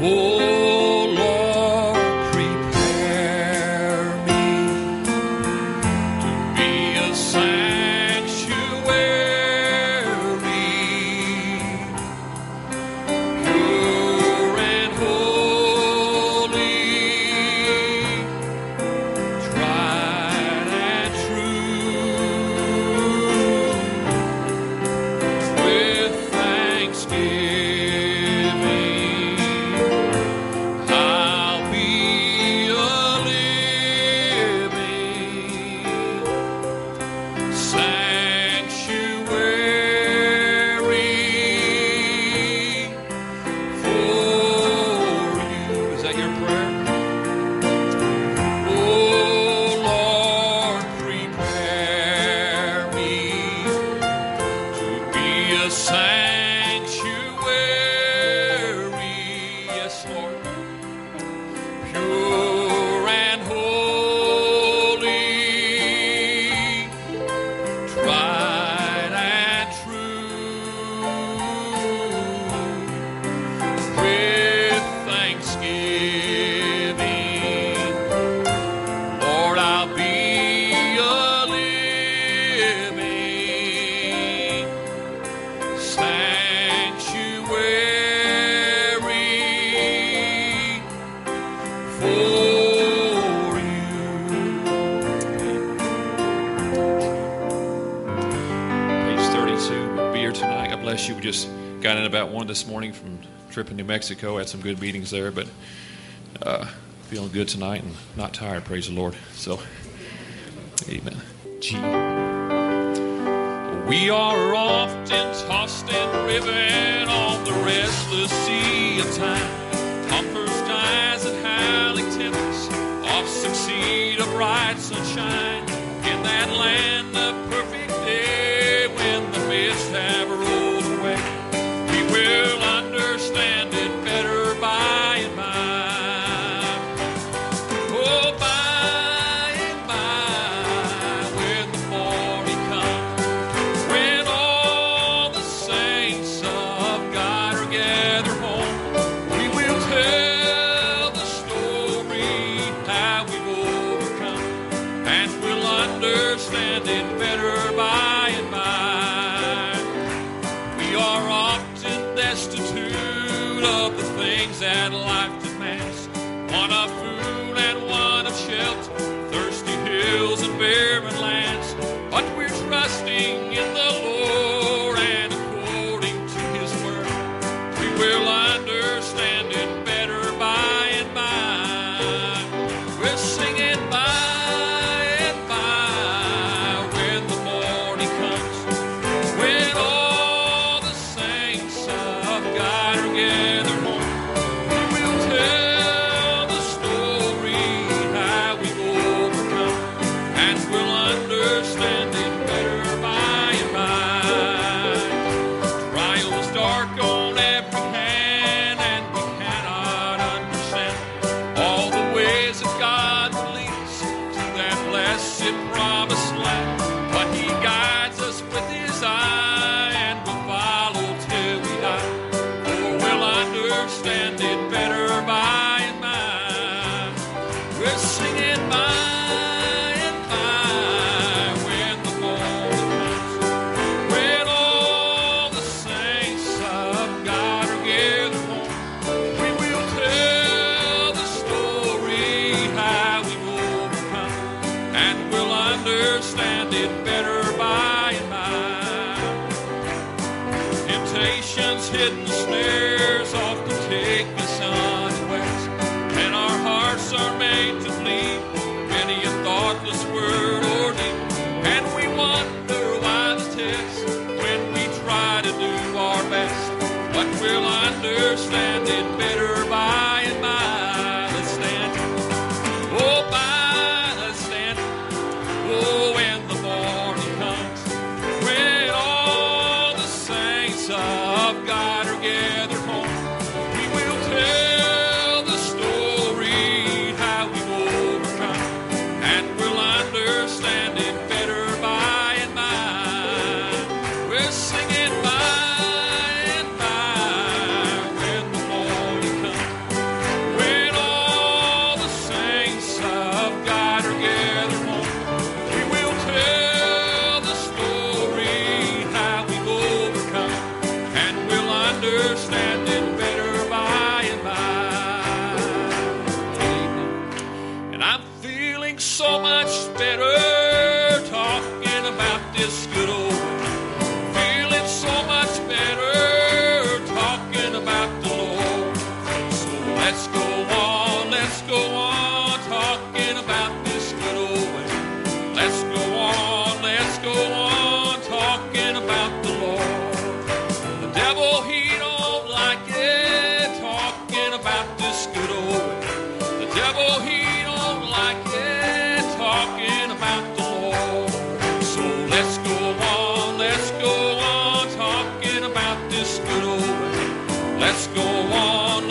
Oh Lord, prepare me to be a sanctuary, pure and holy, tried and true, with thanksgiving. I'll be a living sanctuary for you. Is that your prayer? Oh Lord, prepare me to be a sanctuary. Yes, Lord. Pure and holy, tried and true, with thanksgiving. Lord, I'll be a living sanctuary for you. Page 32. We'll be here tonight. God bless you. We just got in about 1 this morning from a trip in New Mexico. Had some good meetings there, but feeling good tonight and not tired. Praise the Lord. So, amen. G. We are often tossed and driven on the restless sea of time. Conquer skies and howling tempests, off succeed a bright sunshine. In that land of perfect day, when the mists have rolled away, we will understand it better by and by. Oh, by and by, when the morning comes, when all the saints of God are gathered home, we will tell the story how we've overcome, and we'll understand it better by and by. We are often destitute of the things that life demands, one of food and one of shelter, thirsty hills and barren lands, but we're trusting in the Lord, and according to His word, we will understand it better by and by. We're singing by and by, when the morning comes, when all the saints of God are gathered home, we will tell the story how we've overcome, and we'll understand it better by and by. Trials dark on every hand, and we cannot understand all the ways that God will lead us to that blessed promised land. But He guides us with His eye, and we'll follow till we die, for we'll understand it better by and by. We're singing by and by, when the morning comes, when all the saints of God are gathered home, we will tell the story how we've overcome, and we'll understand it better by and by. Temptations, hidden snares often take us on.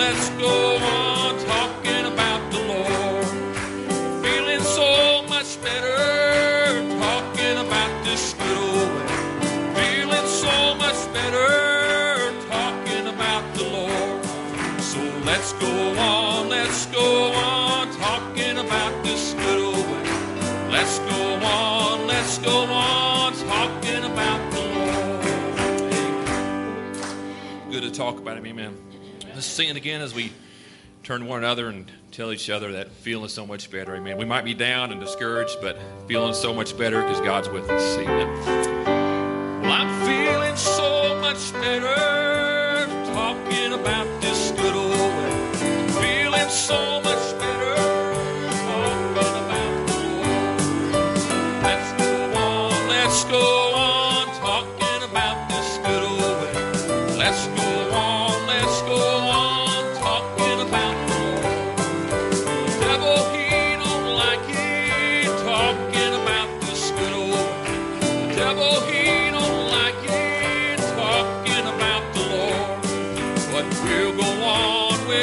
let's go on talking about the Lord. Feeling so much better talking about this good old way. Feeling so much better talking about the Lord. So let's go on talking about this good old way. Let's go on talking about the Lord. Amen. Good to talk about him, amen. Let's sing it again as we turn to one another and tell each other that feeling so much better, amen. We might be down and discouraged, but feeling so much better because God's with us, amen. Well, I'm feeling so much better talking about this good old way. Feeling so much better talking about the Lord. Let's go on talking about this good old way. Let's go on talking about the Lord. The devil, he don't like it talking about this good old way. The devil, he don't like it talking about the Lord. But we'll go on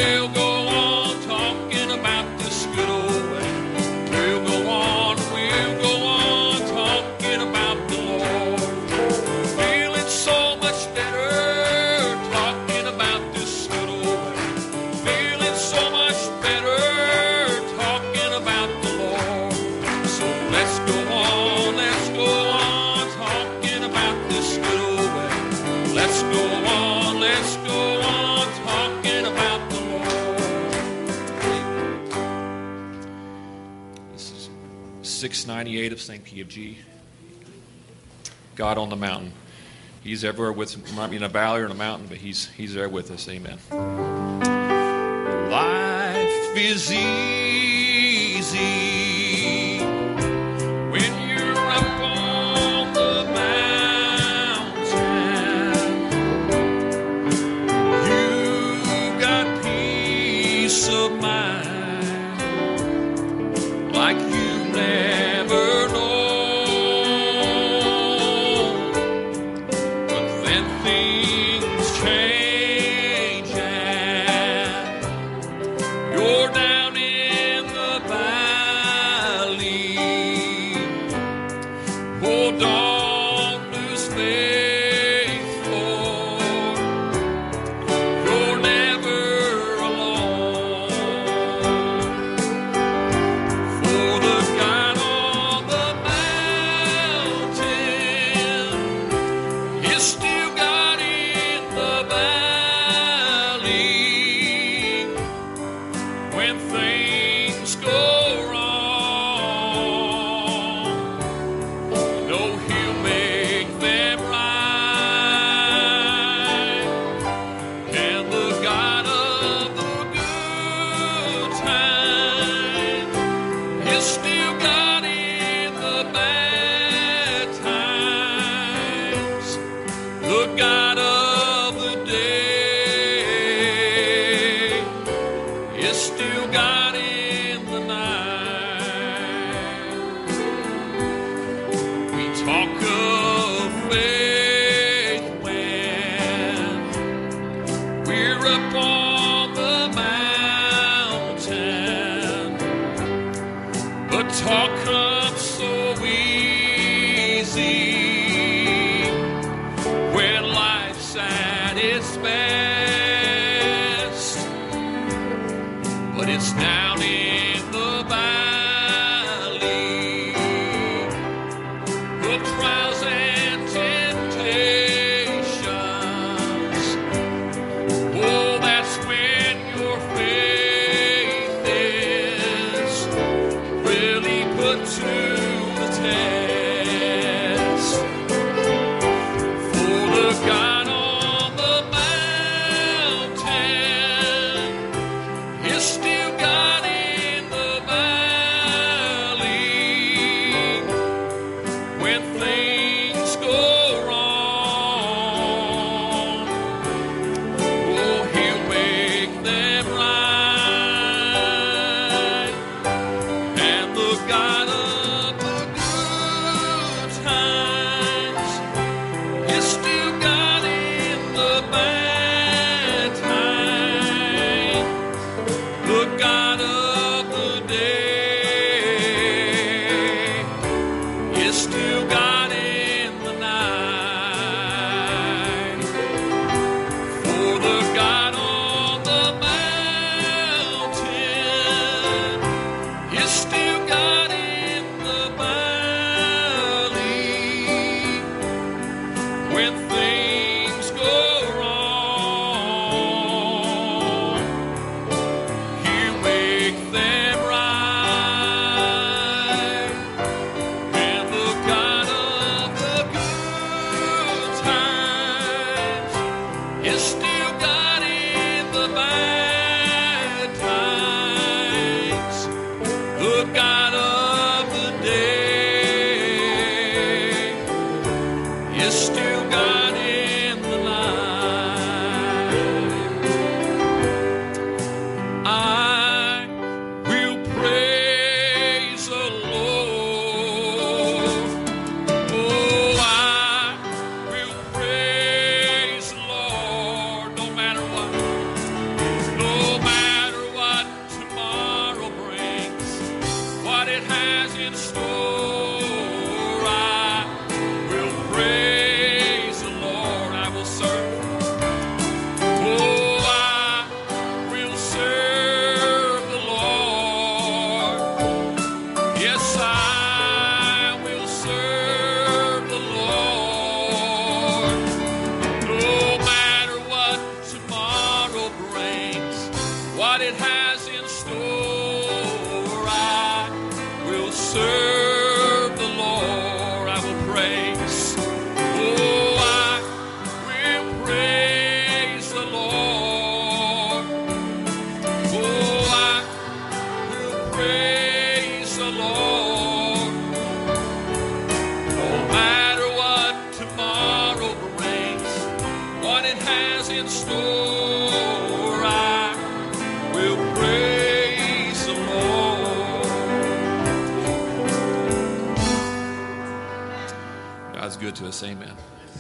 talking about this good old way. We'll go on talking about the Lord. Feeling so much better talking about this good old way. Feeling so much better talking about the Lord. So let's go on talking about this good old way. Let's go on talking about the Lord. This is 698 of St. Key of G. God on the mountain. He's everywhere with us. He might be in a valley or in a mountain, but he's there with us. Amen. Life is easy when you're up on the mountain. You've got peace of mind like you've never known. But then things change and you're down in the valley. Oh, don't lose faith, Lord. You're never alone. For the God on the mountain is still God in the valley. When things go wrong, know He'll make them right. And the God of the good time is still God in the bad times. The God of the day is still God in the night. We talk of faith when we're up on the mountain, but talk comes so easy when life's at its best. But it's down in the valley of trials and temptations. Oh, that's when your faith is really put to the test. For the God on the mountain is still God in the valley. what it has in store. I will serve the Lord. I will praise. Oh, I will praise the Lord. Oh, I will praise the Lord. No matter what tomorrow brings, what it has in store, I will praise the Lord. God's good to us, amen.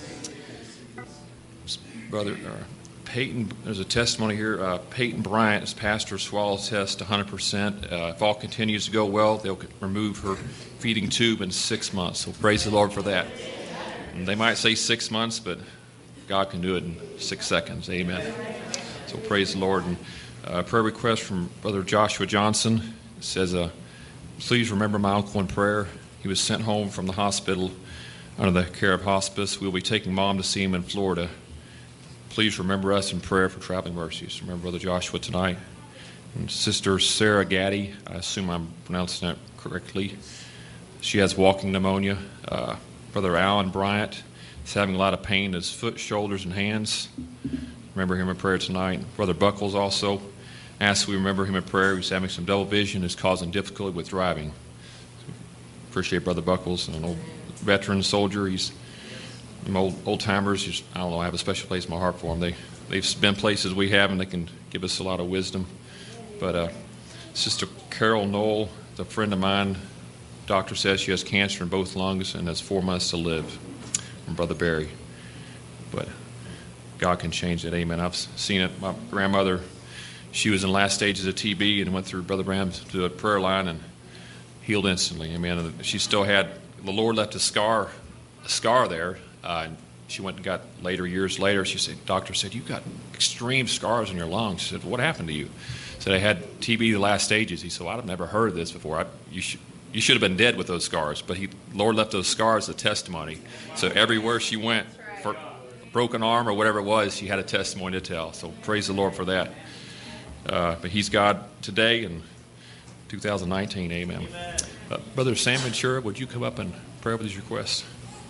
Brother Peyton, there's a testimony here. Peyton Bryant, his pastor, swallow test 100%. If all continues to go well, they'll remove her feeding tube in 6 months. So praise the Lord for that. And they might say 6 months, but God can do it in 6 seconds. Amen. So praise the Lord. And prayer request from Brother Joshua Johnson. It says, please remember my uncle in prayer. He was sent home from the hospital under the care of hospice. We'll be taking Mom to see him in Florida. Please remember us in prayer for traveling mercies. Remember Brother Joshua tonight. And Sister Sarah Gaddy, I assume I'm pronouncing that correctly. She has walking pneumonia. Brother Alan Bryant is having a lot of pain in his foot, shoulders, and hands. Remember him in prayer tonight. Brother Buckles also asked we remember him in prayer. He's having some double vision. It's causing difficulty with driving. Appreciate Brother Buckles, an old veteran soldier. He's old timers. I don't know. I have a special place in my heart for them. They've been places we haven't. They can give us a lot of wisdom. But Sister Carol Knoll, a friend of mine, doctor says she has cancer in both lungs and has 4 months to live. From Brother Barry. But God can change that. Amen. I've seen it. My grandmother, she was in the last stages of TB and went through Brother Bram's to a prayer line and healed instantly. Amen. And she still had, the Lord left a scar there. And she went and got years later, she said, doctor said, you've got extreme scars in your lungs. She said, what happened to you? Said, I had TB the last stages. He said, well, I've never heard of this before. You should have been dead with those scars. But Lord left those scars as a testimony. So everywhere she went, for broken arm or whatever it was, she had a testimony to tell. So praise the Lord for that. But he's God today in 2019. Amen. Brother Sam Ventura, would you come up and pray over these requests?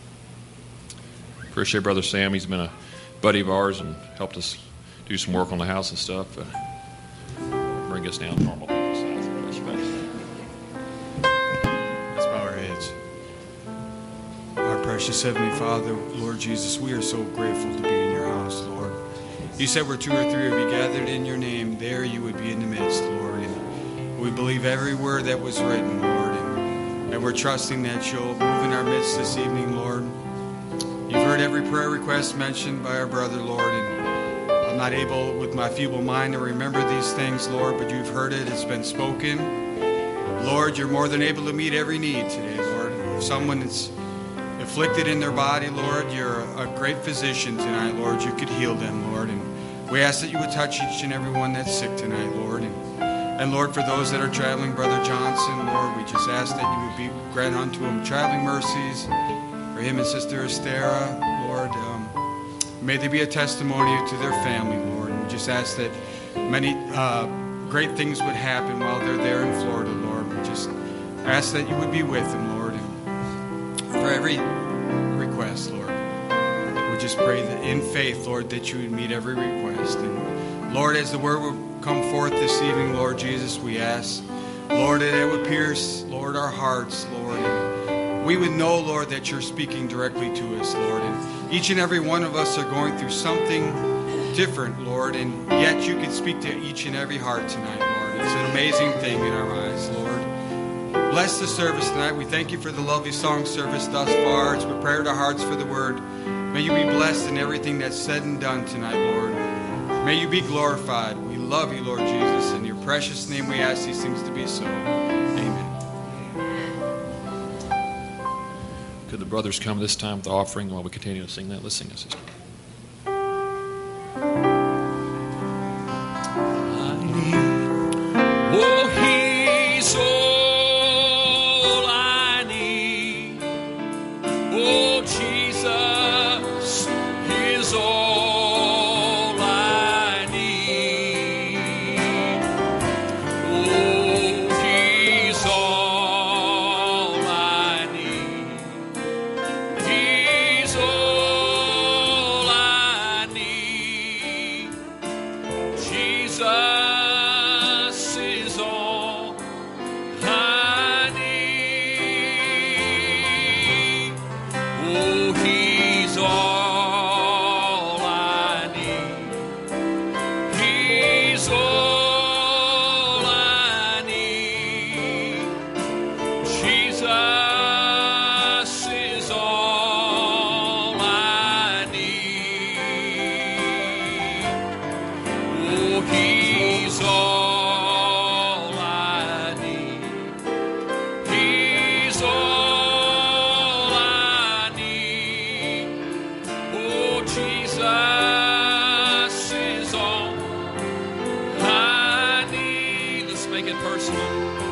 Appreciate Brother Sam. He's been a buddy of ours and helped us do some work on the house and stuff. Bring us down to normal. Let's bow our heads. Our precious Heavenly Father, Lord Jesus, we are so grateful to be in your house, Lord. You said where 2 or 3 would be gathered in your name, there you would be in the midst, Lord. And we believe every word that was written, Lord. And we're trusting that you'll move in our midst this evening, Lord. You've heard every prayer request mentioned by our brother, Lord, and I'm not able with my feeble mind to remember these things, Lord, but you've heard it. It's been spoken. Lord, you're more than able to meet every need today, Lord. If someone is afflicted in their body, Lord, you're a great physician tonight, Lord. You could heal them, Lord, and we ask that you would touch each and every one that's sick tonight, Lord. And Lord, for those that are traveling, Brother Johnson, Lord, we just ask that you would be grant unto him traveling mercies. For him and Sister Estera, Lord, may there be a testimony to their family, Lord. And we just ask that many great things would happen while they're there in Florida, Lord. We just ask that you would be with them, Lord. And for every request, Lord, we just pray that in faith, Lord, that you would meet every request. And Lord, as the word will come forth this evening, Lord Jesus, we ask, Lord, that it would pierce, Lord, our hearts, Lord. And we would know, Lord, that you're speaking directly to us, Lord. And each and every one of us are going through something different, Lord, and yet you can speak to each and every heart tonight, Lord. It's an amazing thing in our eyes, Lord. Bless the service tonight. We thank you for the lovely song service thus far. It's prepared our hearts for the word. May you be blessed in everything that's said and done tonight, Lord. May you be glorified. We love you, Lord Jesus. In your precious name we ask these things to be so. Amen. Could the brothers come this time with the offering while we continue to sing that? Let's sing it, sister. Oh, he's all I need. Oh, Jesus is all I need. it personal.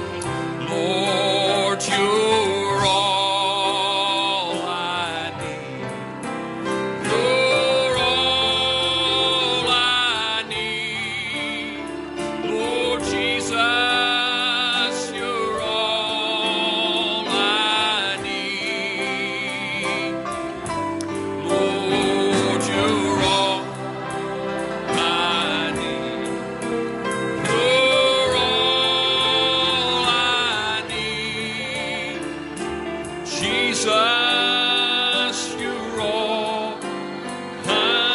Lord, you're all I need. You're all I need. Lord Jesus, you're all I need. Lord, you're all I need. You're all I need. Jesus, you're all I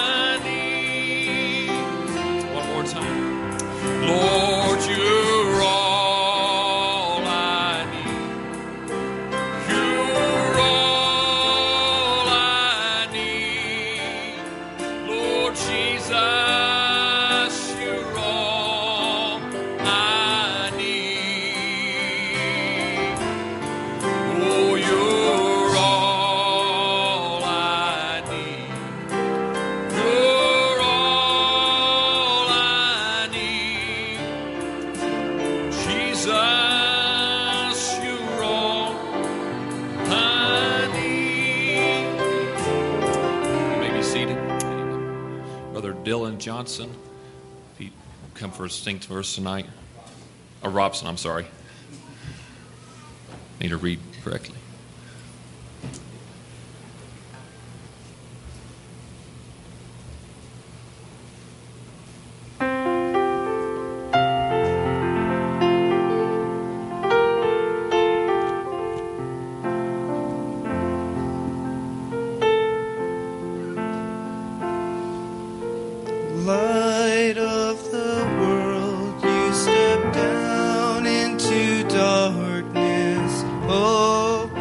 need. One more time. Lord, you're all I need. You're all I need. Lord Jesus, you're all I need. Oh, you're all I need. You're all I need. Jesus, you're all I need. You may be seated. Brother Dylan Johnson, if he come for a distinct verse tonight. Or Robson, I'm sorry. Need to read correctly. Light of the world, you step down into darkness. Oh,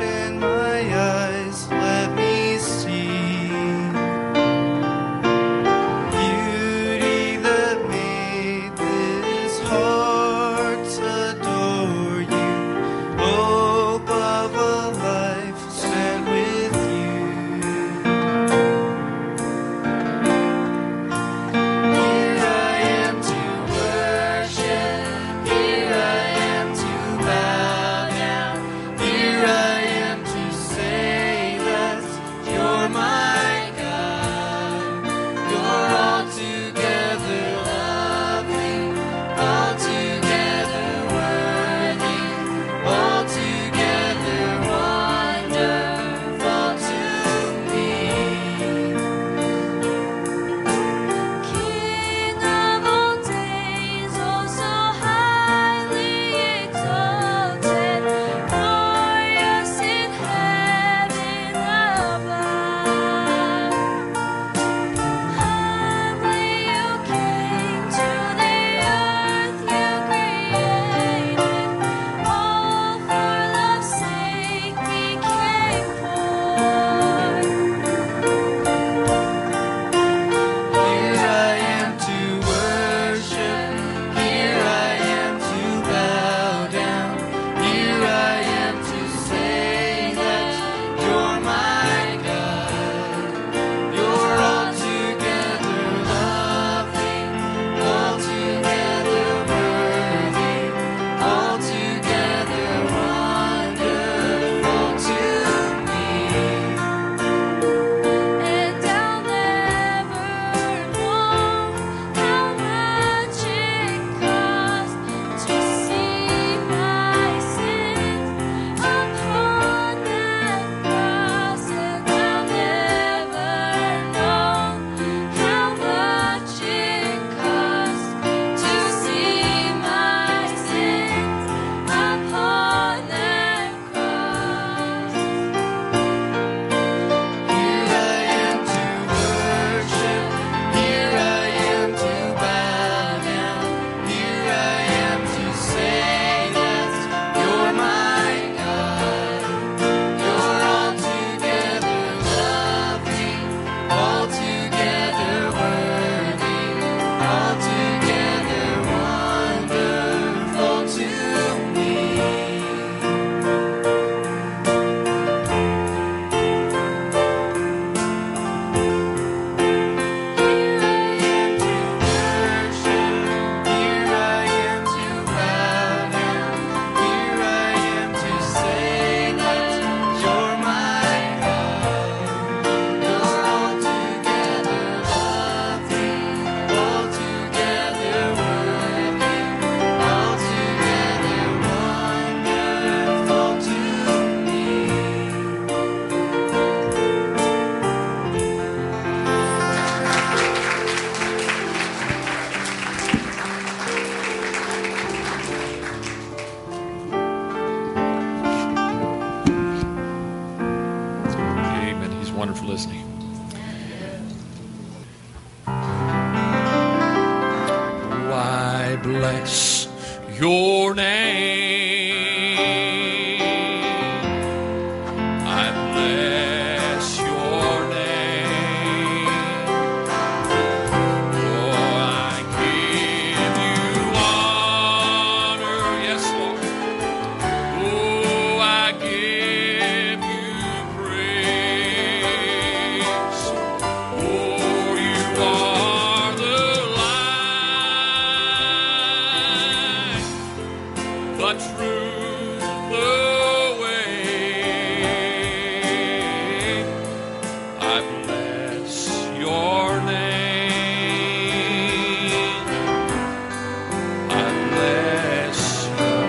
your name. I bless your name. Oh, I give you honor. Yes, Lord. Oh, I give you praise. For you are the light, the truth, the way. I bless your name. I bless your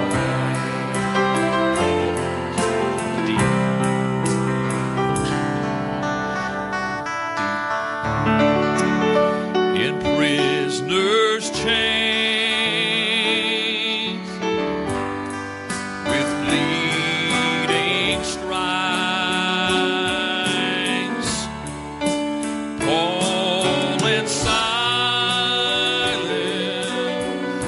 name. In prisoner's chains, with bleeding stripes, Paul and Silas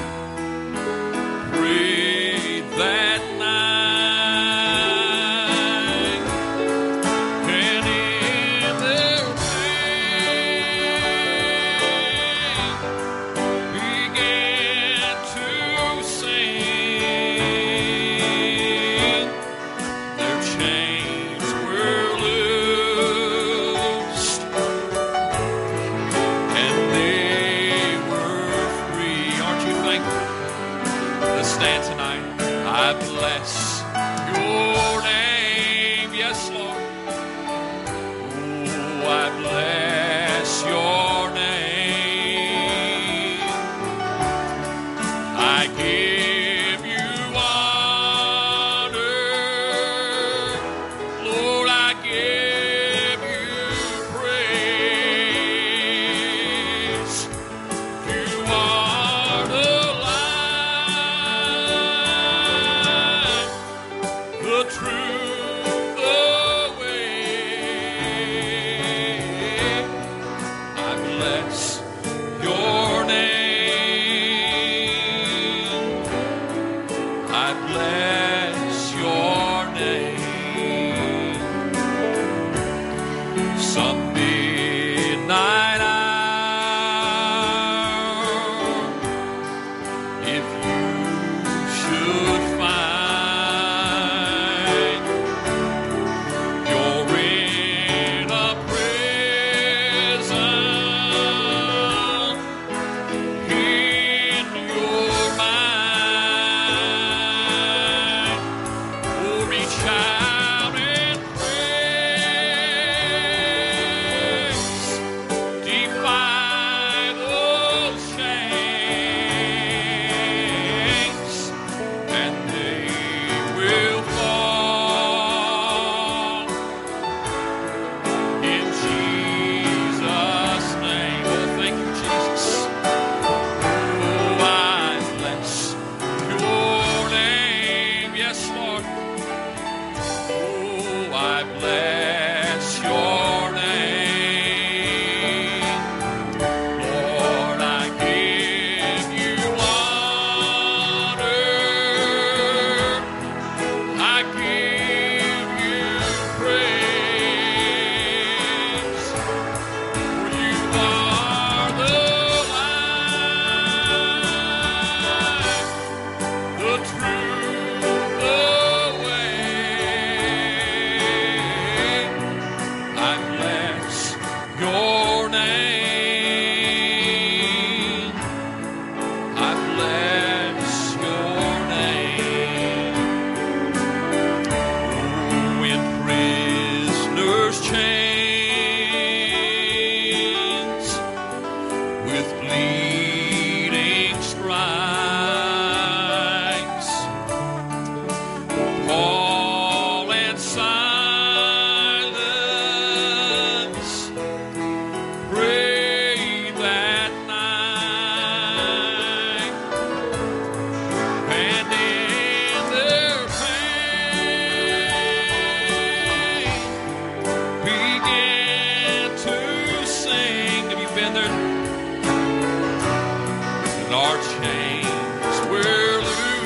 prayed that night, and in their pain began to sing. Their chains were loosed, and they were free. Aren't you thankful? Let's stand tonight. I bless your name. Yes, Lord. Oh, I bless your name. I give you honor. Lord, I give you praise. You are the light, the truth, the way. I bless your name. I bless your name. Some midnight hour, if you should find you're in a prison in your mind, oh, reach out and praise, defy those chains, and they will fall in Jesus' name. Oh, thank you, Jesus. Oh, I bless your name. Yes, Lord. Oh, I bless your name. Lord, I give you honor. I give you praise. For you are the light, the truth, the way. I bless your name. I bless your name. Oh, in prisoner's chains, with bleeding stripes, Paul and Silas prayed that night, and in their pain began to sing. Have you been there? And our chains were loose.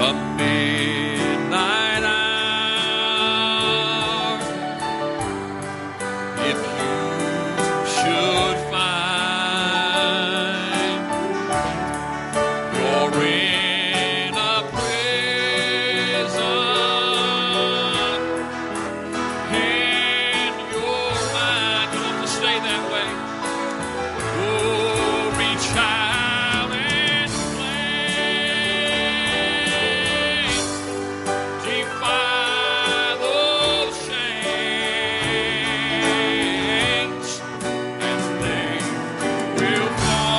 the midnight hour. If you should find you're in a prison in your mind, you don't have to stay that way. Oh, reach out and claim, defy those chains, and they will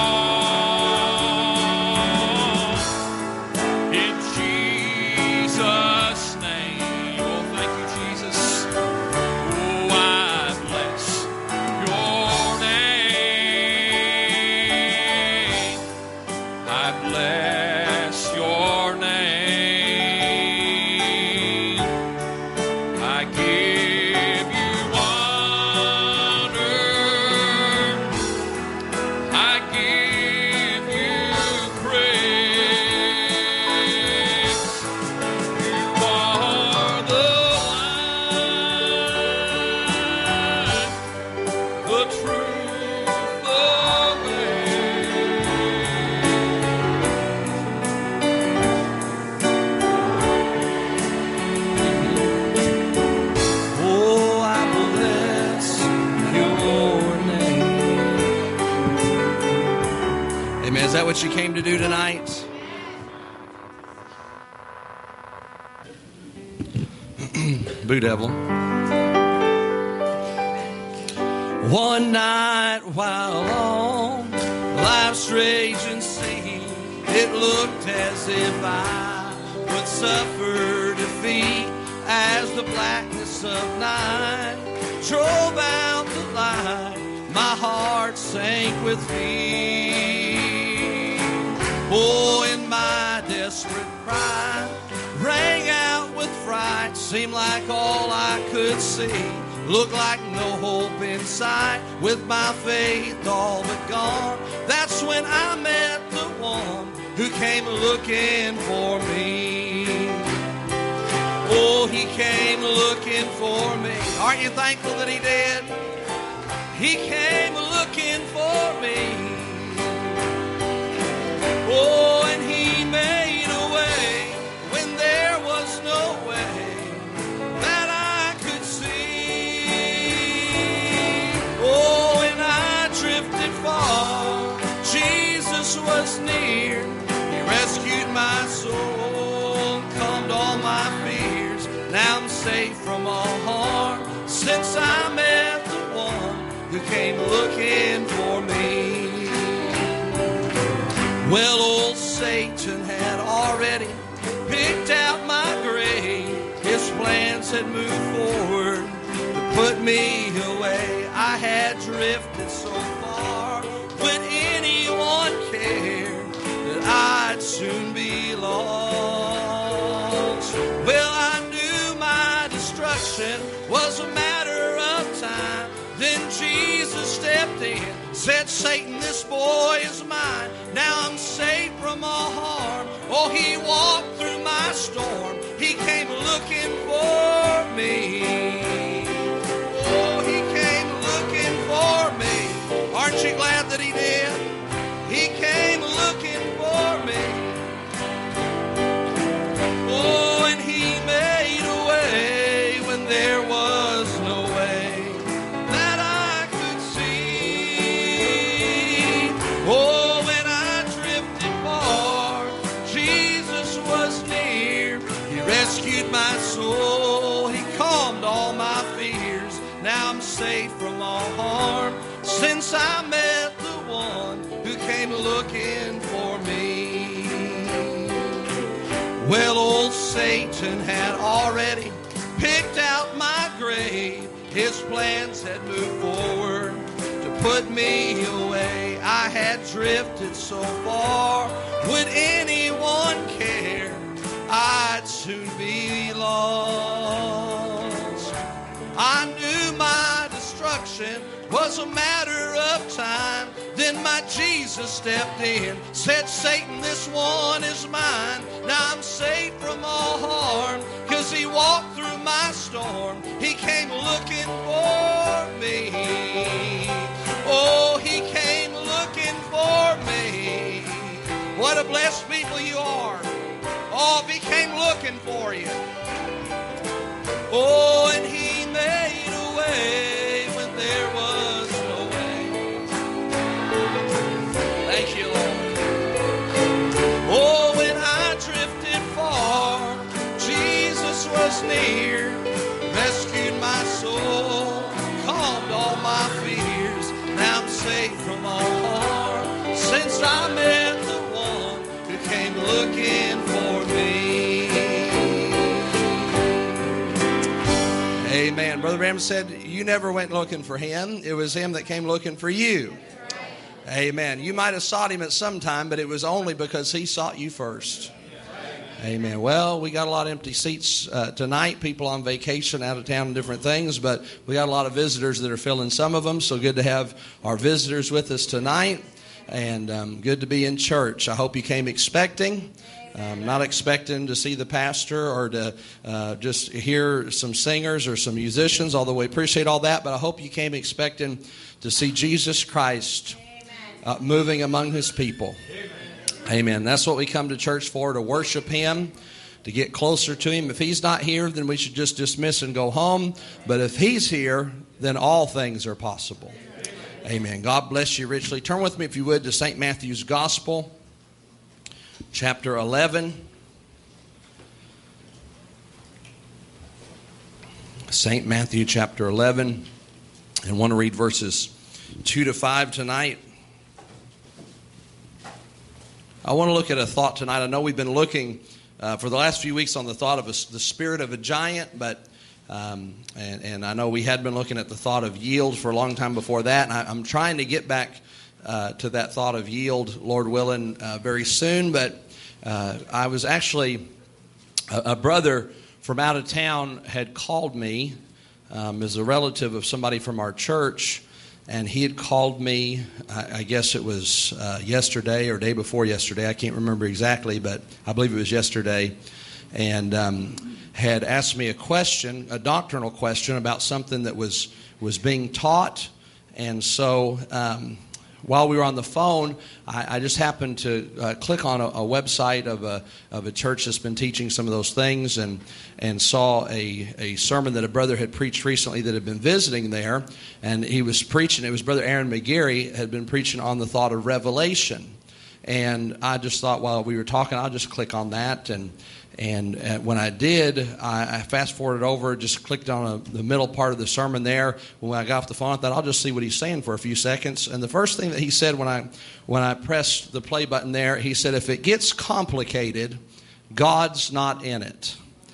fall in Jesus' name. Oh, thank you, Jesus. Oh, I bless your name. I bless your name. I give you honor. I give you praise. You are the light, the truth, the way. Oh, I bless your name. Amen. Is that what you came to do tonight? Boo devil. One night while on life's raging sea, it looked as if I would suffer defeat as the blackness of night drove out the light. My heart sank with fear. Oh, in my desperate pride, rang out with fright. Seemed like all I could see looked like no hope in sight. With my faith all but gone, that's when I met the one who came looking for me. Oh, he came looking for me. Aren't you thankful that he did? He came looking for me. Oh, and he made a way when there was no way that I could see. Oh, when I drifted far, Jesus was near. He rescued my soul, calmed all my fears. Now I'm safe from all harm since I met the one who came looking for me. Well, old Satan had already picked out my grave. His plans had moved forward to put me away. I had drifted so far, would anyone care that I'd soon be lost? Well, I knew my destruction was a matter of time. Then Jesus stepped in, said, Satan, this boy is mine. Now I'm safe from all harm. Oh, he walked through my storm. He came looking for me. Oh, he came looking for me. Aren't you glad that he did? He came looking for me. Oh, and he made a way when there was no way that I could see. Oh, when I drifted far, Jesus was near. He rescued my soul. He calmed all my fears. Now I'm safe from all harm since I met the one who came looking for me. Well, old Satan had already picked out my grave. His plans had moved forward to put me away. I had drifted so far, would anyone care? I'd soon be lost. I knew my destruction was a matter of time. Then my Jesus stepped in, said, Satan, this one is mine. Now I'm safe As he walked through my storm, he came looking for me. Oh, he came looking for me. What a blessed people you are. Oh, he came looking for you. Oh, and he made a way when there was no way. Thank you, Lord. Oh, when I drifted far, Jesus was near, rescued my soul, calmed all my fears. Now I'm safe from all harm, since I met the one who came looking for me. Amen. Brother Branham said, you never went looking for him. It was him that came looking for you. Amen. You might have sought him at some time, but it was only because he sought you first. Amen. Well, we got a lot of empty seats tonight. People on vacation, out of town, and different things. But we got a lot of visitors that are filling some of them. So good to have our visitors with us tonight. And good to be in church. I hope you came expecting. Not expecting to see the pastor or to just hear some singers or some musicians, although we appreciate all that. But I hope you came expecting to see Jesus Christ moving among his people. Amen. That's what we come to church for, to worship him, to get closer to him. If he's not here, then we should just dismiss and go home. But if he's here, then all things are possible. Amen. God bless you richly. Turn with me, if you would, to St. Matthew's Gospel, chapter 11. St. Matthew, chapter 11. And I want to read verses 2 to 5 tonight. I want to look at a thought tonight. I know we've been looking for the last few weeks on the thought of the spirit of a giant, but and I know we had been looking at the thought of yield for a long time before that. And I'm trying to get back to that thought of yield, Lord willing, very soon. But I was actually, a brother from out of town had called me as a relative of somebody from our church. And he had called me, I guess it was yesterday or day before yesterday. I can't remember exactly, but I believe it was yesterday. And had asked me a question, a doctrinal question about something that was being taught. And so while we were on the phone, I just happened to click on a website of a church that's been teaching some of those things, and saw a sermon that a brother had preached recently that had been visiting there, and he was preaching. It was Brother Aaron McGarry had been preaching on the thought of revelation, and I just thought while we were talking, I'll just click on that, and when I did, I fast-forwarded over, just clicked on the middle part of the sermon there. When I got off the phone, I thought, I'll just see what he's saying for a few seconds. And the first thing that he said when I pressed the play button there, he said, if it gets complicated, God's not in it.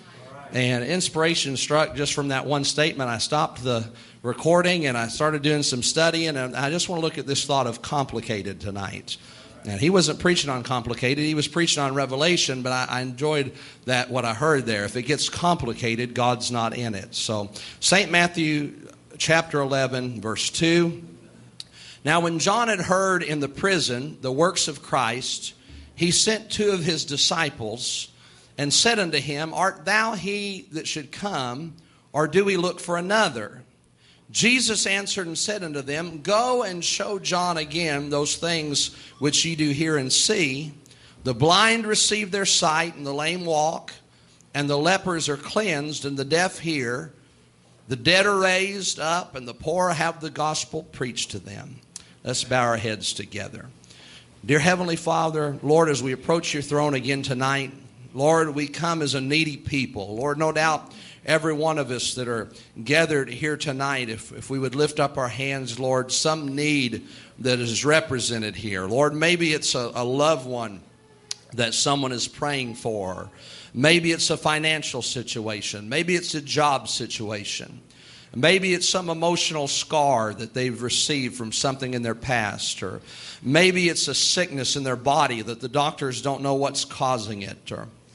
And inspiration struck just from that one statement. I stopped the recording, and I started doing some studying, and I just want to look at this thought of complicated tonight. And he wasn't preaching on complicated. He was preaching on revelation, but I enjoyed that, what I heard there. If it gets complicated, God's not in it. So St. Matthew chapter 11, verse 2. Now when John had heard in the prison the works of Christ, he sent 2 of his disciples and said unto him, Art thou he that should come, or do we look for another? Jesus answered and said unto them, Go and show John again those things which ye do hear and see. The blind receive their sight, and the lame walk, and the lepers are cleansed, and the deaf hear. The dead are raised up, and the poor have the gospel preached to them. Let's bow our heads together. Dear Heavenly Father, Lord, as we approach your throne again tonight, Lord, we come as a needy people. Lord, no doubt every one of us that are gathered here tonight, if we would lift up our hands, Lord, some need that is represented here. Lord, maybe it's a loved one that someone is praying for. Maybe it's a financial situation. Maybe it's a job situation. Maybe it's some emotional scar that they've received from something in their past. Or maybe it's a sickness in their body that the doctors don't know what's causing it. Or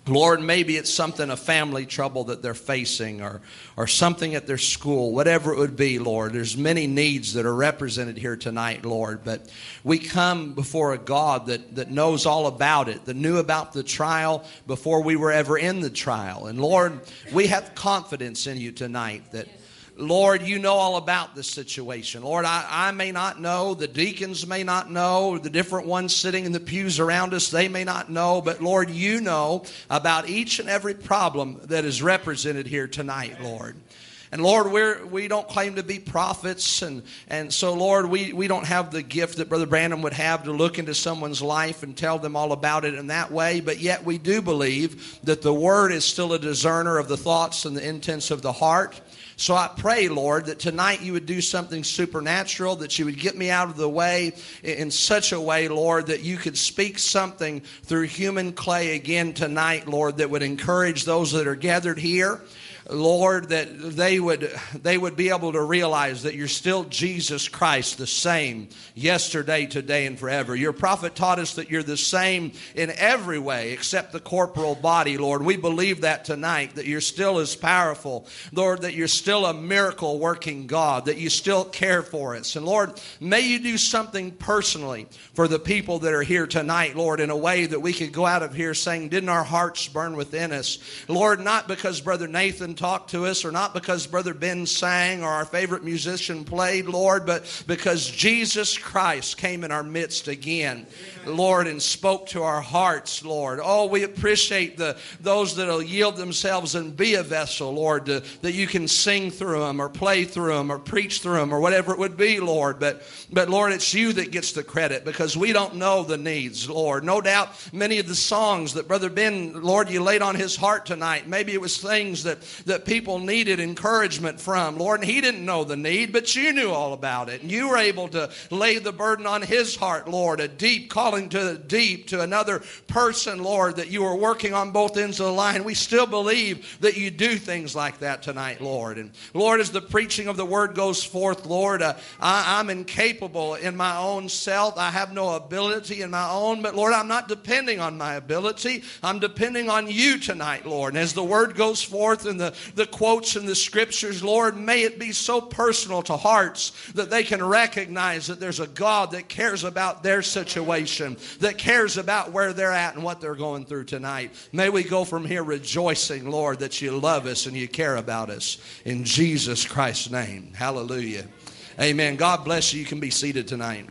Lord, maybe it's something, a family trouble that they're facing, or something at their school, whatever it would be, Lord. There's many needs that are represented here tonight, Lord. But we come before a God that knows all about it, that knew about the trial before we were ever in the trial. And Lord, we have confidence in you tonight that, Lord, you know all about this situation. Lord, I may not know, the deacons may not know, the different ones sitting in the pews around us, they may not know, but Lord, you know about each and every problem that is represented here tonight, Lord. And Lord, we don't claim to be prophets, and so Lord, we don't have the gift that Brother Branham would have to look into someone's life and tell them all about it in that way, but yet we do believe that the Word is still a discerner of the thoughts and the intents of the heart. So I pray, Lord, that tonight you would do something supernatural, that you would get me out of the way in such a way, Lord, that you could speak something through human clay again tonight, Lord, that would encourage those that are gathered here. Lord, that they would be able to realize that you're still Jesus Christ, the same yesterday, today, and forever. Your prophet taught us that you're the same in every way except the corporal body, Lord. We believe that tonight, that you're still as powerful, Lord, that you're still a miracle-working God, that you still care for us. And Lord, may you do something personally for the people that are here tonight, Lord, in a way that we could go out of here saying, didn't our hearts burn within us? Lord, not because Brother Nathan talked to us, or not because Brother Ben sang, or our favorite musician played, Lord, but because Jesus Christ came in our midst again, Lord, and spoke to our hearts, Lord. Oh, we appreciate those that will yield themselves and be a vessel, Lord, that you can sing through them, or play through them, or preach through them, or whatever it would be, Lord. But Lord, it's you that gets the credit, because we don't know the needs, Lord. No doubt many of the songs that Brother Ben, Lord, you laid on his heart tonight, maybe it was things that people needed encouragement from, Lord, and he didn't know the need, but you knew all about it, and you were able to lay the burden on his heart, Lord, a deep calling to the deep, to another person, Lord, that you were working on both ends of the line. We still believe that you do things like that tonight, Lord. And Lord, as the preaching of the word goes forth, Lord, I'm incapable in my own self. I have no ability in my own, but Lord, I'm not depending on my ability. I'm depending on you tonight, Lord. And as the word goes forth in the quotes in the scriptures, Lord, may it be so personal to hearts that they can recognize that there's a God that cares about their situation, that cares about where they're at and what they're going through tonight. May we go from here rejoicing, Lord, that you love us and you care about us. In Jesus Christ's name. Hallelujah. Amen. God bless you. You can be seated tonight.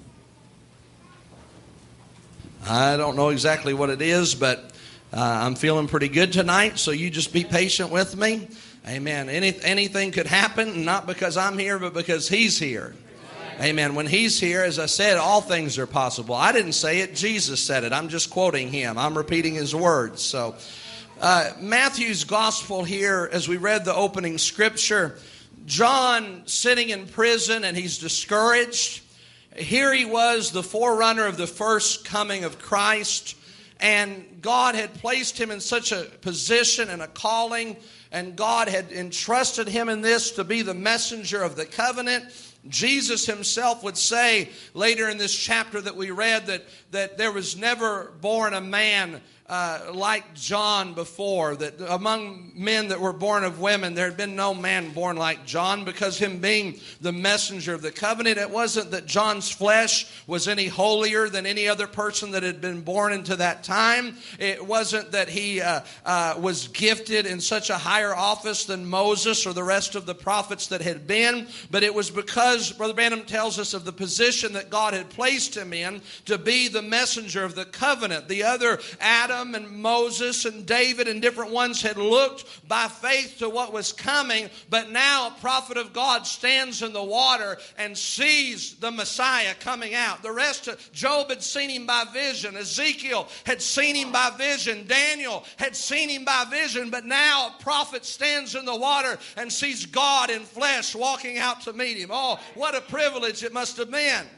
I don't know exactly what it is, but I'm feeling pretty good tonight, so you just be patient with me. Amen. Anything could happen, not because I'm here, but because He's here. Amen. When He's here, as I said, all things are possible. I didn't say it. Jesus said it. I'm just quoting Him. I'm repeating His words. So Matthew's gospel here, as we read the opening scripture, John sitting in prison and he's discouraged. Here he was, the forerunner of the first coming of Christ. And God had placed him in such a position and a calling, and God had entrusted him in this to be the messenger of the covenant. Jesus himself would say later in this chapter that we read that there was never born a man like John before, that among men that were born of women, there had been no man born like John, because him being the messenger of the covenant, it wasn't that John's flesh was any holier than any other person that had been born into that time. It wasn't that he was gifted in such a higher office than Moses or the rest of the prophets that had been, but it was because Brother Branham tells us of the position that God had placed him in to be the messenger of the covenant. The other Adam and Moses and David and different ones had looked by faith to what was coming, but now a prophet of God stands in the water and sees the Messiah coming out. The rest of Job had seen him by vision. Ezekiel had seen him by vision. Daniel had seen him by vision, but now a prophet stands in the water and sees God in flesh walking out to meet him. Oh, what a privilege it must have been.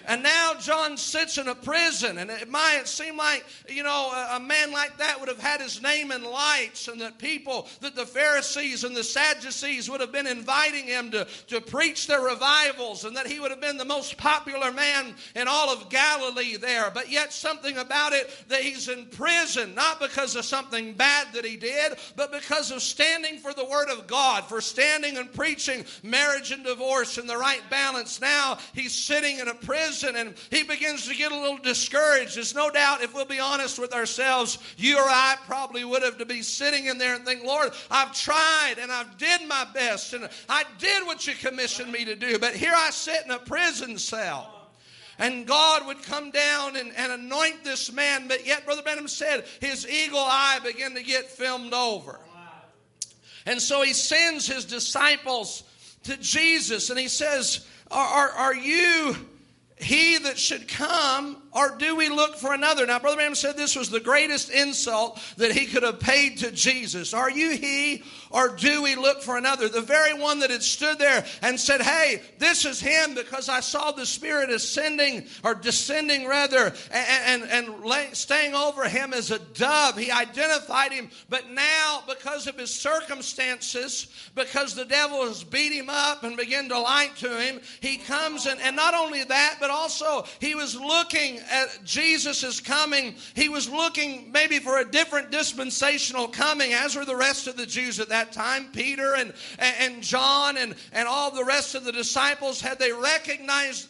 And now John sits in a prison, and it might seem like, a man like that would have had his name in lights, and that the Pharisees and the Sadducees would have been inviting him to preach their revivals, and that he would have been the most popular man in all of Galilee there. But yet something about it that he's in prison, not because of something bad that he did, but because of standing for the Word of God, for standing and preaching marriage and divorce and the right balance. Now he's sitting in a prison, and he begins to get a little discouraged. There's no doubt, if we'll be honest with ourselves, you or I probably would have to be sitting in there and think, Lord, I've tried and I've did my best and I did what you commissioned me to do, but here I sit in a prison cell. And God would come down and anoint this man, but yet Brother Branham said his eagle eye began to get filmed over. And so he sends his disciples to Jesus, and he says, are you he that should come, or do we look for another? Now, Brother Branham said this was the greatest insult that he could have paid to Jesus. Are you he, or do we look for another? The very one that had stood there and said, hey, this is him because I saw the Spirit ascending, or descending rather, and staying over him as a dove. He identified him, but now because of his circumstances, because the devil has beat him up and begun to lie to him, he comes and not only that, but also he was looking at Jesus' coming. He was looking maybe for a different dispensational coming, as were the rest of the Jews at that time. Peter and John and all the rest of the disciples, they recognized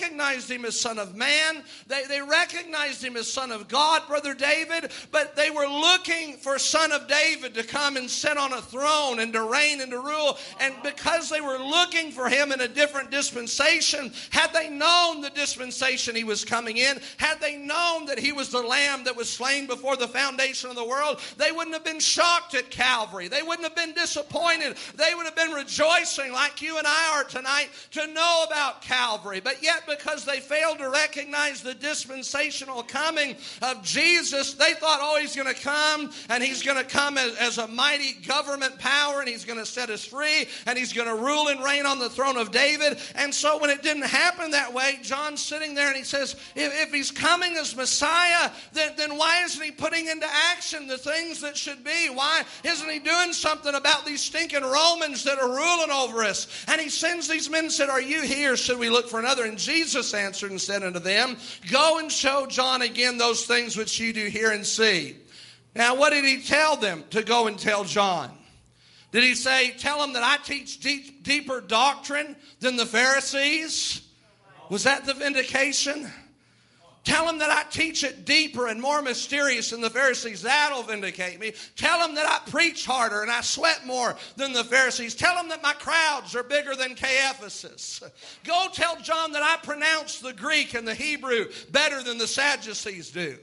him as Son of Man. They recognized him as Son of God, Brother David, but they were looking for Son of David to come and sit on a throne and to reign and to rule. And because they were looking for him in a different dispensation, had they known the dispensation he was coming in, had they known that he was the Lamb that was slain before the foundation of the world, they wouldn't have been shocked at Calvary. They wouldn't have been disappointed. They would have been rejoicing like you and I are tonight to know about Calvary. But yet, because they failed to recognize the dispensational coming of Jesus, they thought, oh, he's going to come, and he's going to come as a mighty government power, and he's going to set us free, and he's going to rule and reign on the throne of David. And so when it didn't happen that way, John's sitting there and he says, if he's coming as Messiah, then why isn't he putting into action the things that should be? Why isn't he doing something about these stinking Romans that are ruling over us? And he sends these men and said, are you he, or should we look for another? And Jesus answered and said unto them, go and show John again those things which you do hear and see. Now, what did he tell them to go and tell John? Did he say, tell him that I teach deeper doctrine than the Pharisees? Was that the vindication? Tell him that I teach it deeper and more mysterious than the Pharisees. That'll vindicate me. Tell him that I preach harder and I sweat more than the Pharisees. Tell him that my crowds are bigger than Caiaphas's. Go tell John that I pronounce the Greek and the Hebrew better than the Sadducees do.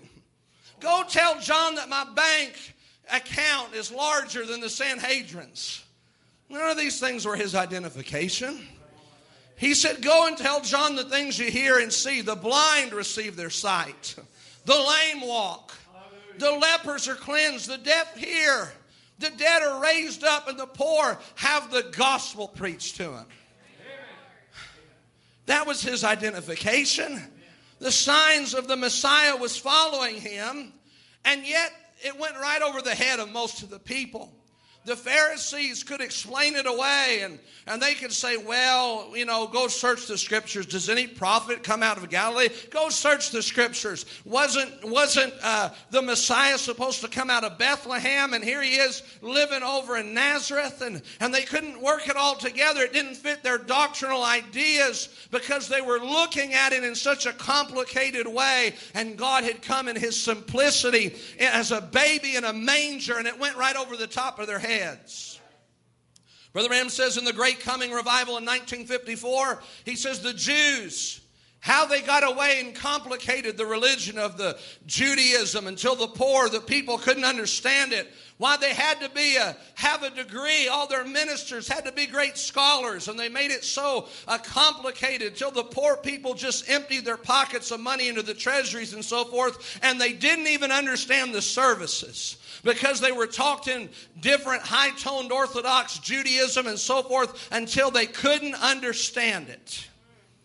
Go tell John that my bank account is larger than the Sanhedrin's. None of these things were his identification. He said, go and tell John the things you hear and see. The blind receive their sight. The lame walk. The lepers are cleansed. The deaf hear. The dead are raised up, and the poor have the gospel preached to them. That was his identification. The signs of the Messiah was following him, and yet it went right over the head of most of the people. The Pharisees could explain it away, and they could say, well, go search the Scriptures. Does any prophet come out of Galilee? Go search the Scriptures. Wasn't the Messiah supposed to come out of Bethlehem, and here he is living over in Nazareth? And they couldn't work it all together. It didn't fit their doctrinal ideas because they were looking at it in such a complicated way, and God had come in his simplicity as a baby in a manger, and it went right over the top of their head. Brother Branham says in the Great Coming Revival in 1954, he says the Jews, how they got away and complicated the religion of the Judaism until the people couldn't understand it. Why they had to have a degree. All their ministers had to be great scholars, and they made it so complicated till the poor people just emptied their pockets of money into the treasuries and so forth, and they didn't even understand the services because they were taught in different high-toned Orthodox Judaism and so forth until they couldn't understand it.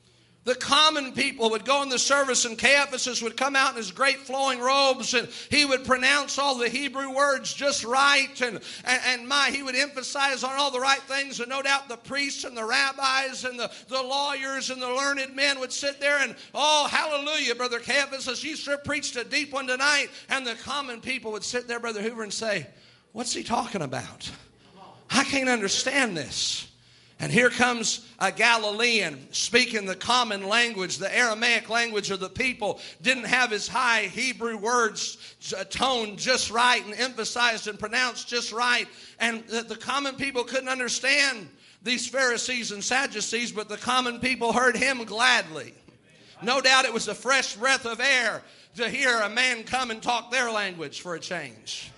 The common people would go in the service, and Caiaphas would come out in his great flowing robes, and he would pronounce all the Hebrew words just right, and he would emphasize on all the right things, and no doubt the priests and the rabbis and the lawyers and the learned men would sit there and, oh, hallelujah, Brother Caiaphas, you sure preached a deep one tonight. And the common people would sit there, Brother Hoover, and say, what's he talking about? I can't understand this. And here comes a Galilean speaking the common language, the Aramaic language of the people. Didn't have his high Hebrew words toned just right and emphasized and pronounced just right. And the common people couldn't understand these Pharisees and Sadducees, but the common people heard him gladly. No doubt it was a fresh breath of air to hear a man come and talk their language for a change.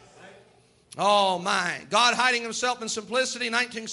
Oh my. God hiding himself in simplicity,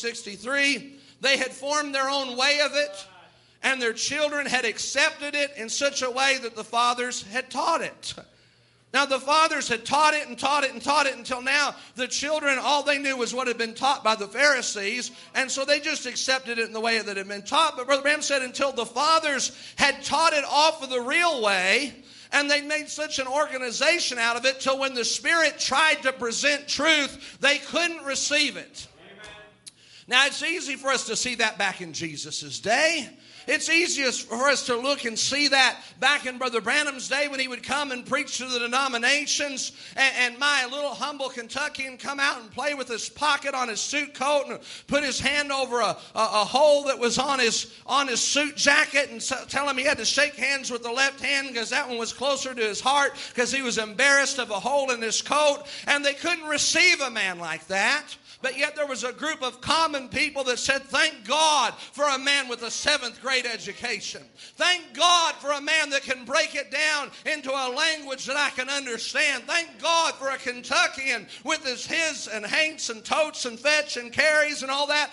1963. They had formed their own way of it, and their children had accepted it in such a way that the fathers had taught it. Now, the fathers had taught it and taught it and taught it until now the children, all they knew was what had been taught by the Pharisees, and so they just accepted it in the way that it had been taught. But Brother Branham said until the fathers had taught it off of the real way, and they made such an organization out of it till when the Spirit tried to present truth, they couldn't receive it. Now, it's easy for us to see that back in Jesus' day. It's easiest for us to look and see that back in Brother Branham's day when he would come and preach to the denominations, and my little humble Kentuckian come out and play with his pocket on his suit coat and put his hand over a hole that was on his suit jacket and tell him he had to shake hands with the left hand because that one was closer to his heart because he was embarrassed of a hole in his coat, and they couldn't receive a man like that. But yet there was a group of common people that said, thank God for a man with a 7th grade education. Thank God for a man that can break it down into a language that I can understand. Thank God for a Kentuckian with his and haints and totes and fetch and carries and all that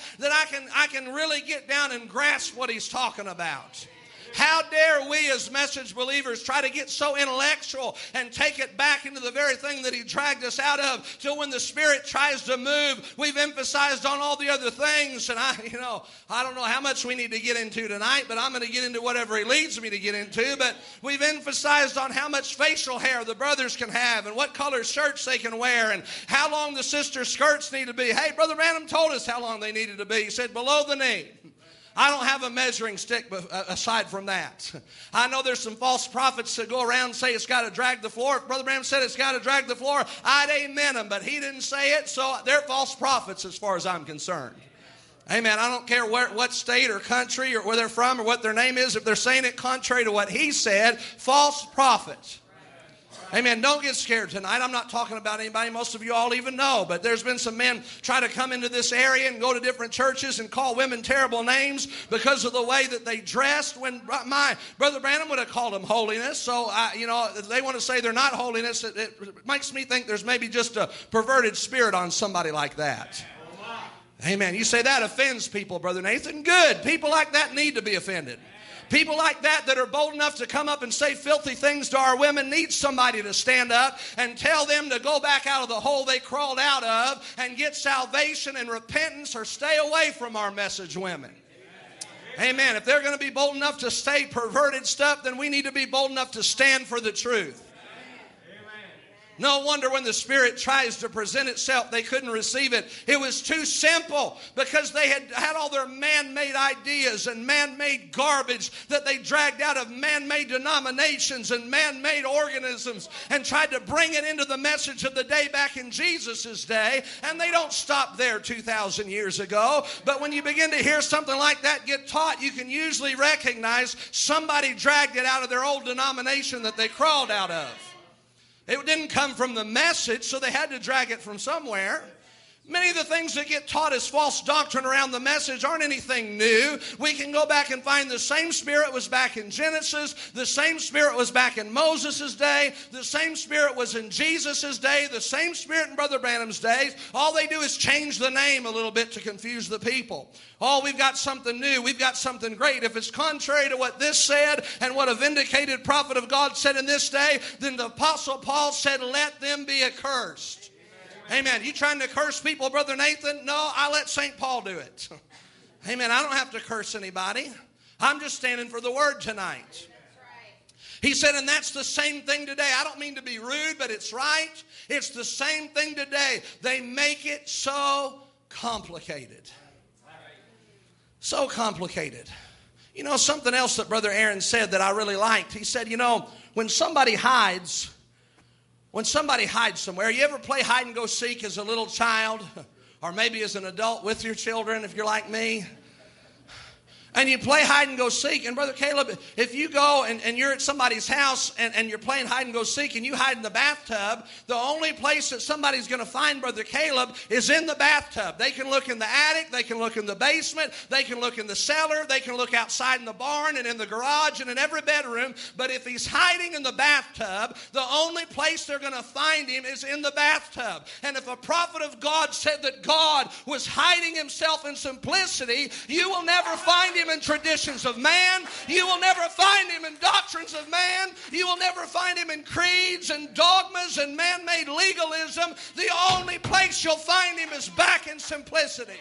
I can really get down and grasp what he's talking about. How dare we as message believers try to get so intellectual and take it back into the very thing that he dragged us out of, till when the Spirit tries to move, we've emphasized on all the other things. And I don't know how much we need to get into tonight, but I'm going to get into whatever he leads me to get into. But we've emphasized on how much facial hair the brothers can have and what color shirts they can wear and how long the sisters' skirts need to be. Hey, Brother Branham told us how long they needed to be. He said below the knee. I don't have a measuring stick aside from that. I know there's some false prophets that go around and say it's got to drag the floor. If Brother Branham said it's got to drag the floor, I'd amen them, but he didn't say it, so they're false prophets as far as I'm concerned. Amen. I don't care what state or country or where they're from or what their name is. If they're saying it contrary to what he said, false prophets. Amen. Don't get scared tonight. I'm not talking about anybody most of you all even know, but there's been some men try to come into this area and go to different churches and call women terrible names because of the way that they dressed, when my Brother Branham would have called them holiness. So, they want to say they're not holiness. It makes me think there's maybe just a perverted spirit on somebody like that. Amen. You say that offends people, Brother Nathan. Good. People like that need to be offended. People like that are bold enough to come up and say filthy things to our women need somebody to stand up and tell them to go back out of the hole they crawled out of and get salvation and repentance, or stay away from our message women. Amen. If they're going to be bold enough to say perverted stuff, then we need to be bold enough to stand for the truth. No wonder when the Spirit tries to present itself, they couldn't receive it. It was too simple because they had all their man-made ideas and man-made garbage that they dragged out of man-made denominations and man-made organisms and tried to bring it into the message of the day back in Jesus' day. And they don't stop there 2,000 years ago. But when you begin to hear something like that get taught, you can usually recognize somebody dragged it out of their old denomination that they crawled out of. It didn't come from the message, so they had to drag it from somewhere. Many of the things that get taught as false doctrine around the message aren't anything new. We can go back and find the same Spirit was back in Genesis. The same Spirit was back in Moses' day. The same Spirit was in Jesus' day. The same Spirit in Brother Branham's days. All they do is change the name a little bit to confuse the people. Oh, we've got something new. We've got something great. If it's contrary to what this said and what a vindicated prophet of God said in this day, then the Apostle Paul said, let them be accursed. Amen. You trying to curse people, Brother Nathan? No, I let St. Paul do it. Amen. I don't have to curse anybody. I'm just standing for the word tonight. He said, and that's the same thing today. I don't mean to be rude, but it's right. It's the same thing today. They make it so complicated. So complicated. You know, something else that Brother Aaron said that I really liked. He said, you know, when somebody hides somewhere, you ever play hide and go seek as a little child? Or maybe as an adult with your children, if you're like me? And you play hide and go seek. And Brother Caleb, if you go and you're at somebody's house and you're playing hide and go seek and you hide in the bathtub, the only place that somebody's going to find Brother Caleb is in the bathtub. They can look in the attic. They can look in the basement. They can look in the cellar. They can look outside in the barn and in the garage and in every bedroom. But if he's hiding in the bathtub, the only place they're going to find him is in the bathtub. And if a prophet of God said that God was hiding himself in simplicity, you will never find him in traditions of man. You will never find him in doctrines of man. You will never find him in creeds and dogmas and man-made legalism. The only place you'll find him is back in simplicity.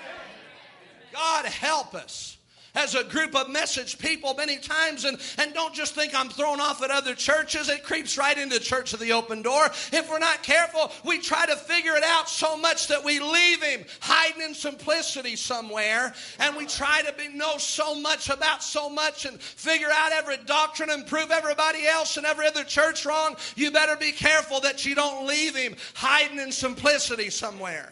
God help us as a group of message people many times, and don't just think I'm thrown off at other churches. It creeps right into Church of the Open Door. If we're not careful, we try to figure it out so much that we leave him hiding in simplicity somewhere, and we try to know so much about so much and figure out every doctrine and prove everybody else and every other church wrong. You better be careful that you don't leave him hiding in simplicity somewhere.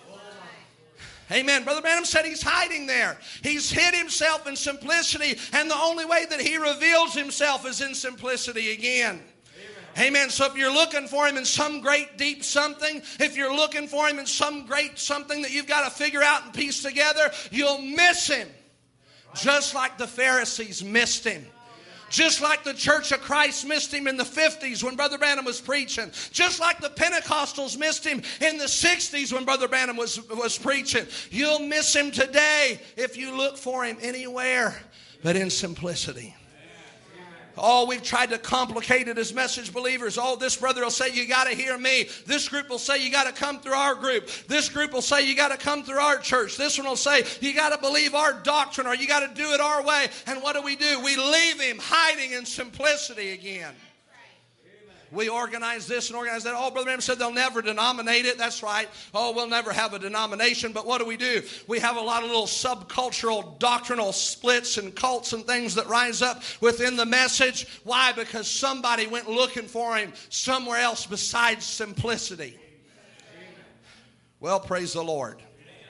Amen. Brother Branham said he's hiding there. He's hid himself in simplicity, and the only way that he reveals himself is in simplicity again. Amen. So if you're looking for him in some great deep something, if you're looking for him in some great something that you've got to figure out and piece together, you'll miss him. Just like the Pharisees missed him. Just like the Church of Christ missed him in the 50s when Brother Branham was preaching. Just like the Pentecostals missed him in the 60s when Brother Branham was preaching. You'll miss him today if you look for him anywhere but in simplicity. Oh, we've tried to complicate it as message believers. Oh, this brother will say, you got to hear me. This group will say, you got to come through our group. This group will say, you got to come through our church. This one will say, you got to believe our doctrine, or you got to do it our way. And what do? We leave him hiding in simplicity again. We organize this and organize that. Oh, Brother Branham said they'll never denominate it. That's right. Oh, we'll never have a denomination. But what do? We have a lot of little subcultural doctrinal splits and cults and things that rise up within the message. Why? Because somebody went looking for him somewhere else besides simplicity. Well, praise the Lord.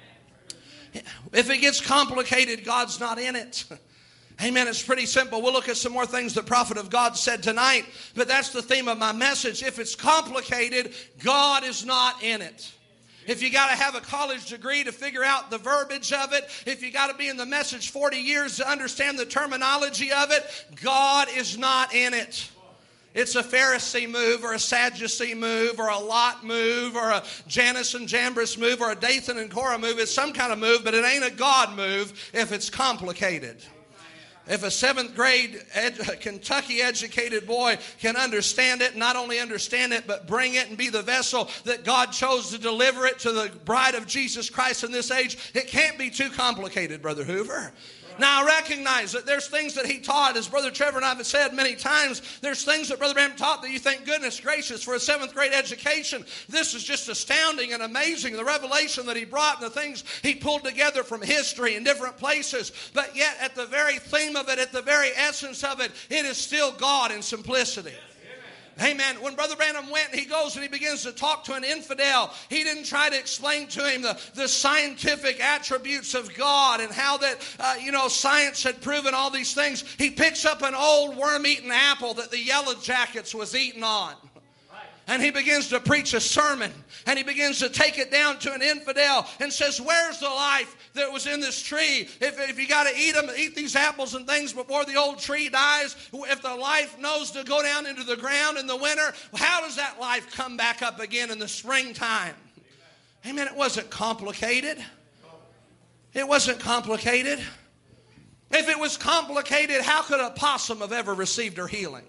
If it gets complicated, God's not in it. Amen. It's pretty simple. We'll look at some more things the prophet of God said tonight, but that's the theme of my message. If it's complicated, God is not in it. If you got to have a college degree to figure out the verbiage of it, if you got to be in the message 40 years to understand the terminology of it, God is not in it. It's a Pharisee move or a Sadducee move or a Lot move or a Janus and Jambres move or a Dathan and Korah move. It's some kind of move, but it ain't a God move if it's complicated. If a 7th grade Kentucky educated boy can understand it, not only understand it, but bring it and be the vessel that God chose to deliver it to the bride of Jesus Christ in this age, it can't be too complicated, Brother Hoover. Now, I recognize that there's things that he taught, as Brother Trevor and I have said many times, there's things that Brother Branham taught that you think, goodness gracious, for a 7th grade education, this is just astounding and amazing, the revelation that he brought and the things he pulled together from history in different places. But yet, at the very theme of it, at the very essence of it, it is still God in simplicity. Amen. When Brother Branham went, he goes and he begins to talk to an infidel. He didn't try to explain to him the scientific attributes of God and how that, science had proven all these things. He picks up an old worm-eaten apple that the Yellow Jackets was eating on. And he begins to preach a sermon. And he begins to take it down to an infidel and says, where's the life that was in this tree? If you got to eat these apples and things before the old tree dies, if the life knows to go down into the ground in the winter, how does that life come back up again in the springtime? Amen. It wasn't complicated. It wasn't complicated. If it was complicated, how could a possum have ever received her healing?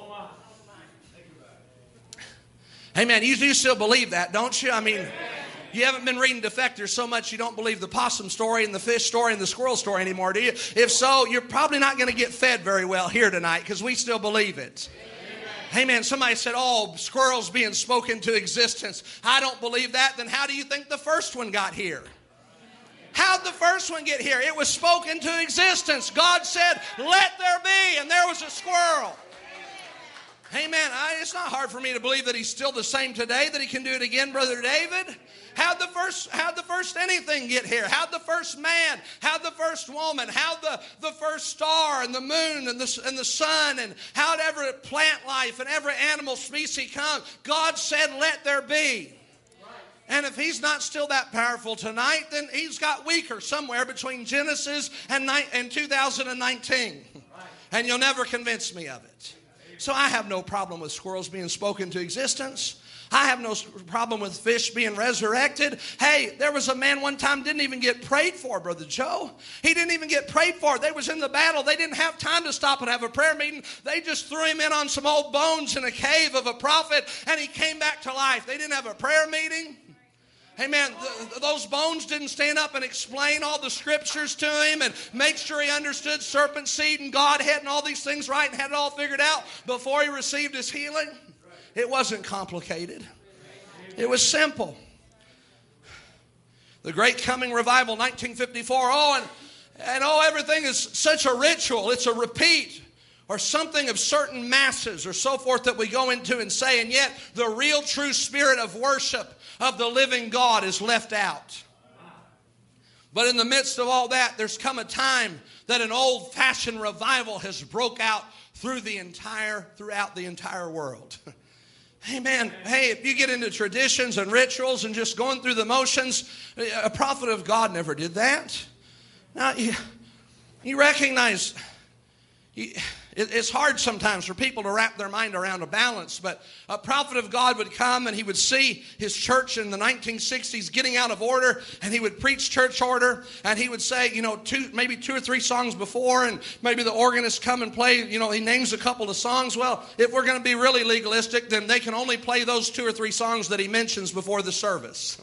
Amen. You do still believe that, don't you? I mean, You haven't been reading Defectors so much you don't believe the possum story and the fish story and the squirrel story anymore, do you? If so, you're probably not going to get fed very well here tonight because we still believe it. Amen. Somebody said, oh, squirrels being spoken to existence. I don't believe that. Then how do you think the first one got here? How'd the first one get here? It was spoken to existence. God said, let there be, and there was a squirrel. Amen. It's not hard for me to believe that he's still the same today, that he can do it again, Brother David. How'd the first anything get here? How'd the first man? How'd the first woman? How'd the first star and the moon and the sun? And how'd every plant life and every animal species come? God said, let there be. And if he's not still that powerful tonight, then he's got weaker somewhere between Genesis and 2019. And you'll never convince me of it. So I have no problem with squirrels being spoken to existence. I have no problem with fish being resurrected. Hey, there was a man one time didn't even get prayed for, Brother Joe. He didn't even get prayed for. They was in the battle. They didn't have time to stop and have a prayer meeting. They just threw him in on some old bones in a cave of a prophet, and he came back to life. They didn't have a prayer meeting. Amen. Those bones didn't stand up and explain all the scriptures to him and make sure he understood serpent seed and Godhead and all these things right and had it all figured out before he received his healing. It wasn't complicated. It was simple. The Great Coming Revival, 1954. Everything is such a ritual. It's a repeat or something of certain masses or so forth that we go into and say, and yet the real true spirit of worship of the living God is left out. But in the midst of all that, there's come a time that an old-fashioned revival has broke out throughout the entire world. Amen. Hey, if you get into traditions and rituals and just going through the motions, a prophet of God never did that. Now, you recognize... It's hard sometimes for people to wrap their mind around a balance, but a prophet of God would come and he would see his church in the 1960s getting out of order, and he would preach church order, and he would say, maybe 2 or 3 songs before, and maybe the organist come and play, he names a couple of songs. Well, if we're going to be really legalistic, then they can only play those 2 or 3 songs that he mentions before the service.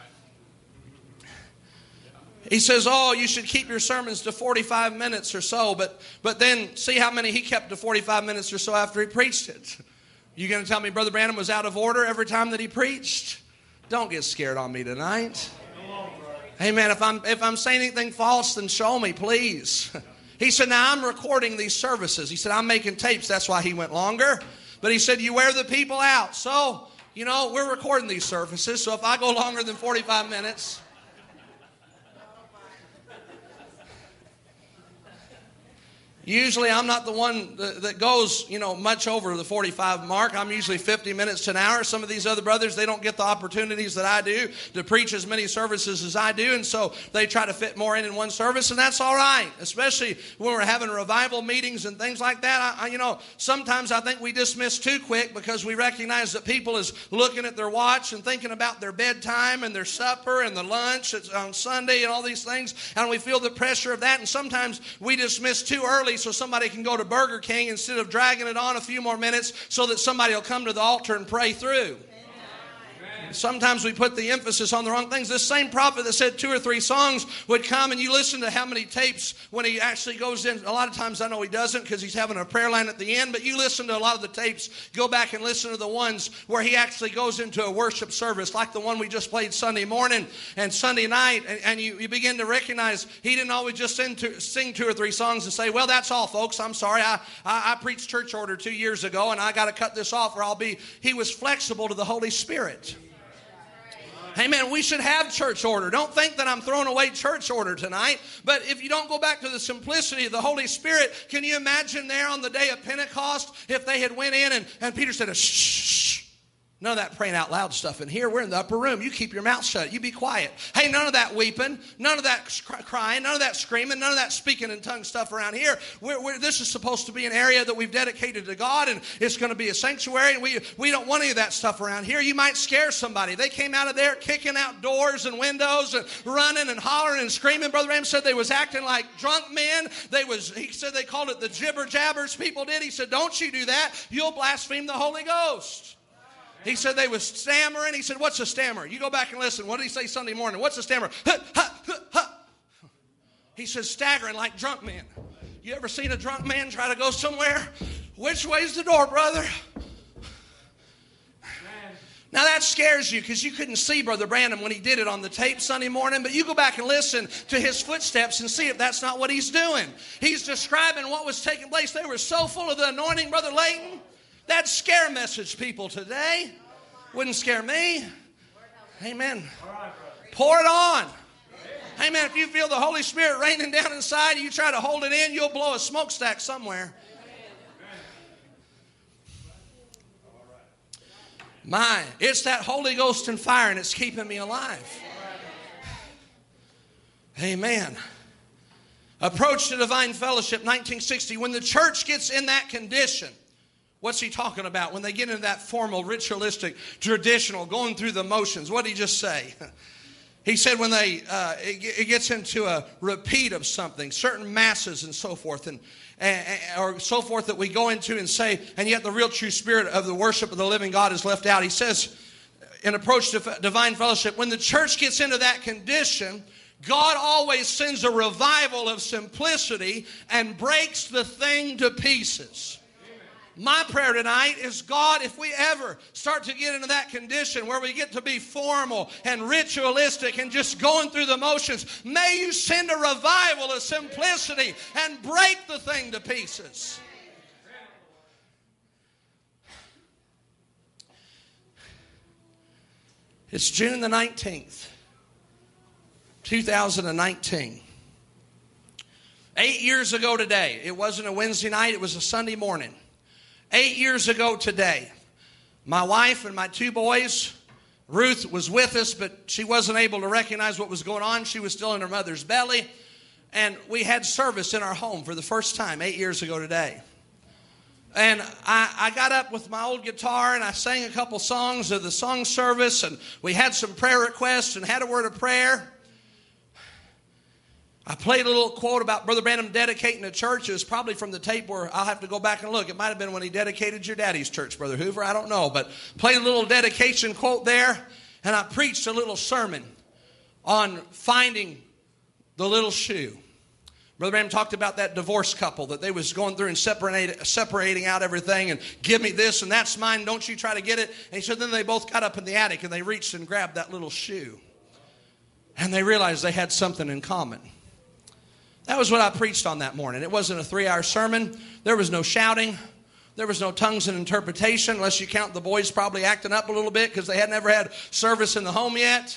He says, you should keep your sermons to 45 minutes or so, but then see how many he kept to 45 minutes or so after he preached it. You going to tell me Brother Branham was out of order every time that he preached? Don't get scared on me tonight. Amen. If I'm saying anything false, then show me, please. He said, now I'm recording these services. He said, I'm making tapes. That's why he went longer. But he said, you wear the people out. So, we're recording these services. So if I go longer than 45 minutes... Usually I'm not the one that goes, much over the 45 mark. I'm usually 50 minutes to an hour. Some of these other brothers, they don't get the opportunities that I do to preach as many services as I do. And so they try to fit more in one service, and that's all right. Especially when we're having revival meetings and things like that. Sometimes I think we dismiss too quick because we recognize that people is looking at their watch and thinking about their bedtime and their supper and the lunch on Sunday and all these things. And we feel the pressure of that. And sometimes we dismiss too early so somebody can go to Burger King instead of dragging it on a few more minutes so that somebody will come to the altar and pray through. Sometimes we put the emphasis on the wrong things. This same prophet that said 2 or 3 songs would come, and you listen to how many tapes when he actually goes in. A lot of times I know he doesn't because he's having a prayer line at the end, but you listen to a lot of the tapes. Go back and listen to the ones where he actually goes into a worship service like the one we just played Sunday morning and Sunday night, and you begin to recognize he didn't always just sing 2 or 3 songs and say, well, that's all, folks. I'm sorry. I preached church order 2 years ago, and I got to cut this off or I'll be... He was flexible to the Holy Spirit. Amen. We should have church order. Don't think that I'm throwing away church order tonight. But if you don't go back to the simplicity of the Holy Spirit, can you imagine there on the day of Pentecost if they had went in and Peter said, shh. None of that praying out loud stuff in here. We're in the upper room. You keep your mouth shut. You be quiet. Hey, none of that weeping. None of that crying. None of that screaming. None of that speaking in tongues stuff around here. This is supposed to be an area that we've dedicated to God, and it's going to be a sanctuary, and we don't want any of that stuff around here. You might scare somebody. They came out of there kicking out doors and windows and running and hollering and screaming. Brother Ram said they was acting like drunk men. He said they called it the jibber jabbers people did. He said, don't you do that. You'll blaspheme the Holy Ghost. He said they was stammering. He said, what's a stammer? You go back and listen. What did he say Sunday morning? What's a stammer? He says staggering like drunk men. You ever seen a drunk man try to go somewhere? Which way's the door, brother? Now that scares you because you couldn't see Brother Branham when he did it on the tape Sunday morning, but you go back and listen to his footsteps and see if that's not what he's doing. He's describing what was taking place. They were so full of the anointing, Brother Layton. That'd scare message people today. Wouldn't scare me. Amen. Pour it on. Amen. If you feel the Holy Spirit raining down inside and you try to hold it in, you'll blow a smokestack somewhere. My, it's that Holy Ghost and fire, and it's keeping me alive. Amen. Approach to Divine Fellowship, 1960. When the church gets in that condition, what's he talking about? When they get into that formal, ritualistic, traditional, going through the motions. What did he just say? He said when it gets into a repeat of something, certain masses and so forth, or so forth that we go into and say, and yet the real true spirit of the worship of the living God is left out. He says, in Approach to Divine Fellowship, when the church gets into that condition, God always sends a revival of simplicity and breaks the thing to pieces. My prayer tonight is, God, if we ever start to get into that condition where we get to be formal and ritualistic and just going through the motions, may you send a revival of simplicity and break the thing to pieces. It's June the 19th, 2019. 8 years ago today, it wasn't a Wednesday night, it was a Sunday morning. 8 years ago today, my wife and my two boys, Ruth was with us, but she wasn't able to recognize what was going on. She was still in her mother's belly. And we had service in our home for the first time 8 years ago today. And I got up with my old guitar and I sang a couple songs of the song service. And we had some prayer requests and had a word of prayer. I played a little quote about Brother Branham dedicating a church. It was probably from the tape where I'll have to go back and look. It might have been when he dedicated your daddy's church, Brother Hoover. I don't know. But played a little dedication quote there. And I preached a little sermon on finding the little shoe. Brother Branham talked about that divorced couple that they was going through and separating out everything and give me this and that's mine. Don't you try to get it. And he said then they both got up in the attic and they reached and grabbed that little shoe. And they realized they had something in common. That was what I preached on that morning. It wasn't a 3-hour sermon. There was no shouting. There was no tongues and interpretation, unless you count the boys probably acting up a little bit because they had never had service in the home yet.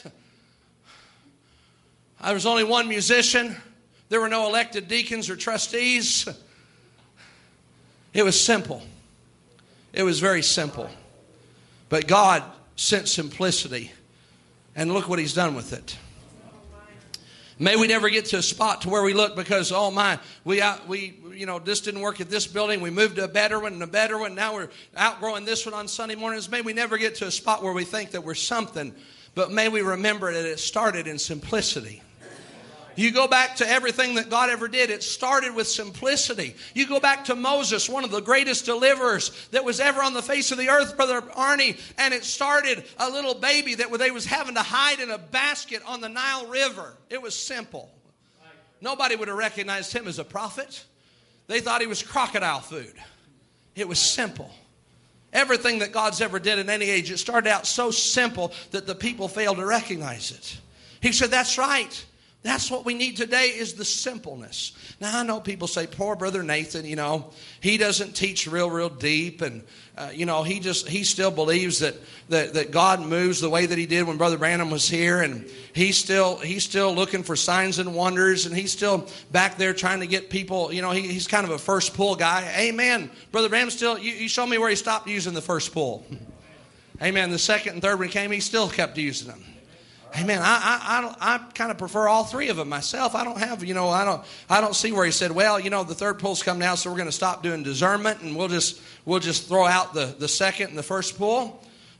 There was only one musician. There were no elected deacons or trustees. It was simple. It was very simple. But God sent simplicity, and look what He's done with it. May we never get to a spot to where we look because, oh my, we this didn't work at this building. We moved to a better one and a better one. Now we're outgrowing this one on Sunday mornings. May we never get to a spot where we think that we're something, but may we remember that it started in simplicity. You go back to everything that God ever did, it started with simplicity. You go back to Moses, one of the greatest deliverers that was ever on the face of the earth, Brother Arnie, and it started a little baby that they was having to hide in a basket on the Nile River. It was simple. Nobody would have recognized him as a prophet. They thought he was crocodile food. It was simple. Everything that God's ever did in any age, it started out so simple that the people failed to recognize it. He said, that's right. That's what we need today is the simpleness. Now, I know people say, poor Brother Nathan, he doesn't teach real deep. And, he still believes that God moves the way that he did when Brother Branham was here. And he's still looking for signs and wonders. And he's still back there trying to get people, he's kind of a first pull guy. Amen. Brother Branham still, you show me where he stopped using the first pull. Amen. The second and third one came, he still kept using them. Amen. I kind of prefer all three of them myself. I don't have, I don't see where he said, well, the third pull's come now, so we're going to stop doing discernment and we'll just throw out the second and the first pull.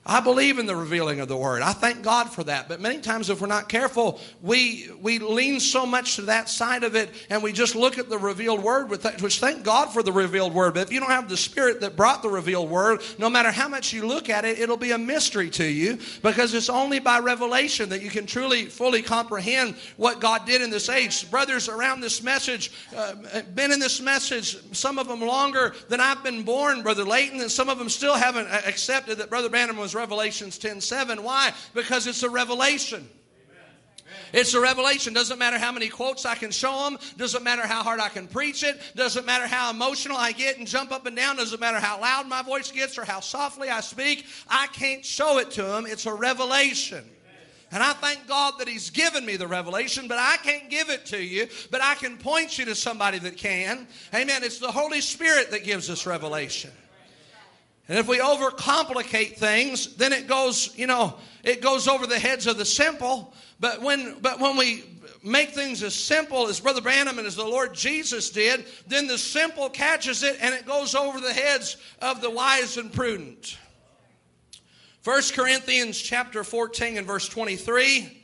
I believe in the revealing of the Word. I thank God for that. But many times if we're not careful, we lean so much to that side of it, and we just look at the revealed Word, which thank God for the revealed Word. But if you don't have the Spirit that brought the revealed Word, no matter how much you look at it, it'll be a mystery to you, because it's only by revelation that you can truly, fully comprehend what God did in this age. Brothers around this message, been in this message, some of them longer than I've been born, Brother Layton, and some of them still haven't accepted that Brother Branham was Revelations 10:7. Why? Because it's a revelation. It's a revelation. Doesn't matter how many quotes I can show them. Doesn't matter how hard I can preach it. Doesn't matter how emotional I get and jump up and down. Doesn't matter how loud my voice gets or how softly I speak. I can't show it to them. It's a revelation. And I thank God that He's given me the revelation, but I can't give it to you. But I can point you to somebody that can. Amen. It's the Holy Spirit that gives us revelation. And if we overcomplicate things, then it goes over the heads of the simple. But when we make things as simple as Brother Branham and as the Lord Jesus did, then the simple catches it and it goes over the heads of the wise and prudent. 1 Corinthians chapter 14 and verse 23.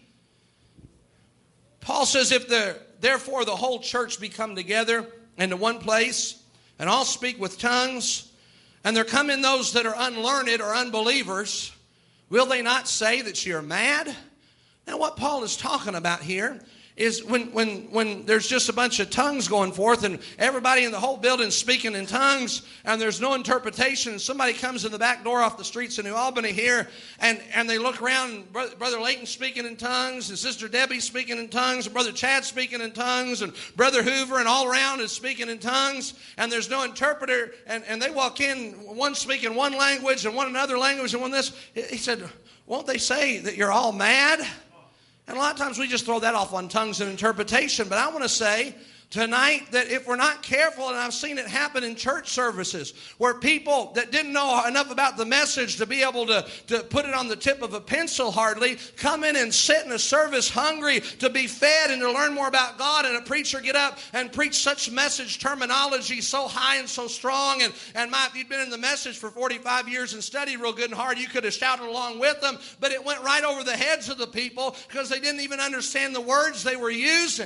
Paul says, if therefore the whole church be come together into one place, and all speak with tongues, and there come in those that are unlearned or unbelievers, will they not say that you're mad? Now what Paul is talking about here is when there's just a bunch of tongues going forth and everybody in the whole building speaking in tongues and there's no interpretation, and somebody comes in the back door off the streets of New Albany here and they look around and Brother Layton speaking in tongues and Sister Debbie speaking in tongues and Brother Chad speaking in tongues and Brother Hoover and all around is speaking in tongues and there's no interpreter and they walk in, one speaking one language and one another language and one this. He said, won't they say that you're all mad? And a lot of times we just throw that off on tongues and interpretation. But I want to say tonight that if we're not careful, and I've seen it happen in church services, where people that didn't know enough about the message to be able to put it on the tip of a pencil hardly, come in and sit in a service hungry to be fed and to learn more about God, and a preacher get up and preach such message terminology so high and so strong, and if you'd been in the message for 45 years and studied real good and hard, you could have shouted along with them, but it went right over the heads of the people because they didn't even understand the words they were using.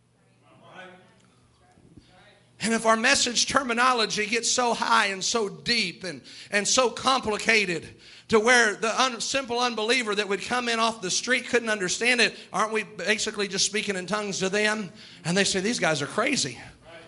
And if our message terminology gets so high and so deep and so complicated to where the simple unbeliever that would come in off the street couldn't understand it, aren't we basically just speaking in tongues to them? And they say, these guys are crazy.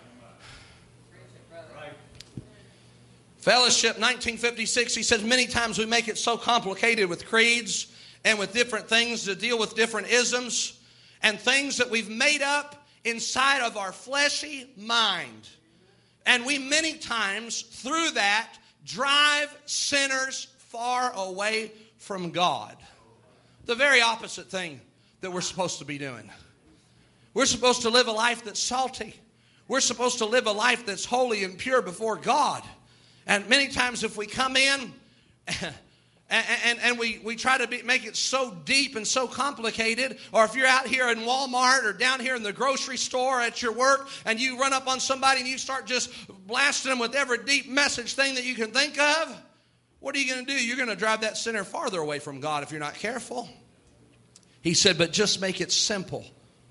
Fellowship, 1956, he says, many times we make it so complicated with creeds and with different things to deal with different isms and things that we've made up inside of our fleshy mind. And we many times, through that, drive sinners far away from God. The very opposite thing that we're supposed to be doing. We're supposed to live a life that's salty. We're supposed to live a life that's holy and pure before God. And many times if we come in and we try to make it so deep and so complicated, or if you're out here in Walmart or down here in the grocery store at your work and you run up on somebody and you start just blasting them with every deep message thing that you can think of, what are you going to do? You're going to drive that sinner farther away from God if you're not careful. He said, but just make it simple.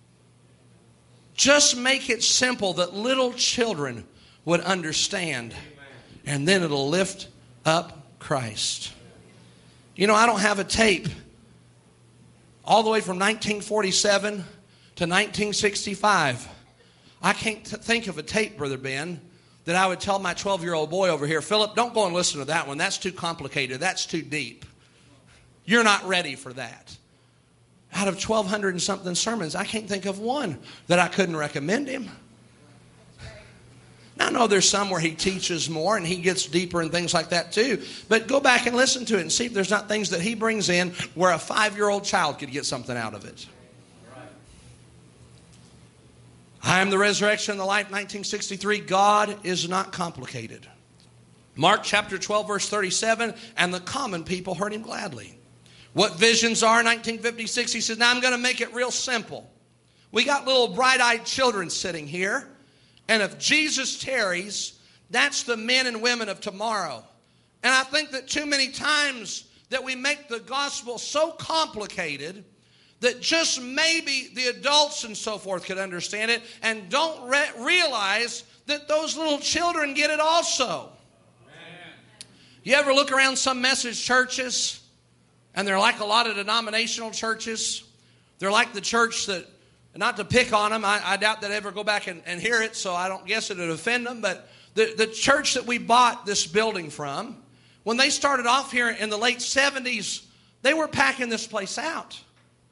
Just make it simple that little children would understand, and then it'll lift up Christ. You know, I don't have a tape all the way from 1947 to 1965. I can't think of a tape, Brother Ben, that I would tell my 12-year-old boy over here, Philip, don't go and listen to that one. That's too complicated. That's too deep. You're not ready for that. Out of 1,200 and something sermons, I can't think of one that I couldn't recommend him. Now, I know there's some where he teaches more and he gets deeper and things like that too. But go back and listen to it and see if there's not things that he brings in where a 5-year-old child could get something out of it. I am the resurrection and the life, 1963. God is not complicated. Mark chapter 12, verse 37, and the common people heard him gladly. What visions are, 1956, he says, now I'm going to make it real simple. We got little bright-eyed children sitting here. And if Jesus tarries, that's the men and women of tomorrow. And I think that too many times that we make the gospel so complicated that just maybe the adults and so forth could understand it and don't realize that those little children get it also. Amen. You ever look around some message churches, and they're like a lot of denominational churches? They're like the church that, not to pick on them, I doubt they'd ever go back and hear it, so I don't guess it would offend them, but the church that we bought this building from, when they started off here in the late 70s, they were packing this place out.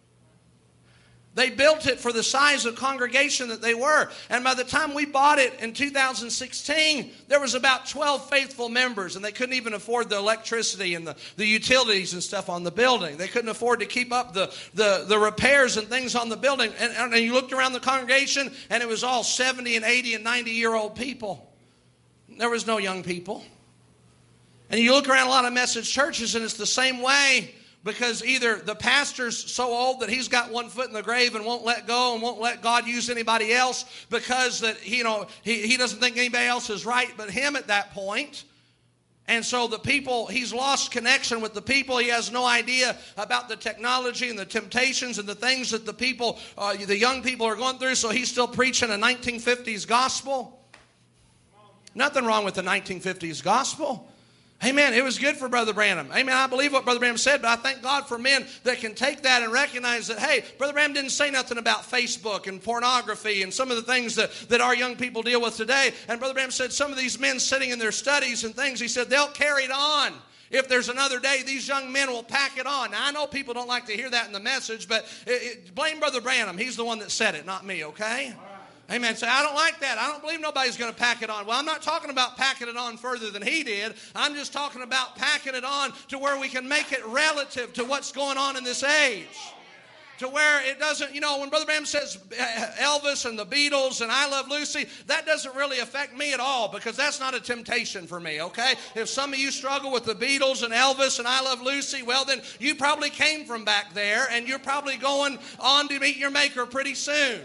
They built it for the size of congregation that they were. And by the time we bought it in 2016, there was about 12 faithful members, and they couldn't even afford the electricity and the utilities and stuff on the building. They couldn't afford to keep up the repairs and things on the building. And you looked around the congregation, and it was all 70 and 80 and 90-year-old people. There was no young people. And you look around a lot of message churches, and it's the same way. Because either the pastor's so old that he's got one foot in the grave and won't let go and won't let God use anybody else because that he doesn't think anybody else is right but him at that point. And so the people, he's lost connection with the people. He has no idea about the technology and the temptations and the things that the people, the young people are going through. So he's still preaching a 1950s gospel. Nothing wrong with the 1950s gospel. Amen. It was good for Brother Branham. Amen. I believe what Brother Branham said, but I thank God for men that can take that and recognize that, hey, Brother Branham didn't say nothing about Facebook and pornography and some of the things that our young people deal with today. And Brother Branham said some of these men sitting in their studies and things, he said, they'll carry it on. If there's another day, these young men will pack it on. Now, I know people don't like to hear that in the message, but blame Brother Branham. He's the one that said it, not me, okay? Amen. Say, I don't like that. I don't believe nobody's going to pack it on. Well, I'm not talking about packing it on further than he did. I'm just talking about packing it on to where we can make it relative to what's going on in this age. To where it doesn't, when Brother Branham says Elvis and the Beatles and I Love Lucy, that doesn't really affect me at all because that's not a temptation for me, okay? If some of you struggle with the Beatles and Elvis and I Love Lucy, well, then you probably came from back there and you're probably going on to meet your Maker pretty soon.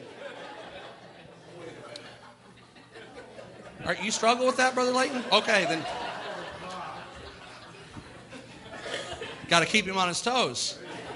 You struggle with that, Brother Layton? Okay, then. Got to keep him on his toes.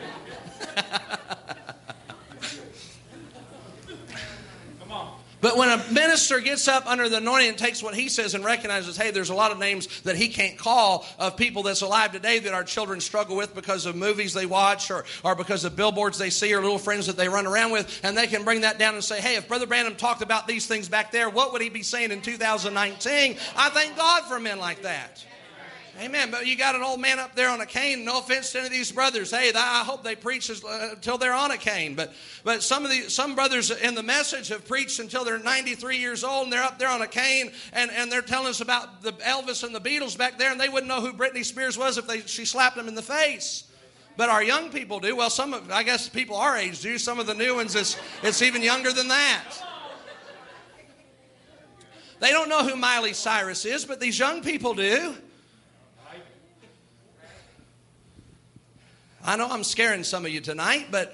But when a minister gets up under the anointing and takes what he says and recognizes, hey, there's a lot of names that he can't call of people that's alive today that our children struggle with because of movies they watch or because of billboards they see or little friends that they run around with, and they can bring that down and say, hey, if Brother Branham talked about these things back there, what would he be saying in 2019? I thank God for men like that. Amen. But you got an old man up there on a cane. No offense to any of these brothers. Hey, I hope they preach until they're on a cane. But some brothers in the message have preached until they're 93 years old and they're up there on a cane and they're telling us about the Elvis and the Beatles back there, and they wouldn't know who Britney Spears was if she slapped them in the face. But our young people do. Well, I guess people our age do. Some of the new ones, it's even younger than that. They don't know who Miley Cyrus is, but these young people do. I know I'm scaring some of you tonight, but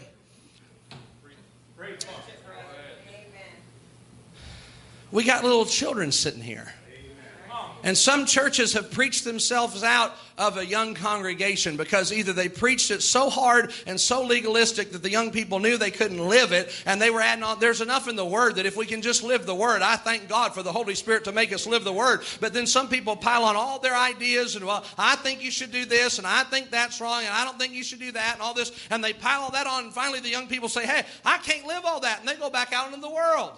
we got little children sitting here. And some churches have preached themselves out of a young congregation because either they preached it so hard and so legalistic that the young people knew they couldn't live it, and they were adding on. There's enough in the Word that if we can just live the Word, I thank God for the Holy Spirit to make us live the Word. But then some people pile on all their ideas and, well, I think you should do this, and I think that's wrong, and I don't think you should do that, and all this. And they pile all that on, and finally the young people say, hey, I can't live all that. And they go back out into the world.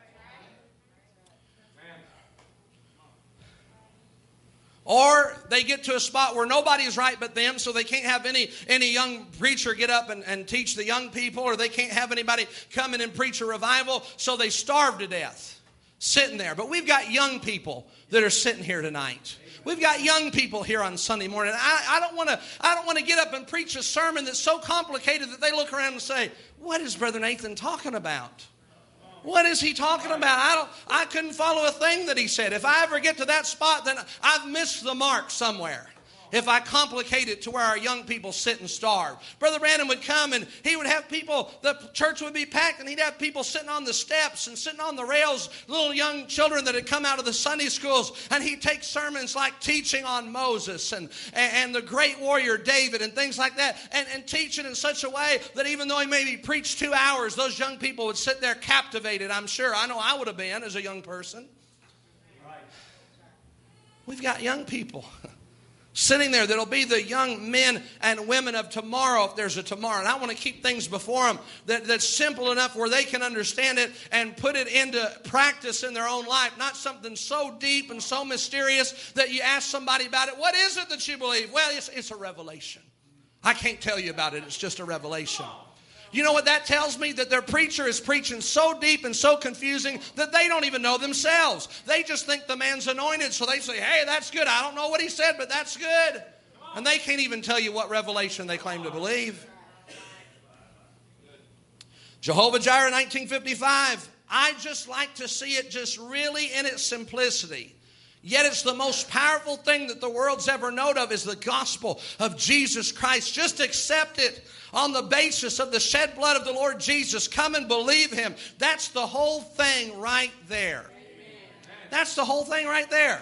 Or they get to a spot where nobody is right but them, so they can't have any young preacher get up and teach the young people, or they can't have anybody come in and preach a revival, so they starve to death sitting there. But we've got young people that are sitting here tonight. We've got young people here on Sunday morning. I don't want to get up and preach a sermon that's so complicated that they look around and say, what is Brother Nathan talking about? What is he talking about? I couldn't follow a thing that he said. If I ever get to that spot, then I've missed the mark somewhere. if I complicate it to where our young people sit and starve. Brother Branham would come and he would have people, the church would be packed, and he'd have people sitting on the steps and sitting on the rails, little young children that had come out of the Sunday schools, and he'd take sermons like teaching on Moses and the great warrior David and things like that, and teach it in such a way that even though he maybe preached 2 hours, those young people would sit there captivated, I'm sure. I know I would have been as a young person. We've got young people sitting there that'll be the young men and women of tomorrow if there's a tomorrow. And I want to keep things before them that's simple enough where they can understand it and put it into practice in their own life. Not something so deep and so mysterious that you ask somebody about it. What is it that you believe? Well, it's a revelation. I can't tell you about it. It's just a revelation. You know what that tells me? That their preacher is preaching so deep and so confusing that they don't even know themselves. They just think the man's anointed, so they say, hey, that's good. I don't know what he said, but that's good. And they can't even tell you what revelation they claim to believe. Jehovah-Jireh, 1955. I just like to see it just really in its simplicity. Yet it's the most powerful thing that the world's ever known of is the gospel of Jesus Christ. Just accept it on the basis of the shed blood of the Lord Jesus. Come and believe Him. That's the whole thing right there. That's the whole thing right there.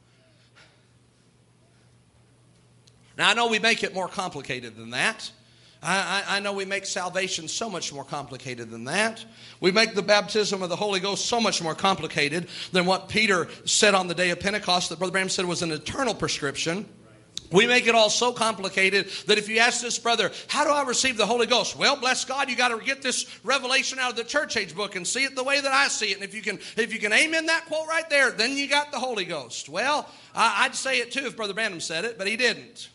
Now, I know we make it more complicated than that. I know we make salvation so much more complicated than that. We make the baptism of the Holy Ghost so much more complicated than what Peter said on the day of Pentecost that Brother Branham said was an eternal prescription. We make it all so complicated that if you ask this brother, how do I receive the Holy Ghost? Well, bless God, you got to get this revelation out of the church age book and see it the way that I see it. And if you can amen that quote right there, then you got the Holy Ghost. Well, I'd say it too if Brother Branham said it, but he didn't.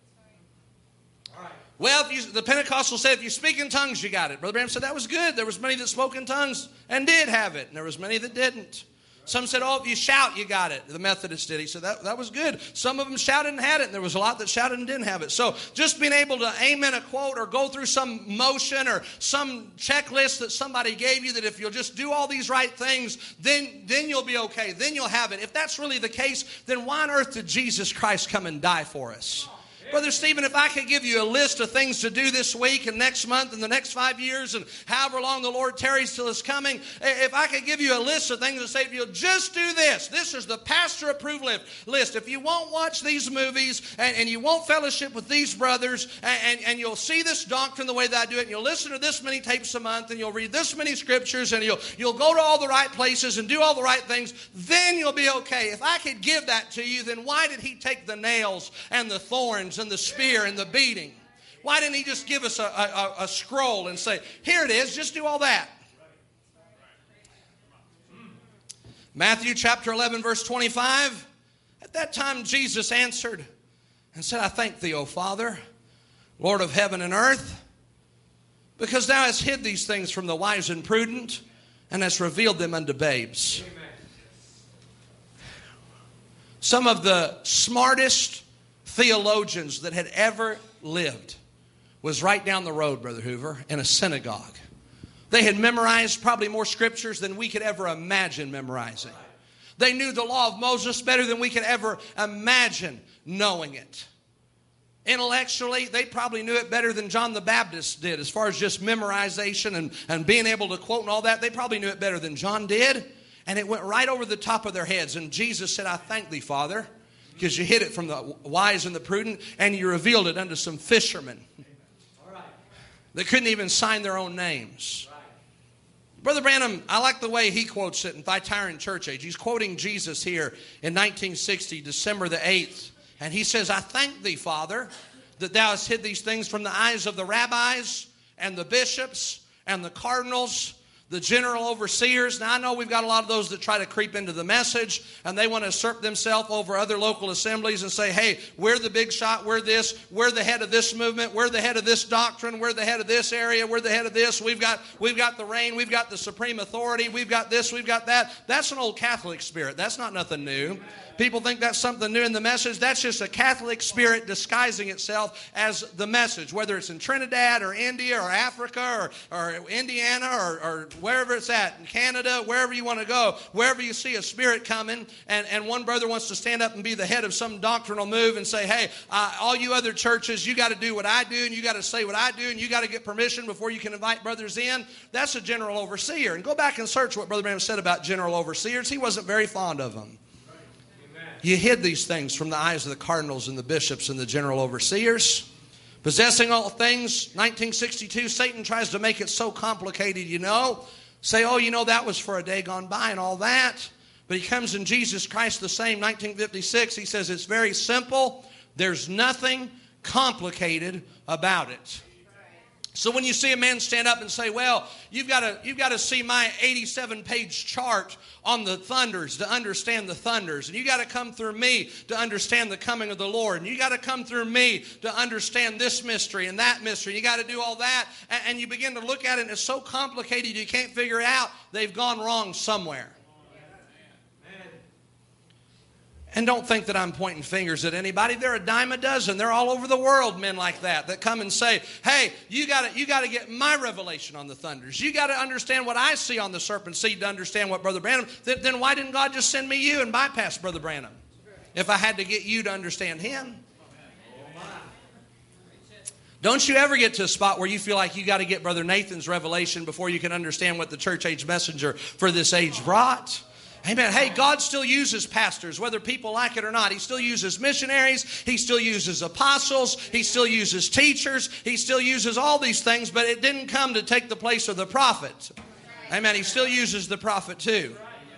Well, the Pentecostal said, if you speak in tongues, you got it. Brother Branham said that was good. There was many that spoke in tongues and did have it, and there was many that didn't. Some said, oh, if you shout, you got it. The Methodists did. He said that was good. Some of them shouted and had it, and there was a lot that shouted and didn't have it. So just being able to amen a quote or go through some motion or some checklist that somebody gave you that if you'll just do all these right things, then you'll be okay. Then you'll have it. If that's really the case, then why on earth did Jesus Christ come and die for us? Brother Stephen, if I could give you a list of things to do this week and next month and the next 5 years and however long the Lord tarries till His coming, if I could give you a list of things to say, if you'll just do this, this is the pastor-approved list. If you won't watch these movies and you won't fellowship with these brothers and you'll see this doctrine the way that I do it and you'll listen to this many tapes a month and you'll read this many scriptures and you'll go to all the right places and do all the right things, then you'll be okay. If I could give that to you, then why did He take the nails and the thorns and the spear and the beating? Why didn't He just give us a scroll and say, here it is, just do all that? Matthew chapter 11 verse 25. At that time Jesus answered and said, I thank Thee, O Father, Lord of heaven and earth, because Thou hast hid these things from the wise and prudent and hast revealed them unto babes. Amen. Some of the smartest theologians that had ever lived was right down the road, Brother Hoover, in a synagogue. They had memorized probably more scriptures than we could ever imagine memorizing. They knew the law of Moses better than we could ever imagine knowing it. Intellectually, they probably knew it better than John the Baptist did as far as just memorization and being able to quote and all that. They probably knew it better than John did. And it went right over the top of their heads. And Jesus said, I thank Thee, Father, because you hid it from the wise and the prudent, and you revealed it unto some fishermen that couldn't even sign their own names. Brother Branham, I like the way he quotes it in Thyatira Church Age. He's quoting Jesus here in 1960, December the 8th. And he says, I thank Thee, Father, that Thou hast hid these things from the eyes of the rabbis and the bishops and the cardinals, the general overseers. Now, I know we've got a lot of those that try to creep into the message, and they want to assert themselves over other local assemblies and say, hey, we're the big shot, we're this, we're the head of this movement, we're the head of this doctrine, we're the head of this area, we're the head of this, we've got the reign, we've got the supreme authority, we've got this, we've got that. That's an old Catholic spirit. That's not nothing new. People think that's something new in the message. That's just a Catholic spirit disguising itself as the message, whether it's in Trinidad or India or Africa or Indiana or wherever it's at, in Canada, wherever you want to go, wherever you see a spirit coming, and one brother wants to stand up and be the head of some doctrinal move and say, hey, all you other churches, you got to do what I do, and you got to say what I do, and you got to get permission before you can invite brothers in. That's a general overseer. And go back and search what Brother Branham said about general overseers. He wasn't very fond of them. He hid these things from the eyes of the cardinals and the bishops and the general overseers. Possessing all things, 1962, Satan tries to make it so complicated, Say, that was for a day gone by and all that. But he comes in Jesus Christ the same, 1956. He says it's very simple. There's nothing complicated about it. So when you see a man stand up and say, well, you've got to see my 87-page chart on the thunders to understand the thunders. And you got to come through me to understand the coming of the Lord. And you got to come through me to understand this mystery and that mystery. You got to do all that. And you begin to look at it and it's so complicated you can't figure it out. They've gone wrong somewhere. And don't think that I'm pointing fingers at anybody. They're a dime a dozen. They're all over the world, men like that come and say, hey, you got to get my revelation on the thunders. You got to understand what I see on the serpent seed to understand what Brother Branham. Then why didn't God just send me you and bypass Brother Branham if I had to get you to understand him? Don't you ever get to a spot where you feel like you got to get Brother Nathan's revelation before you can understand what the church age messenger for this age brought. Amen. Hey, God still uses pastors, whether people like it or not. He still uses missionaries. He still uses apostles. He still uses teachers. He still uses all these things, but it didn't come to take the place of the prophet. Amen. He still uses the prophet too.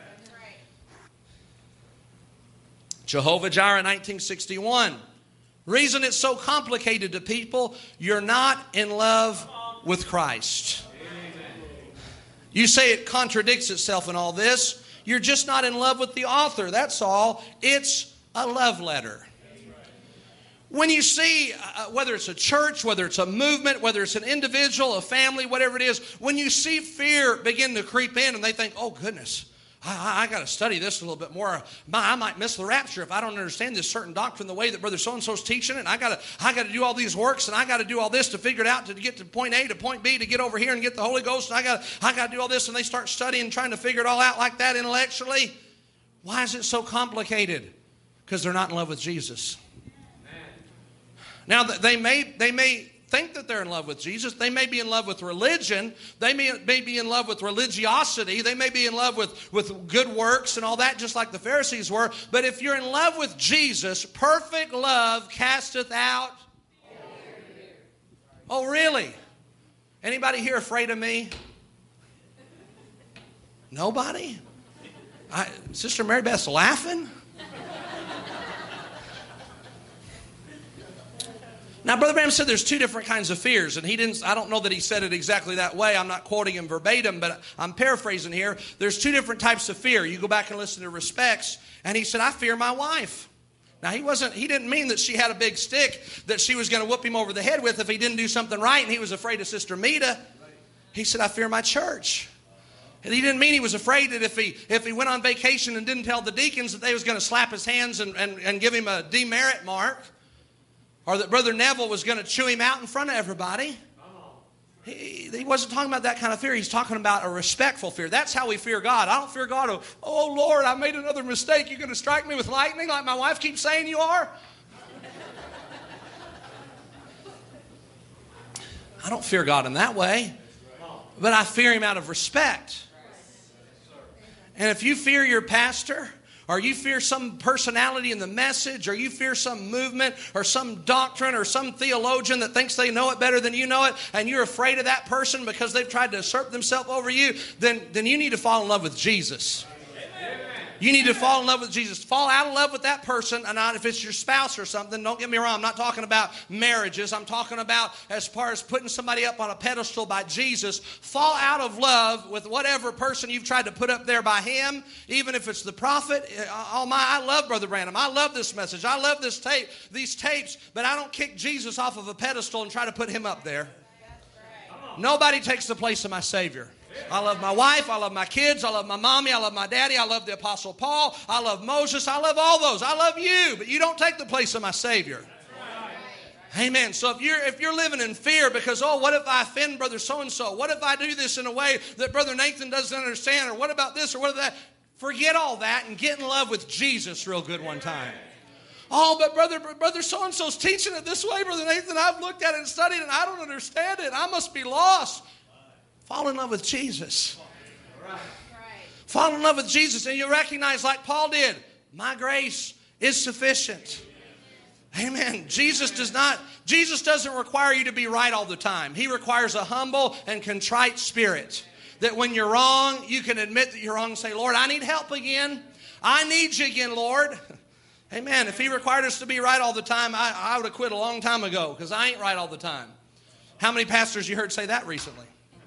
Jehovah-Jireh, 1961. Reason it's so complicated to people, you're not in love with Christ. You say it contradicts itself in all this. You're just not in love with the author. That's all. It's a love letter. When you see, whether it's a church, whether it's a movement, whether it's an individual, a family, whatever it is, when you see fear begin to creep in and they think, oh goodness, I got to study this a little bit more. I might miss the rapture if I don't understand this certain doctrine the way that Brother So-and-so's teaching it. I got to do all these works and I got to do all this to figure it out to get to point A to point B to get over here and get the Holy Ghost. And I got to do all this, and they start studying and trying to figure it all out like that intellectually. Why is it so complicated? Because they're not in love with Jesus. Now they may think that they're in love with Jesus. They may be in love with religion. They may be in love with religiosity. They may be in love with good works and all that, just like the Pharisees were. But if you're in love with Jesus, perfect love casteth out. Oh, really? Anybody here afraid of me? Nobody? Sister Mary Beth's laughing? Now, Brother Branham said there's two different kinds of fears, and I don't know that he said it exactly that way. I'm not quoting him verbatim, but I'm paraphrasing here. There's two different types of fear. You go back and listen to Respects, and he said, I fear my wife. Now, he didn't mean that she had a big stick that she was going to whoop him over the head with if he didn't do something right, and he was afraid of Sister Mita. He said, I fear my church. And he didn't mean he was afraid that if he went on vacation and didn't tell the deacons that they was going to slap his hands and give him a demerit mark. Or that Brother Neville was going to chew him out in front of everybody. He wasn't talking about that kind of fear. He's talking about a respectful fear. That's how we fear God. I don't fear God. Oh, Lord, I made another mistake. You're going to strike me with lightning like my wife keeps saying you are? I don't fear God in that way. But I fear him out of respect. And if you fear your pastor, or you fear some personality in the message, or you fear some movement or some doctrine or some theologian that thinks they know it better than you know it, and you're afraid of that person because they've tried to usurp themselves over you, then you need to fall in love with Jesus. You need to fall in love with Jesus. Fall out of love with that person, and not if it's your spouse or something. Don't get me wrong. I'm not talking about marriages. I'm talking about as far as putting somebody up on a pedestal by Jesus. Fall out of love with whatever person you've tried to put up there by him, even if it's the prophet. I love Brother Branham. I love this message. I love these tapes, but I don't kick Jesus off of a pedestal and try to put him up there. Nobody takes the place of my Savior. I love my wife. I love my kids. I love my mommy. I love my daddy. I love the Apostle Paul. I love Moses. I love all those. I love you, but you don't take the place of my Savior. Amen. So if you're living in fear because, oh, what if I offend brother so-and-so? What if I do this in a way that brother Nathan doesn't understand? Or what about this or what about that? Forget all that and get in love with Jesus real good one time. Oh, but brother so-and-so's teaching it this way, brother Nathan. I've looked at it and studied it and I don't understand it. I must be lost. Fall in love with Jesus. Fall in love with Jesus and you recognize like Paul did, my grace is sufficient. Amen. Jesus doesn't require you to be right all the time. He requires a humble and contrite spirit. That when you're wrong, you can admit that you're wrong and say, Lord, I need help again. I need you again, Lord. Amen. If he required us to be right all the time, I would have quit a long time ago because I ain't right all the time. How many pastors you heard say that recently?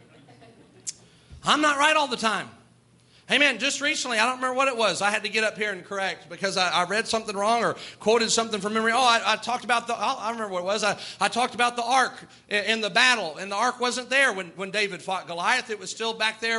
I'm not right all the time. Amen. Just recently, I don't remember what it was. I had to get up here and correct because I read something wrong or quoted something from memory. I talked about I remember what it was. I talked about the ark in the battle, and the ark wasn't there when David fought Goliath. It was still back there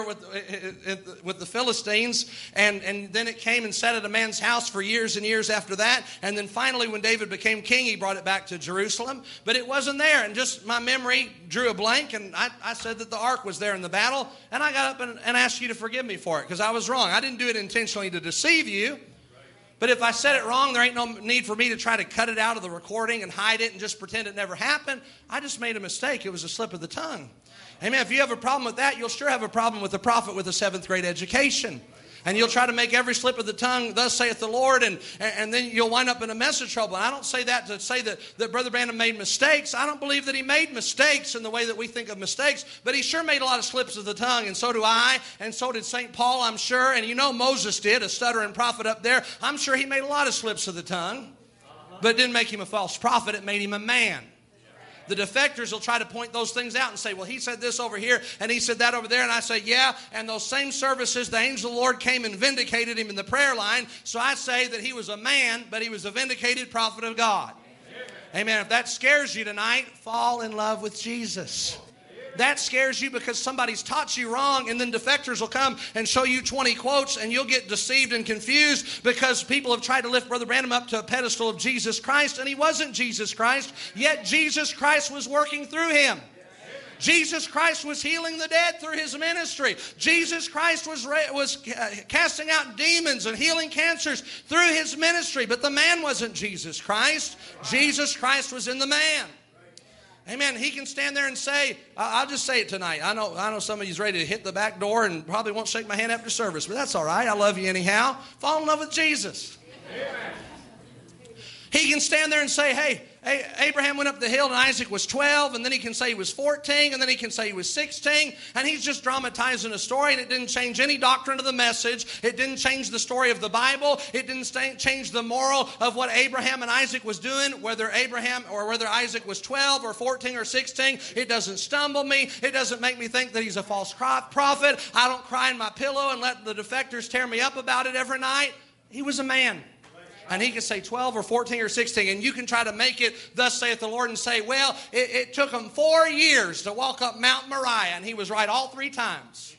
with the Philistines, and then it came and sat at a man's house for years and years after that. And then finally, when David became king, he brought it back to Jerusalem, but it wasn't there. And just my memory drew a blank, and I said that the ark was there in the battle, and I got up and asked you to forgive me for it. Because I was wrong. I didn't do it intentionally to deceive you. But if I said it wrong, there ain't no need for me to try to cut it out of the recording and hide it and just pretend it never happened. I just made a mistake. It was a slip of the tongue. Amen. If you have a problem with that, you'll sure have a problem with a prophet with a 7th grade education. And you'll try to make every slip of the tongue, thus saith the Lord, and then you'll wind up in a mess of trouble. And I don't say that to say that Brother Branham made mistakes. I don't believe that he made mistakes in the way that we think of mistakes, but he sure made a lot of slips of the tongue, and so do I, and so did St. Paul, I'm sure. And you know Moses did, a stuttering prophet up there. I'm sure he made a lot of slips of the tongue, but it didn't make him a false prophet. It made him a man. The defectors will try to point those things out and say, well, he said this over here and he said that over there. And I say, yeah, and those same services, the angel of the Lord came and vindicated him in the prayer line. So I say that he was a man, but he was a vindicated prophet of God. Amen. If that scares you tonight, fall in love with Jesus. That scares you because somebody's taught you wrong, and then defectors will come and show you 20 quotes, and you'll get deceived and confused because people have tried to lift Brother Branham up to a pedestal of Jesus Christ, and he wasn't Jesus Christ, yet Jesus Christ was working through him. Jesus Christ was healing the dead through his ministry. Jesus Christ was casting out demons and healing cancers through his ministry, but the man wasn't Jesus Christ. Jesus Christ was in the man. Amen. He can stand there and say, I'll just say it tonight. I know some of you's ready to hit the back door and probably won't shake my hand after service, but that's all right. I love you anyhow. Fall in love with Jesus. Amen. He can stand there and say, hey, Abraham went up the hill and Isaac was 12, and then he can say he was 14, and then he can say he was 16, and he's just dramatizing a story, and it didn't change any doctrine of the message. It didn't change the story of the Bible. It didn't change the moral of what Abraham and Isaac was doing, whether Isaac was 12 or 14 or 16. It doesn't stumble me. It doesn't make me think that he's a false prophet. I don't cry in my pillow and let the defectors tear me up about it every night. He was a man. And he can say 12 or 14 or 16. And you can try to make it, thus saith the Lord, and say, well, it took him 4 years to walk up Mount Moriah, and he was right all 3 times.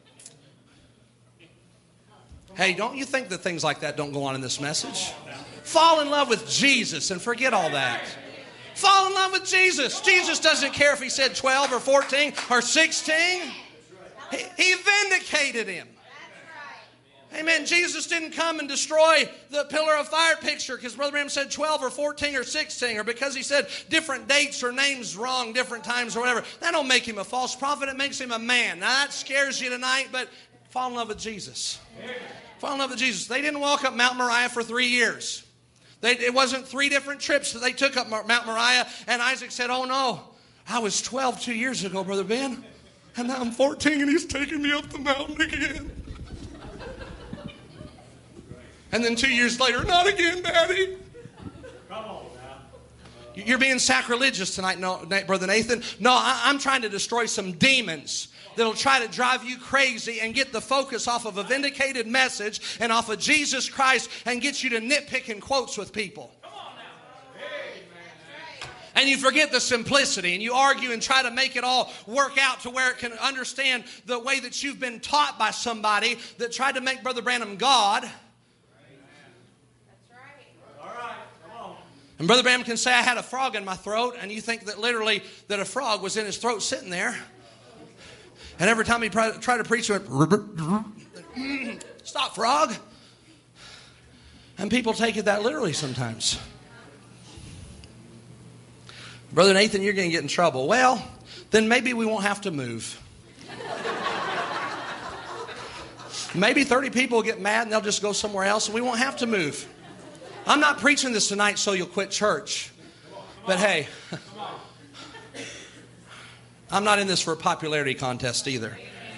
Hey, don't you think that things like that don't go on in this message? Fall in love with Jesus and forget all that. Fall in love with Jesus. Jesus doesn't care if he said 12 or 14 or 16. He vindicated him. Amen. Jesus didn't come and destroy the pillar of fire picture because Brother Branham said 12 or 14 or 16, or because he said different dates or names wrong different times or whatever. That don't make him a false prophet. It makes him a man. Now that scares you tonight, but fall in love with Jesus. Fall in love with Jesus. They didn't walk up Mount Moriah for 3 years. It wasn't 3 different trips that they took up Mount Moriah, and Isaac said, oh no, I was 12 2 years ago, Brother Ben, and now I'm 14 and he's taking me up the mountain again. And then 2 years later, not again, Daddy. Come on now. You're being sacrilegious tonight, no, Brother Nathan. No, I'm trying to destroy some demons that'll try to drive you crazy and get the focus off of a vindicated message and off of Jesus Christ and get you to nitpick in quotes with people. And you forget the simplicity, and you argue and try to make it all work out to where it can understand the way that you've been taught by somebody that tried to make Brother Branham God. That's right. All right, come on. And Brother Branham can say, I had a frog in my throat, and you think that literally that a frog was in his throat sitting there. And every time he tried to preach, he went, stop, frog. And people take it that literally sometimes. Brother Nathan, you're going to get in trouble. Well, then maybe we won't have to move. Maybe 30 people will get mad and they'll just go somewhere else and we won't have to move. I'm not preaching this tonight so you'll quit church. But hey, I'm not in this for a popularity contest either.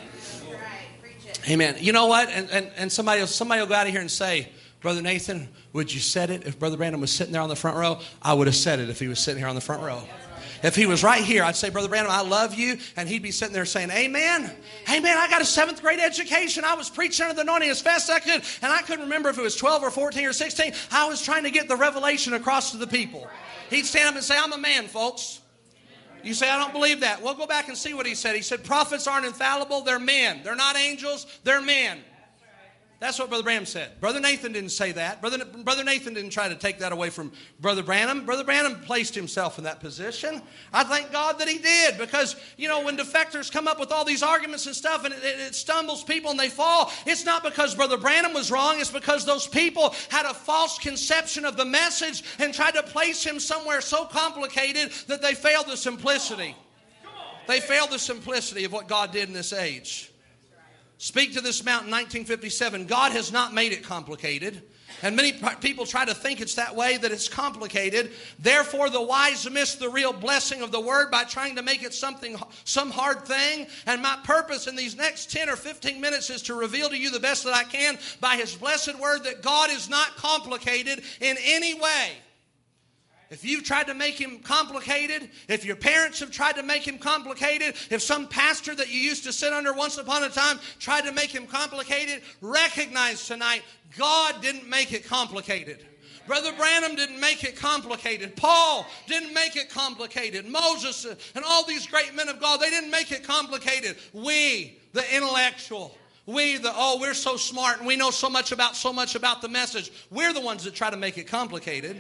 Amen. You know what? And somebody will go out of here and say, Brother Nathan, would you said it if Brother Branham was sitting there on the front row? I would have said it if he was sitting here on the front row. If he was right here, I'd say, Brother Branham, I love you. And he'd be sitting there saying, amen. Amen. I got a 7th grade education. I was preaching under the anointing as fast as I could. And I couldn't remember if it was 12 or 14 or 16. I was trying to get the revelation across to the people. He'd stand up and say, I'm a man, folks. You say, I don't believe that. Well, go back and see what he said. He said, prophets aren't infallible. They're men. They're not angels. They're men. That's what Brother Branham said. Brother Nathan didn't say that. Brother Nathan didn't try to take that away from Brother Branham. Brother Branham placed himself in that position. I thank God that he did because, you know, when defectors come up with all these arguments and stuff and it stumbles people and they fall, it's not because Brother Branham was wrong. It's because those people had a false conception of the message and tried to place him somewhere so complicated that they failed the simplicity. They failed the simplicity of what God did in this age. Speak to This Mountain, 1957. God has not made it complicated. And many people try to think it's that way, that it's complicated. Therefore, the wise miss the real blessing of the word by trying to make it some hard thing. And my purpose in these next 10 or 15 minutes is to reveal to you the best that I can by His blessed word that God is not complicated in any way. If you've tried to make Him complicated, if your parents have tried to make Him complicated, if some pastor that you used to sit under once upon a time tried to make Him complicated, recognize tonight, God didn't make it complicated. Brother Branham didn't make it complicated. Paul didn't make it complicated. Moses and all these great men of God, they didn't make it complicated. We, the intellectual, we're so smart and we know so much about the message. We're the ones that try to make it complicated.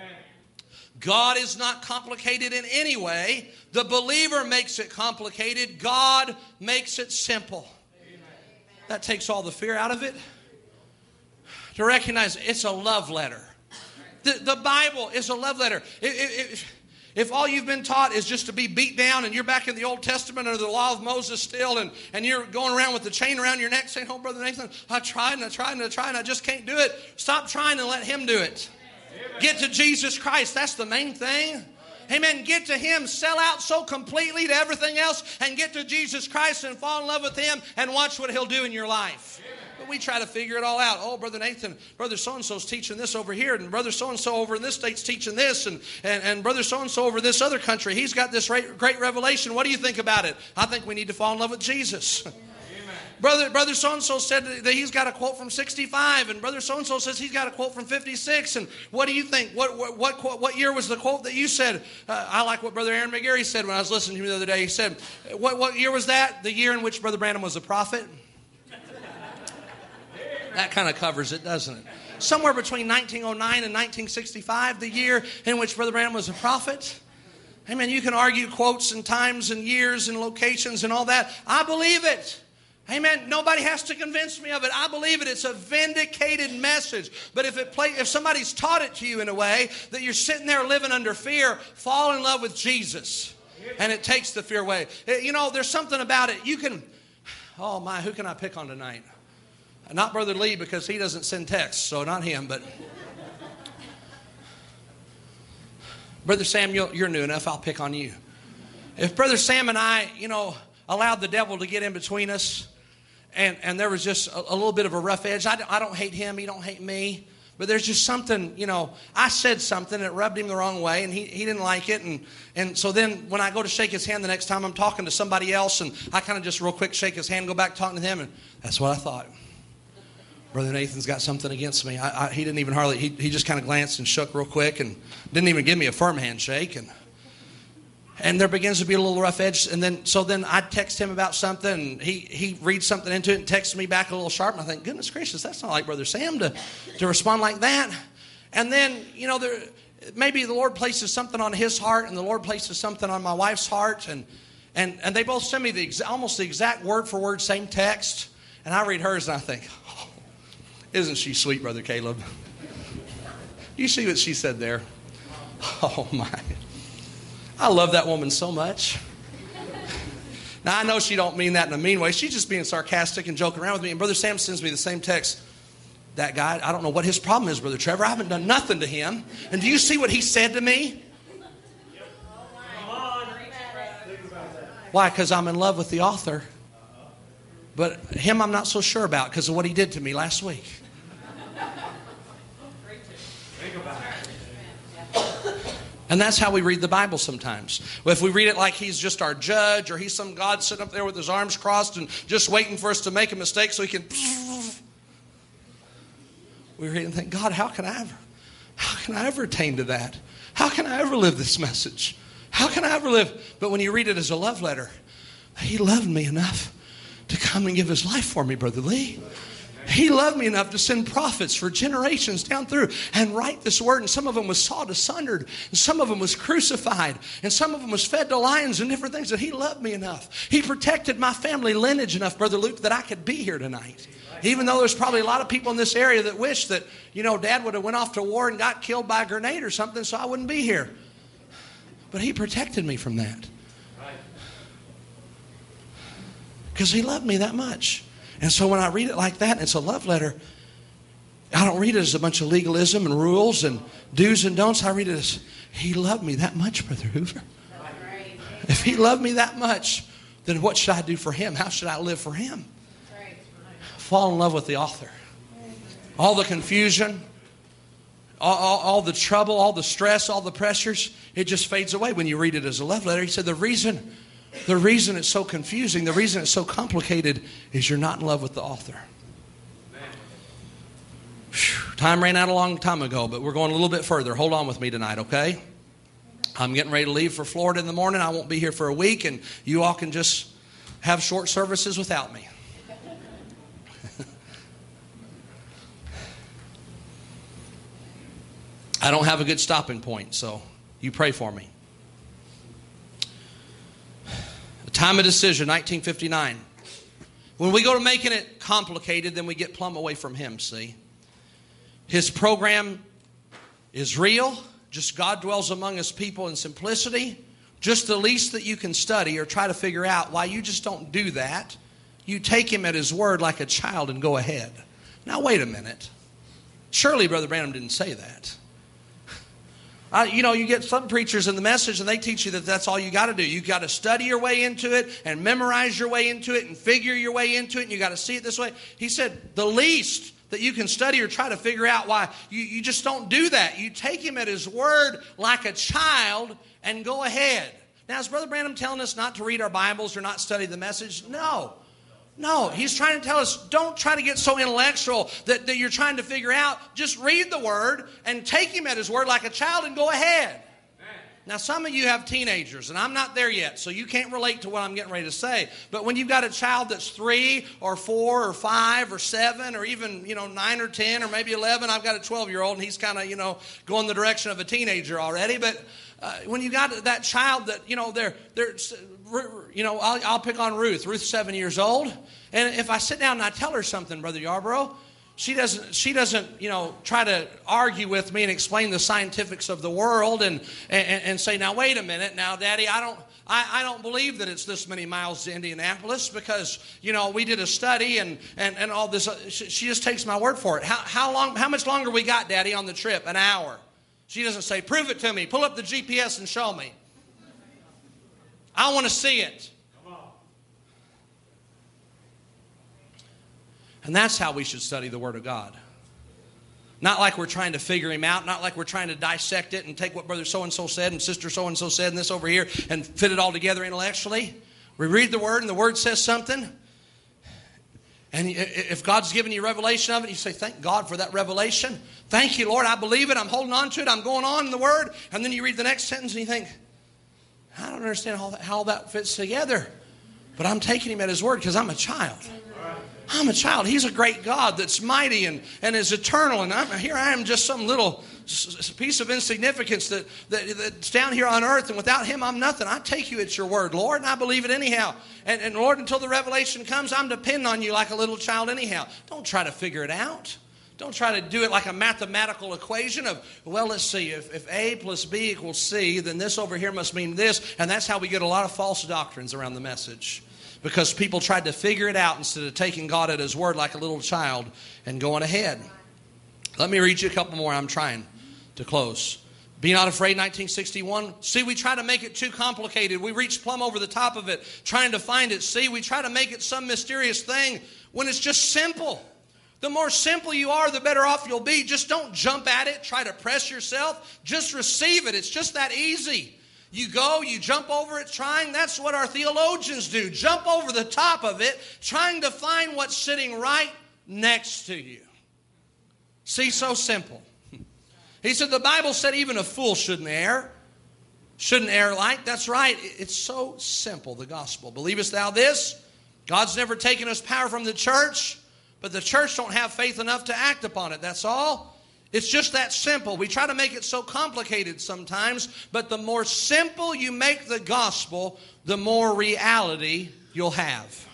God is not complicated in any way. The believer makes it complicated. God makes it simple. Amen. That takes all the fear out of it. To recognize it's a love letter. The Bible is a love letter. If all you've been taught is just to be beat down and you're back in the Old Testament under the law of Moses still and you're going around with the chain around your neck saying, oh, Brother Nathan, I tried and I just can't do it. Stop trying and let Him do it. Get to Jesus Christ. That's the main thing. Amen. Get to Him. Sell out so completely to everything else and get to Jesus Christ and fall in love with Him and watch what He'll do in your life. But we try to figure it all out. Oh, Brother Nathan, Brother so-and-so's teaching this over here and Brother so-and-so over in this state's teaching this and Brother so-and-so over this other country. He's got this great revelation. What do you think about it? I think we need to fall in love with Jesus. Brother so-and-so said that he's got a quote from 65, and Brother so-and-so says he's got a quote from 56. And what do you think? What year was the quote that you said? I like what Brother Aaron McGarry said when I was listening to him the other day. He said, what year was that? The year in which Brother Branham was a prophet? That kind of covers it, doesn't it? Somewhere between 1909 and 1965, the year in which Brother Branham was a prophet. Amen. You can argue quotes and times and years and locations and all that. I believe it. Amen. Nobody has to convince me of it. I believe it. It's a vindicated message. But if somebody's taught it to you in a way that you're sitting there living under fear, fall in love with Jesus. And it takes the fear away. You know, there's something about it. Oh my, who can I pick on tonight? Not Brother Lee because he doesn't send texts, so not him, but Brother Sam, you're new enough, I'll pick on you. If Brother Sam and I, allowed the devil to get in between us, and there was just a little bit of a rough edge. I don't hate him. He don't hate me. But there's just something, I said something that rubbed him the wrong way, and he didn't like it. And so then when I go to shake his hand the next time I'm talking to somebody else, and I kind of just real quick shake his hand, go back talking to him, and that's what I thought. Brother Nathan's got something against me. He didn't even he just kind of glanced and shook real quick and didn't even give me a firm handshake. And And there begins to be a little rough edge. And then I text him about something, and he reads something into it and texts me back a little sharp. And I think, goodness gracious, that's not like Brother Sam to respond like that. And then, maybe the Lord places something on his heart, and the Lord places something on my wife's heart. And they both send me almost the exact word for word, same text. And I read hers, and I think, oh, isn't she sweet, Brother Caleb? You see what she said there? Oh, my. I love that woman so much. Now, I know she don't mean that in a mean way. She's just being sarcastic and joking around with me. And Brother Sam sends me the same text. That guy, I don't know what his problem is, Brother Trevor. I haven't done nothing to him. And do you see what he said to me? Why? Because I'm in love with the author. But him I'm not so sure about because of what he did to me last week. And that's how we read the Bible sometimes. Well, if we read it like he's just our judge, or he's some God sitting up there with his arms crossed and just waiting for us to make a mistake so he can... We read and think, God, how can I ever attain to that? How can I ever live this message? How can I ever live? But when you read it as a love letter, he loved me enough to come and give his life for me, Brother Lee. He loved me enough to send prophets for generations down through and write this word. And some of them was sawed asunder. And some of them was crucified. And some of them was fed to lions and different things. And he loved me enough. He protected my family lineage enough, Brother Luke, that I could be here tonight. Even though there's probably a lot of people in this area that wish that, Dad would have went off to war and got killed by a grenade or something so I wouldn't be here. But he protected me from that. Because he loved me that much. And so when I read it like that, and it's a love letter, I don't read it as a bunch of legalism and rules and do's and don'ts. I read it as, he loved me that much, Brother Hoover. If he loved me that much, then what should I do for him? How should I live for him? Fall in love with the author. All the confusion, all the trouble, all the stress, all the pressures, it just fades away when you read it as a love letter. He said the reason it's so confusing, the reason it's so complicated is you're not in love with the author. Whew, time ran out a long time ago, but we're going a little bit further. Hold on with me tonight, okay? I'm getting ready to leave for Florida in the morning. I won't be here for a week, and you all can just have short services without me. I don't have a good stopping point, so you pray for me. A time of decision, 1959. When we go to making it complicated, then we get plumb away from him, see? His program is real. Just God dwells among his people in simplicity. Just the least that you can study or try to figure out why you just don't do that. You take him at his word like a child and go ahead. Now, wait a minute. Surely Brother Branham didn't say that. You get some preachers in the message and they teach you that that's all you got to do. You got to study your way into it and memorize your way into it and figure your way into it, and you got to see it this way. He said the least that you can study or try to figure out why you just don't do that. You take him at his word like a child and go ahead. Now, is Brother Branham telling us not to read our Bibles or not study the message? No, he's trying to tell us, don't try to get so intellectual that you're trying to figure out. Just read the Word and take him at his word like a child and go ahead. Amen. Now, some of you have teenagers, and I'm not there yet, so you can't relate to what I'm getting ready to say. But when you've got a child that's 3 or 4 or 5 or 7 or even, 9 or 10 or maybe 11, I've got a 12-year-old, and he's kind of, going the direction of a teenager already. But when you got that child that, I'll pick on Ruth. Ruth's 7 years old. And if I sit down and I tell her something, Brother Yarborough, she doesn't, try to argue with me and explain the scientifics of the world and say, now, wait a minute. Now, Daddy, I don't believe that it's this many miles to Indianapolis because, we did a study and all this. She just takes my word for it. How much longer we got, Daddy, on the trip? An hour. She doesn't say, prove it to me. Pull up the GPS and show me. I want to see it. And that's how we should study the Word of God. Not like we're trying to figure him out. Not like we're trying to dissect it and take what Brother so-and-so said and Sister so-and-so said and this over here and fit it all together intellectually. We read the Word and the Word says something. And if God's given you revelation of it, you say, thank God for that revelation. Thank you, Lord. I believe it. I'm holding on to it. I'm going on in the Word. And then you read the next sentence and you think, I don't understand how all that fits together. But I'm taking him at his word because I'm a child. I'm a child. He's a great God that's mighty and is eternal. And here I am, just some little piece of insignificance that's down here on earth. And without him, I'm nothing. I take you at your word, Lord, and I believe it anyhow. And Lord, until the revelation comes, I'm depending on you like a little child anyhow. Don't try to figure it out. Don't try to do it like a mathematical equation of, well, let's see, if A plus B equals C, then this over here must mean this. And that's how we get a lot of false doctrines around the message. Because people tried to figure it out instead of taking God at his word like a little child and going ahead. Let me read you a couple more. I'm trying to close. Be not afraid, 1961. See, we try to make it too complicated. We reach plumb over the top of it trying to find it. See, we try to make it some mysterious thing when it's just simple. The more simple you are, the better off you'll be. Just don't jump at it. Try to press yourself. Just receive it. It's just that easy. You go, you jump over it trying. That's what our theologians do. Jump over the top of it, trying to find what's sitting right next to you. See, so simple. He said the Bible said even a fool shouldn't err. Shouldn't err like. That's right. It's so simple, the gospel. Believest thou this? God's never taken us power from the church. But the church don't have faith enough to act upon it. That's all. It's just that simple. We try to make it so complicated sometimes. But the more simple you make the gospel, the more reality you'll have.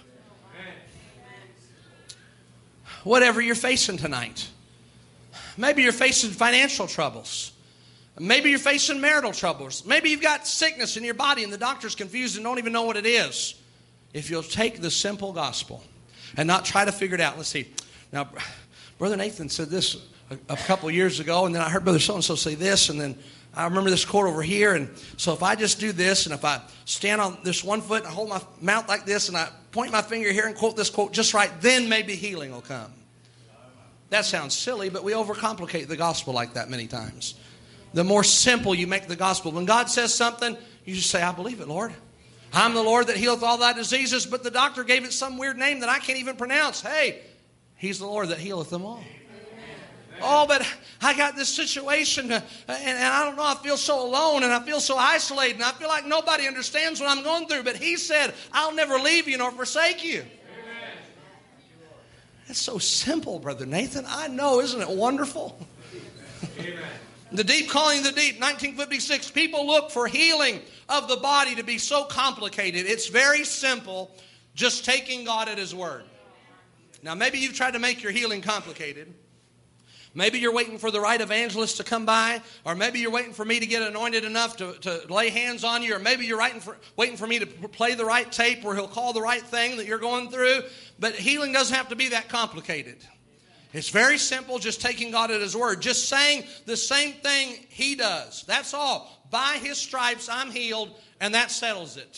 Whatever you're facing tonight. Maybe you're facing financial troubles. Maybe you're facing marital troubles. Maybe you've got sickness in your body and the doctor's confused and don't even know what it is. If you'll take the simple gospel and not try to figure it out. Let's see. Now, Brother Nathan said this a couple of years ago, and then I heard Brother so-and-so say this, and then I remember this quote over here, and so if I just do this, and if I stand on this one foot and hold my mouth like this, and I point my finger here and quote this quote just right, then maybe healing will come. That sounds silly, but we overcomplicate the gospel like that many times. The more simple you make the gospel. When God says something, you just say, I believe it, Lord. I'm the Lord that healeth all thy diseases, but the doctor gave it some weird name that I can't even pronounce. Hey, he's the Lord that healeth them all. Oh, but I got this situation, and I don't know, I feel so alone, and I feel so isolated, and I feel like nobody understands what I'm going through. But he said, I'll never leave you nor forsake you. Amen. That's so simple, Brother Nathan. I know, isn't it wonderful? Amen. The deep calling the deep, 1956. People look for healing of the body to be so complicated. It's very simple, just taking God at his word. Now, maybe you've tried to make your healing complicated. Maybe you're waiting for the right evangelist to come by, or maybe you're waiting for me to get anointed enough to lay hands on you, or maybe you're waiting for me to play the right tape where he'll call the right thing that you're going through. But healing doesn't have to be that complicated. It's very simple, just taking God at his word. Just saying the same thing he does. That's all. By his stripes, I'm healed, and that settles it.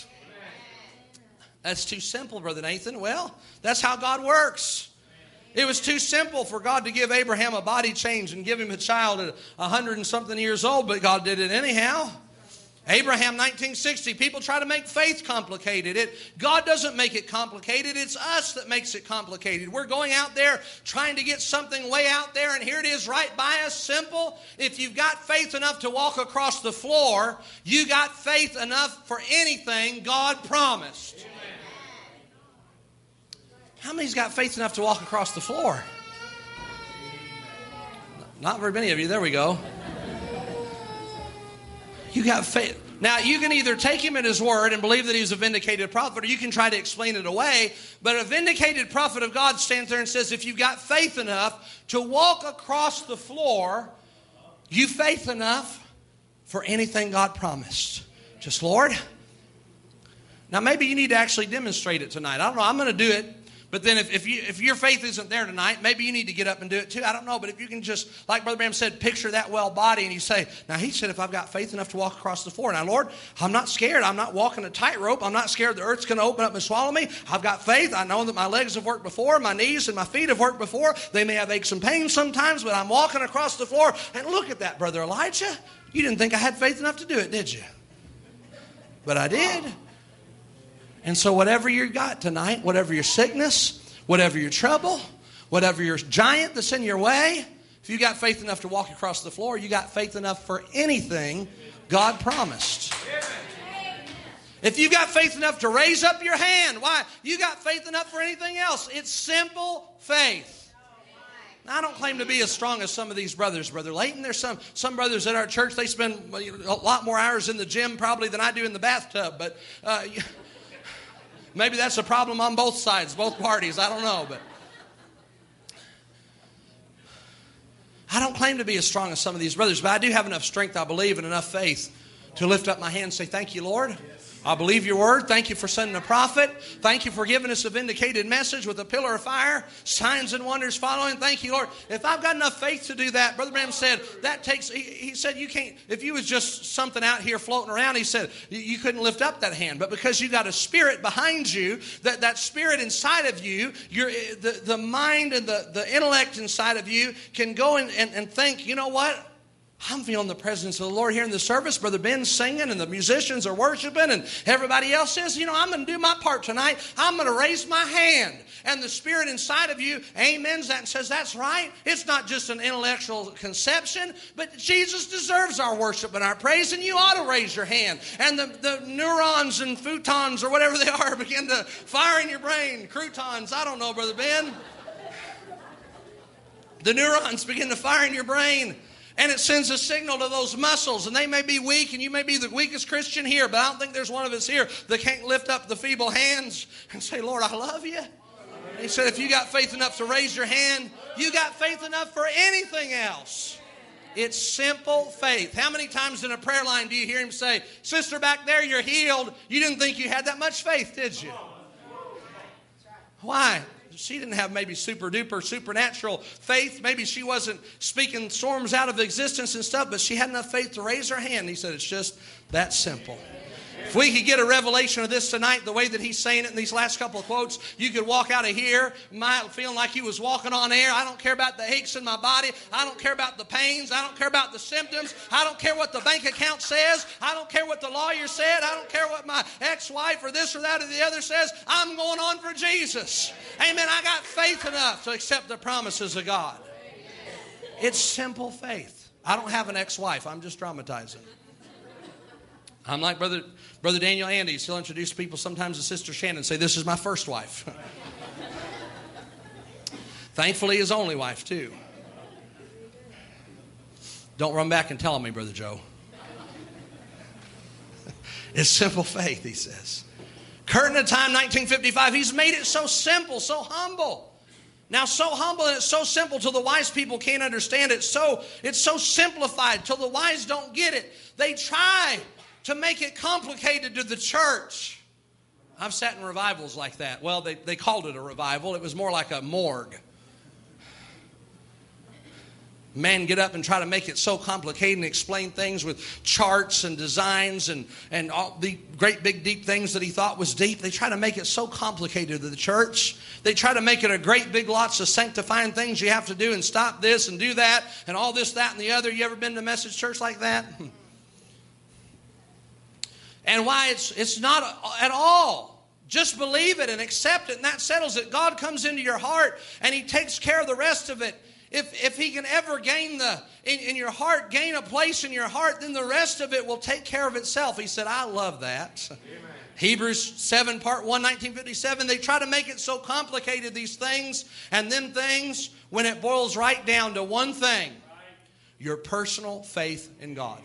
That's too simple, Brother Nathan. Well, that's how God works. It was too simple for God to give Abraham a body change and give him a child at 100 and something years old, but God did it anyhow. Abraham, 1960, people try to make faith complicated. God doesn't make it complicated. It's us that makes it complicated. We're going out there trying to get something way out there, and here it is right by us, simple. If you've got faith enough to walk across the floor, you got faith enough for anything God promised. Amen. How many's got faith enough to walk across the floor? Not very many of you. There we go. You got faith. Now, you can either take him at his word and believe that he's a vindicated prophet, or you can try to explain it away. But a vindicated prophet of God stands there and says, if you've got faith enough to walk across the floor, you've faith enough for anything God promised. Just, Lord. Now, maybe you need to actually demonstrate it tonight. I don't know. I'm going to do it. But then if your faith isn't there tonight, maybe you need to get up and do it too. I don't know. But if you can just, like Brother Branham said, picture that well body, and you say, now he said if I've got faith enough to walk across the floor. Now, Lord, I'm not scared. I'm not walking a tightrope. I'm not scared the earth's going to open up and swallow me. I've got faith. I know that my legs have worked before. My knees and my feet have worked before. They may have aches and pains sometimes, but I'm walking across the floor. And look at that, Brother Elijah. You didn't think I had faith enough to do it, did you? But I did. And so whatever you got tonight, whatever your sickness, whatever your trouble, whatever your giant that's in your way, if you got faith enough to walk across the floor, you got faith enough for anything God promised. If you've got faith enough to raise up your hand, why? You got faith enough for anything else. It's simple faith. Now, I don't claim to be as strong as some of these brothers, Brother Layton. There's some brothers at our church, they spend a lot more hours in the gym probably than I do in the bathtub. But maybe that's a problem on both sides, both parties. I don't know. But I don't claim to be as strong as some of these brothers, but I do have enough strength, I believe, and enough faith to lift up my hand and say, thank you, Lord. I believe your word. Thank you for sending a prophet. Thank you for giving us a vindicated message with a pillar of fire, signs and wonders following. Thank you, Lord. If I've got enough faith to do that, Brother Branham said, that takes, he said, you can't, if you was just something out here floating around, he said, you couldn't lift up that hand. But because you got a spirit behind you, that spirit inside of you, the mind and the intellect inside of you can go and think, you know what? I'm feeling the presence of the Lord here in the service. Brother Ben's singing and the musicians are worshiping and everybody else is. I'm going to do my part tonight. I'm going to raise my hand. And the spirit inside of you amens that and says, that's right. It's not just an intellectual conception, but Jesus deserves our worship and our praise, and you ought to raise your hand. And the neurons and photons or whatever they are begin to fire in your brain. Croutons, I don't know, Brother Ben. The neurons begin to fire in your brain. And it sends a signal to those muscles. And they may be weak, and you may be the weakest Christian here, but I don't think there's one of us here that can't lift up the feeble hands and say, Lord, I love you. And he said, if you got faith enough to raise your hand, you got faith enough for anything else. It's simple faith. How many times in a prayer line do you hear him say, sister back there, you're healed. You didn't think you had that much faith, did you? Why? She didn't have maybe super duper supernatural faith. Maybe she wasn't speaking storms out of existence and stuff, but she had enough faith to raise her hand. He said it's just that simple. If we could get a revelation of this tonight, the way that he's saying it in these last couple of quotes, you could walk out of here feeling like you was walking on air. I don't care about the aches in my body. I don't care about the pains. I don't care about the symptoms. I don't care what the bank account says. I don't care what the lawyer said. I don't care what my ex-wife or this or that or the other says. I'm going on for Jesus. Amen. I got faith enough to accept the promises of God. It's simple faith. I don't have an ex-wife. I'm just dramatizing. I'm like Brother Daniel Andes. He'll introduce people sometimes to Sister Shannon and say, this is my first wife. Thankfully, his only wife, too. Don't run back and tell me, Brother Joe. It's simple faith, he says. Curtain of Time, 1955. He's made it so simple, so humble. Now, so humble and it's so simple till the wise people can't understand it. It's so simplified till the wise don't get it. They try to make it complicated to the church. I've sat in revivals like that. Well, they called it a revival. It was more like a morgue. Men get up and try to make it so complicated and explain things with charts and designs and all the great big deep things that he thought was deep. They try to make it so complicated to the church. They try to make it a great big lots of sanctifying things you have to do and stop this and do that and all this, that, and the other. You ever been to a message church like that? And why it's not at all. Just believe it and accept it, and that settles it. God comes into your heart, and he takes care of the rest of it. If he can ever gain in your heart, gain a place in your heart, then the rest of it will take care of itself. He said, I love that. Amen. Hebrews 7, part 1, 1957, they try to make it so complicated, these things, and them things, when it boils right down to one thing, your personal faith in God.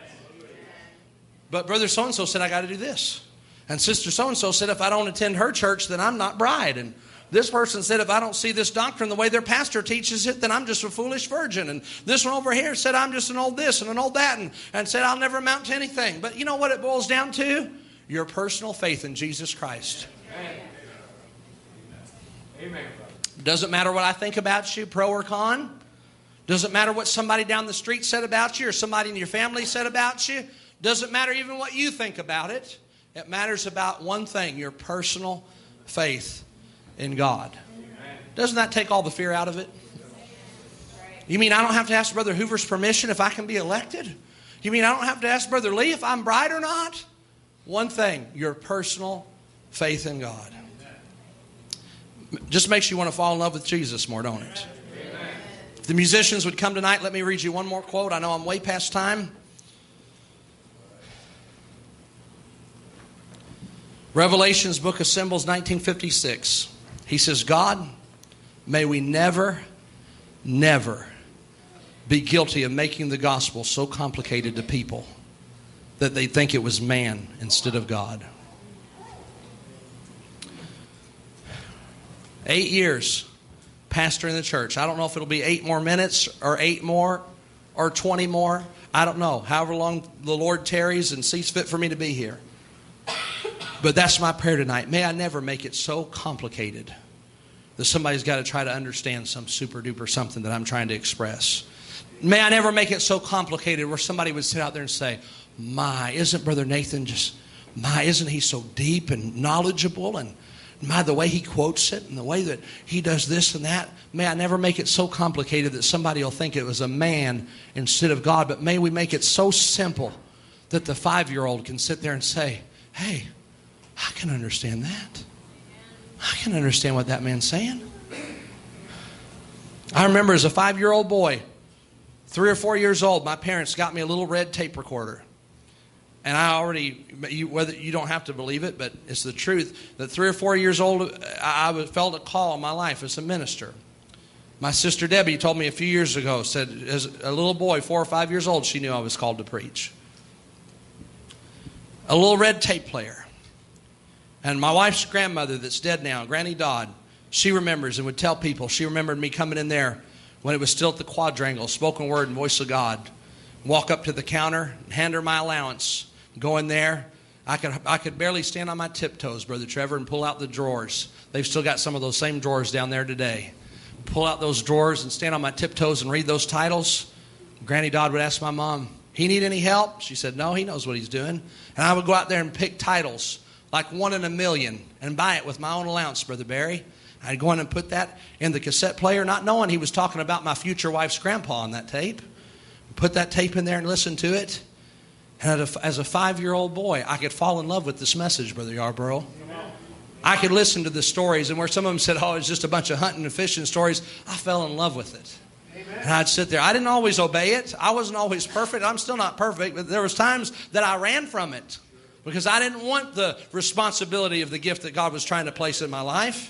But Brother so-and-so said, I got to do this. And Sister so-and-so said, if I don't attend her church, then I'm not bride. And this person said, if I don't see this doctrine the way their pastor teaches it, then I'm just a foolish virgin. And this one over here said, I'm just an old this and an old that. And said, I'll never amount to anything. But you know what it boils down to? Your personal faith in Jesus Christ. Amen. Doesn't matter what I think about you, pro or con. Doesn't matter what somebody down the street said about you or somebody in your family said about you. Doesn't matter even what you think about it. It matters about one thing, your personal faith in God. Doesn't that take all the fear out of it? You mean I don't have to ask Brother Hoover's permission if I can be elected? You mean I don't have to ask Brother Lee if I'm bride or not? One thing, your personal faith in God. Just makes you want to fall in love with Jesus more, don't it? If the musicians would come tonight, let me read you one more quote. I know I'm way past time. Revelations Book of Symbols, 1956. He says, God, may we never, never be guilty of making the gospel so complicated to people that they think it was man instead of God. 8 years pastoring the church. I don't know if it'll be 8 more minutes or 8 more or 20 more. I don't know. However long the Lord tarries and sees fit for me to be here. But that's my prayer tonight. May I never make it so complicated that somebody's got to try to understand some super duper something that I'm trying to express. May I never make it so complicated where somebody would sit out there and say, my, isn't Brother Nathan isn't he so deep and knowledgeable, and my, the way he quotes it and the way that he does this and that. May I never make it so complicated that somebody will think it was a man instead of God. But may we make it so simple that the 5-year-old can sit there and say, hey, I can understand that. I can understand what that man's saying. I remember as a 5-year-old boy, 3 or 4 years old, my parents got me a little red tape recorder. And I already, whether you don't have to believe it, but it's the truth, that 3 or 4 years old, I felt a call in my life as a minister. My sister Debbie told me a few years ago, said as a little boy, 4 or 5 years old, she knew I was called to preach. A little red tape player. And my wife's grandmother that's dead now, Granny Dodd, she remembers and would tell people, she remembered me coming in there when it was still at the Quadrangle, spoken word and voice of God. Walk up to the counter, hand her my allowance. Go in there. I could barely stand on my tiptoes, Brother Trevor, and pull out the drawers. They've still got some of those same drawers down there today. Pull out those drawers and stand on my tiptoes and read those titles. Granny Dodd would ask my mom, he need any help? She said, no, he knows what he's doing. And I would go out there and pick titles, like 1 in a million, and buy it with my own allowance, Brother Barry. I'd go in and put that in the cassette player, not knowing he was talking about my future wife's grandpa on that tape. Put that tape in there and listen to it. And as a 5-year-old boy, I could fall in love with this message, Brother Yarborough. I could listen to the stories, and where some of them said, oh, it's just a bunch of hunting and fishing stories, I fell in love with it. Amen. And I'd sit there. I didn't always obey it. I wasn't always perfect. I'm still not perfect, but there was times that I ran from it because I didn't want the responsibility of the gift that God was trying to place in my life.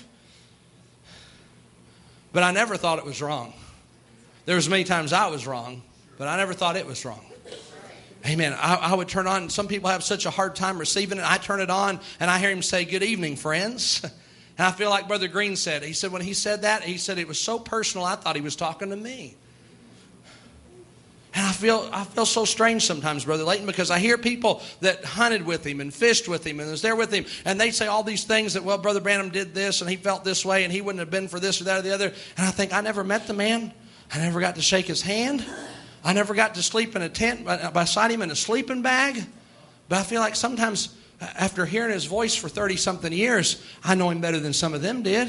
But I never thought it was wrong. There was many times I was wrong, but I never thought it was wrong. Amen. I would turn on. Some people have such a hard time receiving it. I turn it on and I hear him say, good evening, friends. And I feel like Brother Green said. He said when he said that, he said it was so personal, I thought he was talking to me. And I feel so strange sometimes, Brother Layton, because I hear people that hunted with him and fished with him and was there with him, and they say all these things that, well, Brother Branham did this and he felt this way and he wouldn't have been for this or that or the other. And I think, I never met the man. I never got to shake his hand. I never got to sleep in a tent beside him in a sleeping bag. But I feel like sometimes after hearing his voice for 30-something years, I know him better than some of them did.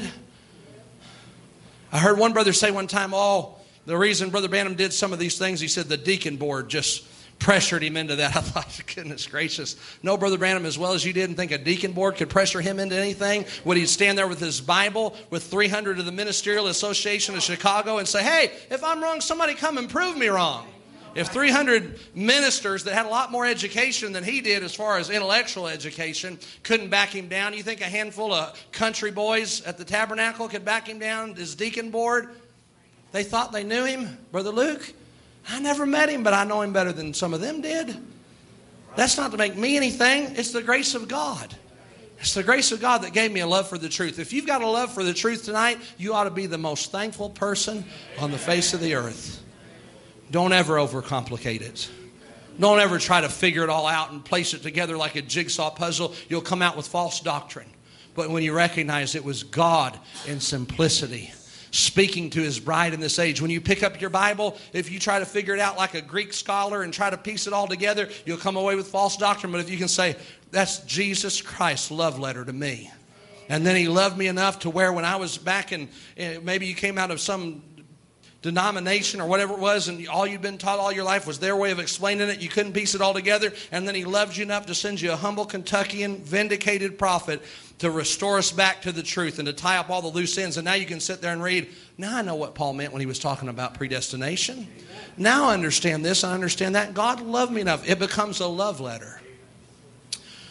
I heard one brother say one time, oh, the reason Brother Branham did some of these things, he said the deacon board just pressured him into that. I thought, goodness gracious. No, Brother Branham, as well as you didn't think a deacon board could pressure him into anything. Would he stand there with his Bible with 300 of the Ministerial Association of Chicago and say, hey, if I'm wrong, somebody come and prove me wrong. If 300 ministers that had a lot more education than he did as far as intellectual education couldn't back him down, you think a handful of country boys at the tabernacle could back him down, his deacon board? They thought they knew him. Brother Luke, I never met him, but I know him better than some of them did. That's not to make me anything. It's the grace of God. It's the grace of God that gave me a love for the truth. If you've got a love for the truth tonight, you ought to be the most thankful person on the face of the earth. Don't ever overcomplicate it. Don't ever try to figure it all out and place it together like a jigsaw puzzle. You'll come out with false doctrine. But when you recognize it was God in simplicity, speaking to his bride in this age. When you pick up your Bible, if you try to figure it out like a Greek scholar and try to piece it all together, you'll come away with false doctrine. But if you can say, that's Jesus Christ's love letter to me. And then he loved me enough to where when I was back in, maybe you came out of some denomination or whatever it was, and all you'd been taught all your life was their way of explaining it. You couldn't piece it all together. And then he loved you enough to send you a humble Kentuckian vindicated prophet to restore us back to the truth and to tie up all the loose ends. And now you can sit there and read, now I know what Paul meant when he was talking about predestination. Now I understand this, I understand that. God loved me enough. It becomes a love letter.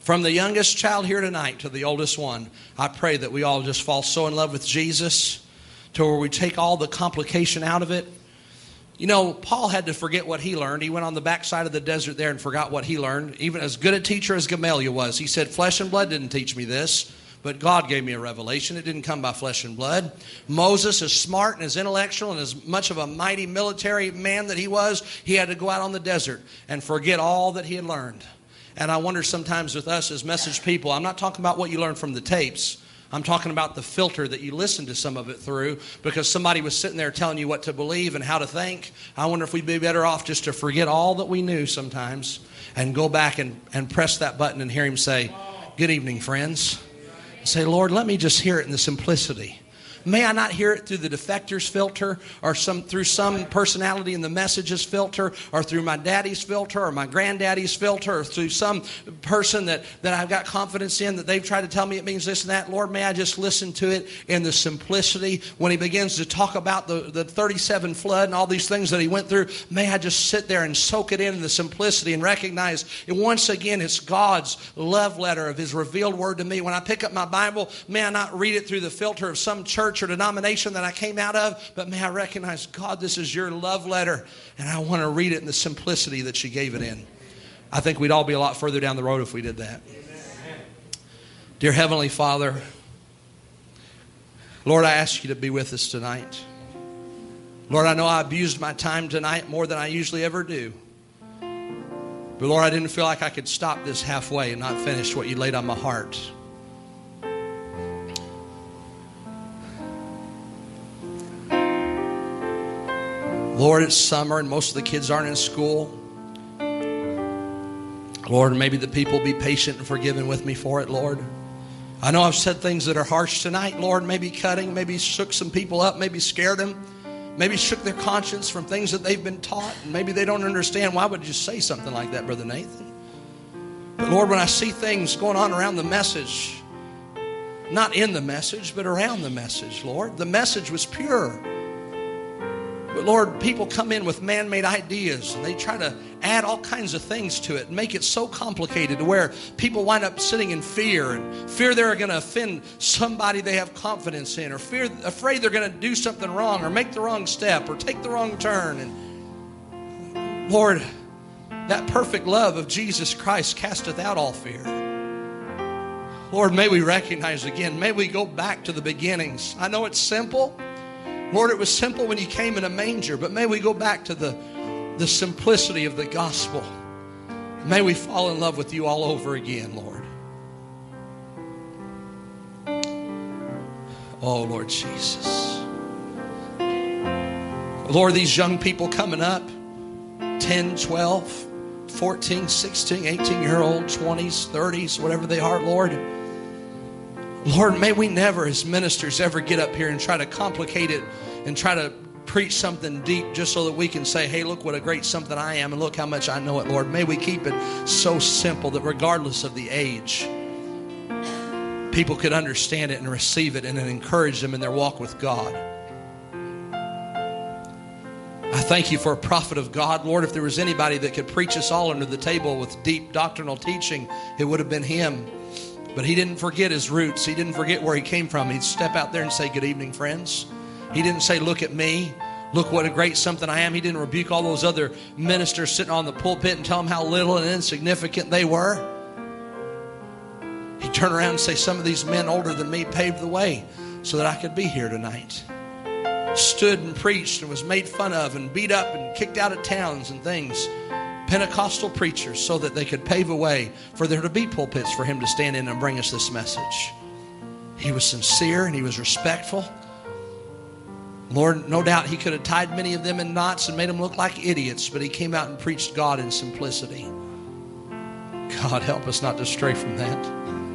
From the youngest child here tonight to the oldest one, I pray that we all just fall so in love with Jesus to where we take all the complication out of it. You know, Paul had to forget what he learned. He went on the backside of the desert there and forgot what he learned. Even as good a teacher as Gamaliel was, he said, flesh and blood didn't teach me this, but God gave me a revelation. It didn't come by flesh and blood. Moses, as smart and as intellectual and as much of a mighty military man that he was, he had to go out on the desert and forget all that he had learned. And I wonder sometimes with us as message people, I'm not talking about what you learned from the tapes. I'm talking about the filter that you listen to some of it through, because somebody was sitting there telling you what to believe and how to think. I wonder if we'd be better off just to forget all that we knew sometimes and go back and press that button and hear him say, good evening, friends. Say, Lord, let me just hear it in the simplicity. May I not hear it through the defector's filter or through some personality in the messages filter or through my daddy's filter or my granddaddy's filter or through some person that I've got confidence in that they've tried to tell me it means this and that. Lord, may I just listen to it in the simplicity. When he begins to talk about the 37 flood and all these things that he went through, may I just sit there and soak it in the simplicity and recognize it once again it's God's love letter of his revealed word to me. When I pick up my Bible, may I not read it through the filter of some church or denomination that I came out of, but may I recognize, God, this is your love letter, and I want to read it in the simplicity that you gave it in. I think we'd all be a lot further down the road if we did that. Amen. Dear Heavenly Father, Lord, I ask you to be with us tonight. Lord, I know I abused my time tonight more than I usually ever do. But Lord, I didn't feel like I could stop this halfway and not finish what you laid on my heart. Lord, it's summer and most of the kids aren't in school. Lord, maybe the people be patient and forgiving with me for it, Lord. I know I've said things that are harsh tonight, Lord, maybe cutting, maybe shook some people up, maybe scared them, maybe shook their conscience from things that they've been taught, and maybe they don't understand. Why would you say something like that, Brother Nathan? But Lord, when I see things going on around the message, not in the message, but around the message, Lord, the message was pure. But Lord, people come in with man-made ideas and they try to add all kinds of things to it and make it so complicated to where people wind up sitting in fear and fear they're going to offend somebody they have confidence in, or afraid they're going to do something wrong or make the wrong step or take the wrong turn. And Lord, that perfect love of Jesus Christ casteth out all fear. Lord, may we recognize again, may we go back to the beginnings. I know it's simple. Lord, it was simple when you came in a manger, but may we go back to the simplicity of the gospel. May we fall in love with you all over again, Lord. Oh, Lord Jesus. Lord, these young people coming up, 10, 12, 14, 16, 18-year-old, 20s, 30s, whatever they are, Lord. Lord, may we never as ministers ever get up here and try to complicate it and try to preach something deep just so that we can say, hey, look what a great something I am and look how much I know it, Lord. May we keep it so simple that regardless of the age, people could understand it and receive it and encourage them in their walk with God. I thank you for a prophet of God. Lord, if there was anybody that could preach us all under the table with deep doctrinal teaching, it would have been him. But he didn't forget his roots. He didn't forget where he came from. He'd step out there and say, good evening, friends. He didn't say, look at me. Look what a great something I am. He didn't rebuke all those other ministers sitting on the pulpit and tell them how little and insignificant they were. He'd turn around and say, some of these men older than me paved the way so that I could be here tonight. Stood and preached and was made fun of and beat up and kicked out of towns and things. Pentecostal preachers so that they could pave a way for there to be pulpits for him to stand in and bring us this message. He was sincere and he was respectful. Lord, no doubt he could have tied many of them in knots and made them look like idiots, but he came out and preached God in simplicity. God, help us not to stray from that.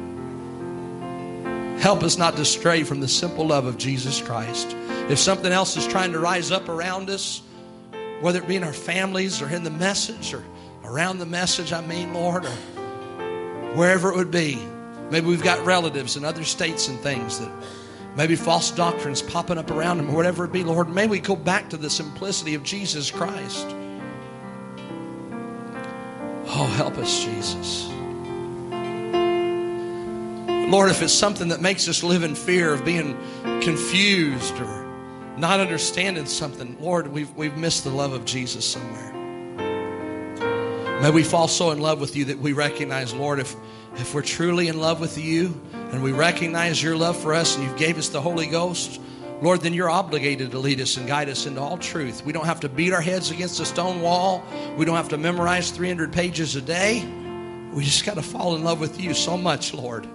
Help us not to stray from the simple love of Jesus Christ. If something else is trying to rise up around us, whether it be in our families or in the message or around the message, Lord, or wherever it would be. Maybe we've got relatives in other states and things that maybe false doctrines popping up around them or whatever it be, Lord. May we go back to the simplicity of Jesus Christ. Oh, help us, Jesus. Lord, if it's something that makes us live in fear of being confused or not understanding something, Lord, we've missed the love of Jesus somewhere. May we fall so in love with you that we recognize, Lord, if we're truly in love with you and we recognize your love for us and you gave us the Holy Ghost, Lord, then you're obligated to lead us and guide us into all truth. We don't have to beat our heads against a stone wall. We don't have to memorize 300 pages a day. We just got to fall in love with you so much, Lord,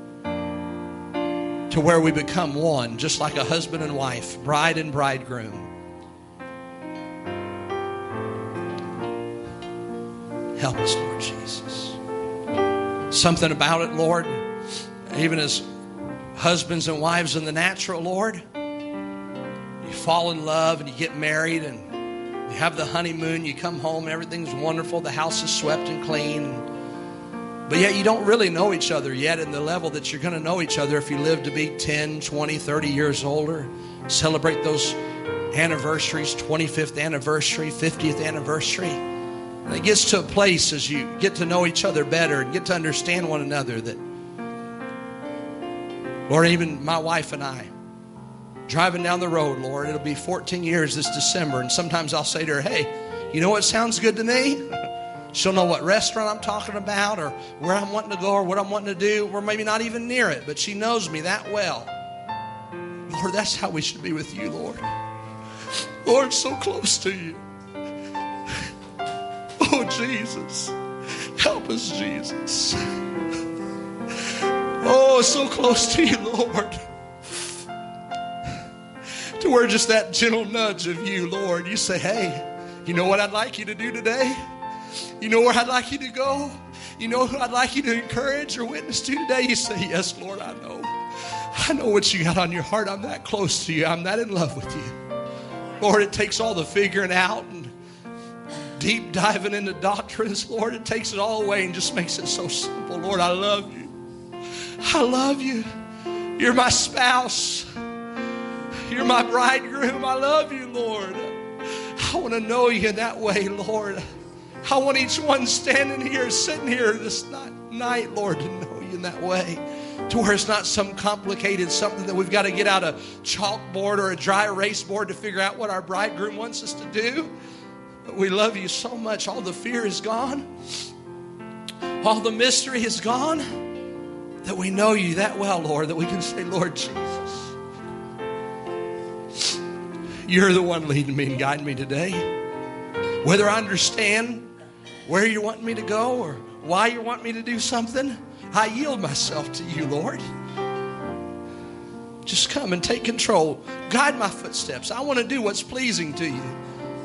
to where we become one, just like a husband and wife, bride and bridegroom. Help us, Lord Jesus. Something about it, Lord, even as husbands and wives in the natural, Lord, you fall in love and you get married and you have the honeymoon, you come home, everything's wonderful, the house is swept and clean. But yet you don't really know each other yet in the level that you're going to know each other if you live to be 10, 20, 30 years older. Celebrate those anniversaries, 25th anniversary, 50th anniversary. And it gets to a place as you get to know each other better and get to understand one another that, Lord, even my wife and I, driving down the road, Lord, it'll be 14 years this December. And sometimes I'll say to her, hey, you know what sounds good to me? She'll know what restaurant I'm talking about or where I'm wanting to go or what I'm wanting to do. We're maybe not even near it, but she knows me that well. Lord, that's how we should be with you, Lord. Lord, so close to you. Oh, Jesus. Help us, Jesus. Oh, so close to you, Lord. To where just that gentle nudge of you, Lord, you say, hey, you know what I'd like you to do today? You know where I'd like you to go? You know who I'd like you to encourage or witness to today? You say, yes, Lord, I know. I know what you got on your heart. I'm that close to you. I'm that in love with you. Lord, it takes all the figuring out and deep diving into doctrines. Lord, it takes it all away and just makes it so simple. Lord, I love you. I love you. You're my spouse. You're my bridegroom. I love you, Lord. I want to know you in that way, Lord. I want each one standing here, sitting here this night, Lord, to know you in that way. To where it's not some complicated something that we've got to get out a chalkboard or a dry erase board to figure out what our bridegroom wants us to do. But we love you so much. All the fear is gone. All the mystery is gone. That we know you that well, Lord, that we can say, Lord Jesus, you're the one leading me and guiding me today. Whether I understand where you're wanting me to go or why you're wanting me to do something, I yield myself to you, Lord. Just come and take control. Guide my footsteps. I want to do what's pleasing to you.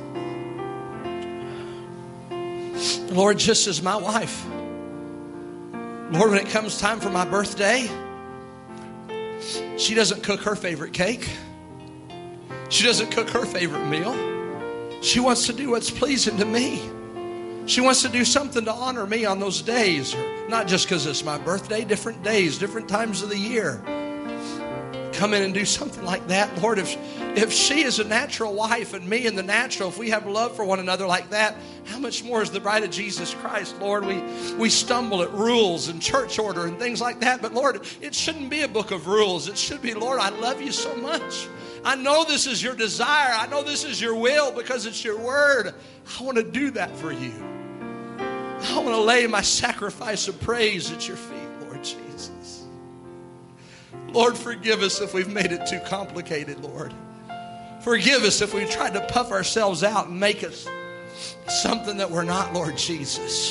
Lord, just as my wife, Lord, when it comes time for my birthday, she doesn't cook her favorite cake. She doesn't cook her favorite meal. She wants to do what's pleasing to me. She wants to do something to honor me on those days. Or not just because it's my birthday, different days, different times of the year. Come in and do something like that. Lord, if she is a natural wife and me in the natural, if we have love for one another like that, how much more is the bride of Jesus Christ? Lord, we stumble at rules and church order and things like that. But Lord, it shouldn't be a book of rules. It should be, Lord, I love you so much. I know this is your desire. I know this is your will because it's your word. I want to do that for you. I want to lay my sacrifice of praise at your feet, Lord Jesus. Lord, forgive us if we've made it too complicated, Lord. Forgive us if we've tried to puff ourselves out and make us something that we're not, Lord Jesus.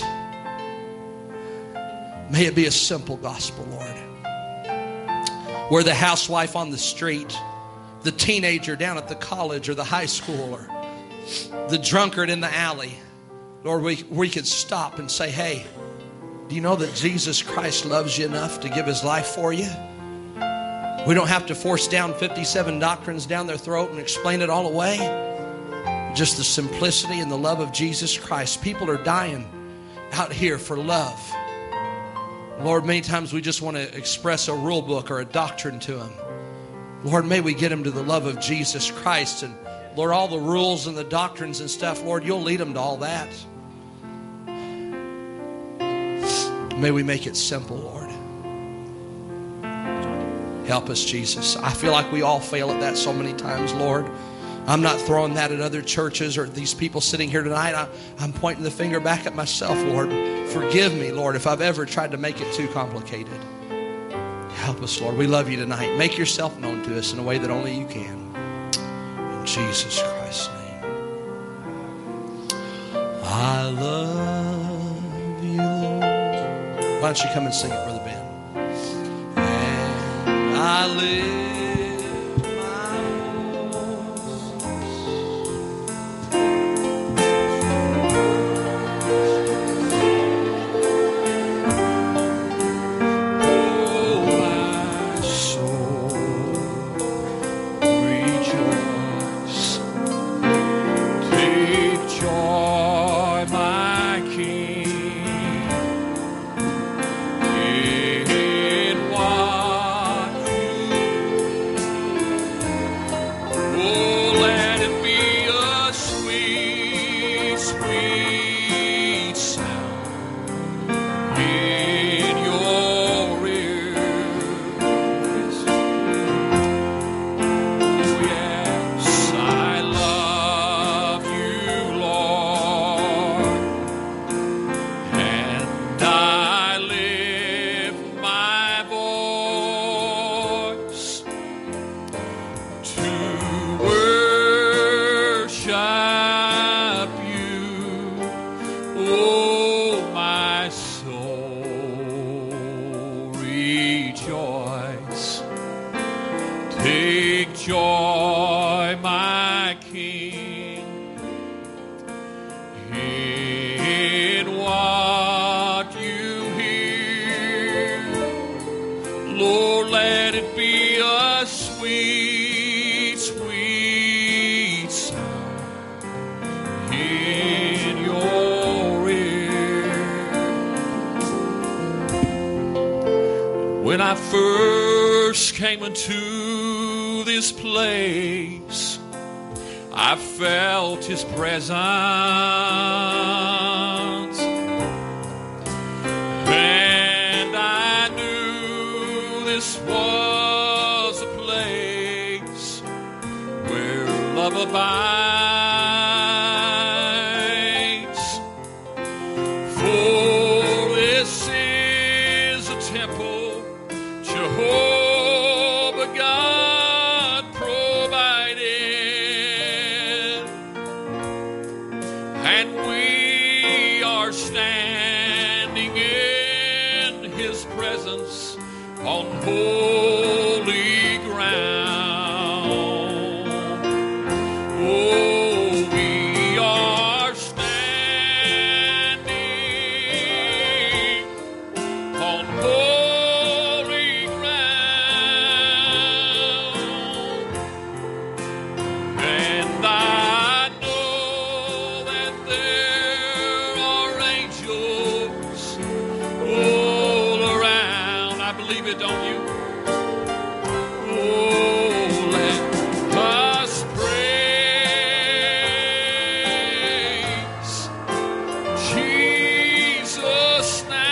May it be a simple gospel, Lord. Where the housewife on the street, the teenager down at the college or the high school, or the drunkard in the alley, Lord, we could stop and say, hey, do you know that Jesus Christ loves you enough to give his life for you? We don't have to force down 57 doctrines down their throat and explain it all away. Just the simplicity and the love of Jesus Christ. People are dying out here for love. Lord, many times we just want to express a rule book or a doctrine to them. Lord, may we get them to the love of Jesus Christ. And Lord, all the rules and the doctrines and stuff, Lord, you'll lead them to all that. May we make it simple, Lord. Help us, Jesus. I feel like we all fail at that so many times, Lord. I'm not throwing that at other churches or these people sitting here tonight. I'm pointing the finger back at myself, Lord. Forgive me, Lord, if I've ever tried to make it too complicated. Help us, Lord. We love you tonight. Make yourself known to us in a way that only you can. In Jesus Christ's name. I love you, Lord. Why don't you come and sing it, Brother Ben? And I live. When I first came into this place, I felt His presence, and I knew this was a place where love abides. For this is a temple Jehovah God provided, and we are standing in His presence on holy ground. Oh, we are standing on holy ground, and I know that there are angels all around. I believe it, don't you? Oh, let us praise Jesus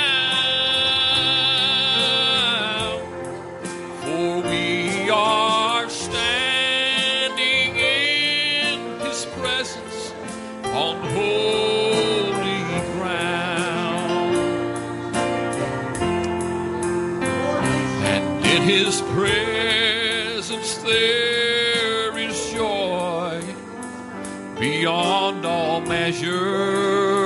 now, for we are standing in His presence on holy ground, and in His presence there is joy beyond all measure,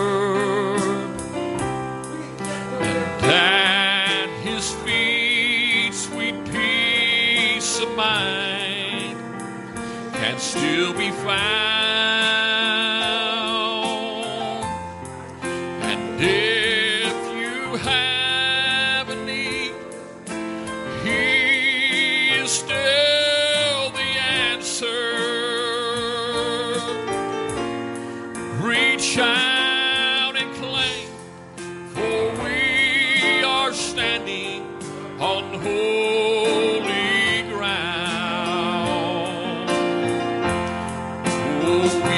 and at His feet sweet peace of mind can still be found. And if you have a need, He is still the answer. Reach out and claim, for we are standing on holy ground. Oh, we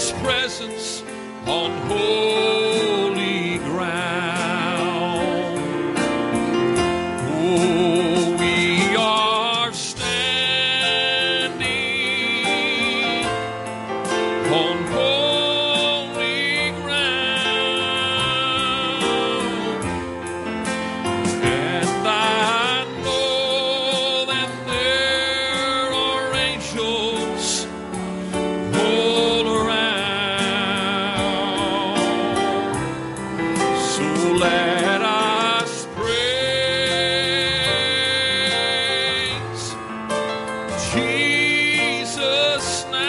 His presence on holy ground. Oh, we are standing on holy ground, and I know that there are angels all around. So let us praise Jesus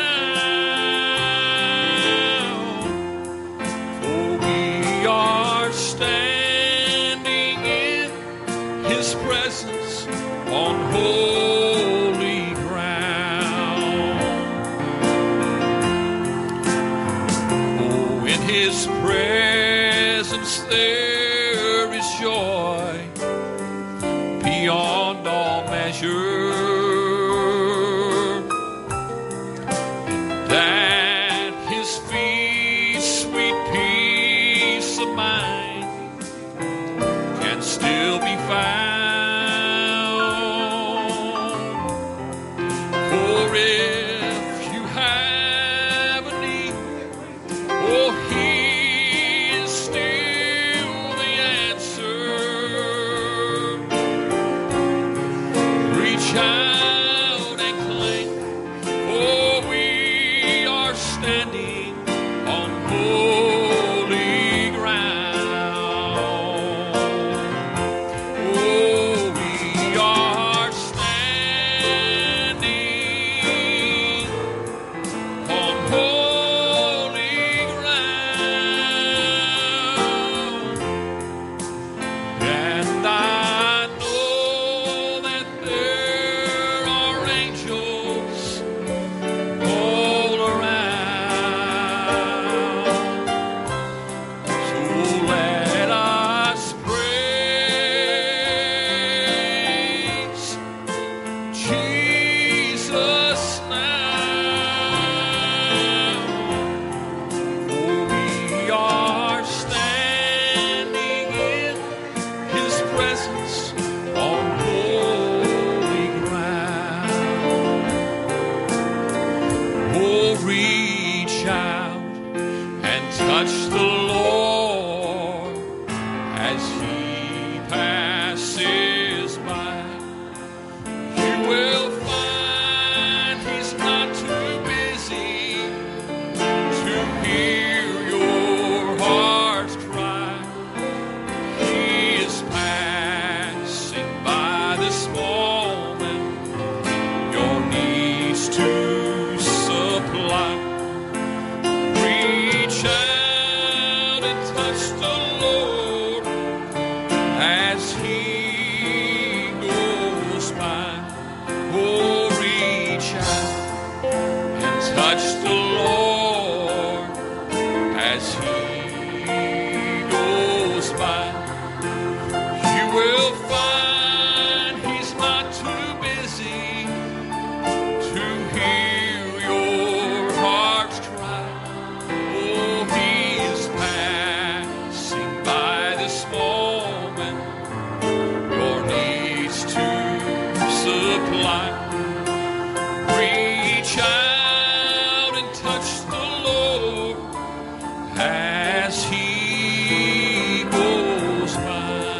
now, for we are standing in His presence on holy ground. Oh, in His presence there is joy beyond all measure. At His feet sweet peace of mind can still be found. For if you have a need, oh, He is still the answer. Reach out and claim, oh, we are standing on holy ground. Oh, we are standing on holy ground, and I know that there are angels all around. So let us praise Jesus now, for we are standing in His presence on holy ground. Oh, reach out and touch the Lord as He passes by. You will find He's not too busy to hear your heart's cry. He is passing by this moment, your needs to supply. Reach out and touch the Lord as He goes by. Oh, reach out and touch the Lord as He goes by. You will find He's not too busy to hear your heart's cry. Oh, He is passing by this moment, your needs to supply. Reach out and touch the Lord as He goes by.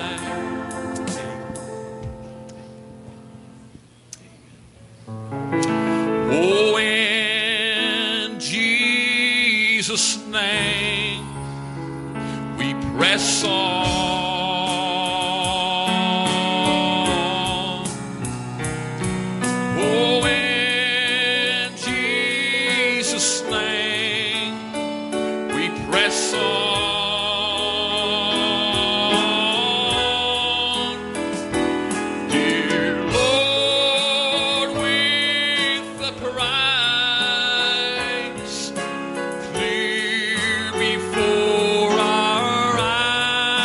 Oh, in Jesus' name we press on. Oh, in Jesus' name we press on. Dear Lord, with the prize clear before our eyes,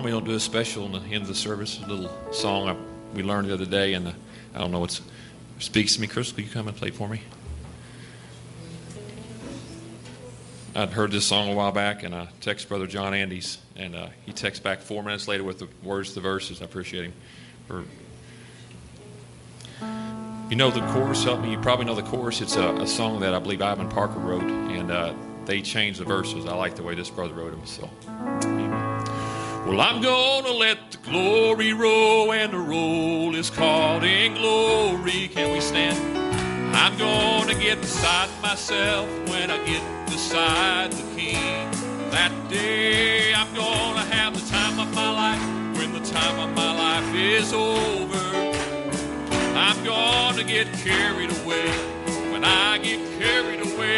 normally don't do a special in the end of the service. A little song we learned the other day, and I don't know what speaks to me. Chris, will you come and play for me? I'd heard this song a while back, and I texted Brother John Andes, and he texted back 4 minutes later with the words to the verses. I appreciate him. You know the chorus, help me. You probably know the chorus. It's a song that I believe Ivan Parker wrote, and they changed the verses. I like the way this brother wrote them. So, well, I'm gonna let the glory roll, and the roll is called in glory. Can we stand? I'm gonna get beside myself when I get beside the King. That day I'm gonna have the time of my life. When the time of my life is over, I'm gonna get carried away. When I get carried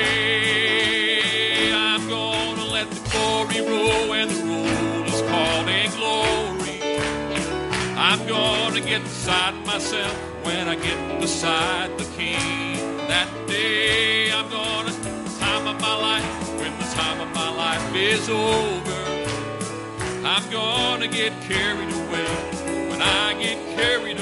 away, I'm gonna let the glory roll, and the roll is called in glory. I'm gonna get beside myself when I get beside the King. That day I'm gonna, time of my life, when the time of my life is over, I'm gonna get carried away. When I get carried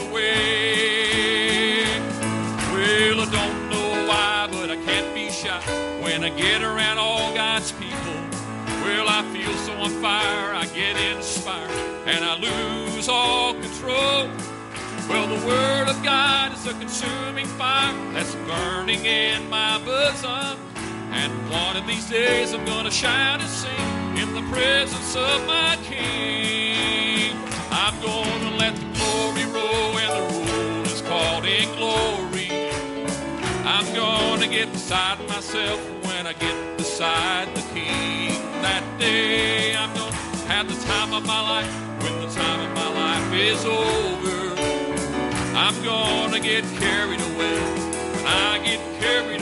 away, well, I don't know why, but I can't be shy when I get around all God's people. Well, I feel so on fire, I get inspired, and I lose all control. Well, the Word of God is a consuming fire that's burning in my bosom. And one of these days I'm gonna shout and sing in the presence of my King. I'm gonna let the glory roll, and the roll is called in glory. I'm gonna get beside myself when I get beside the King. That day I'm gonna have the time of my life. When the time of my life is over, I'm gonna get carried away. When I get carried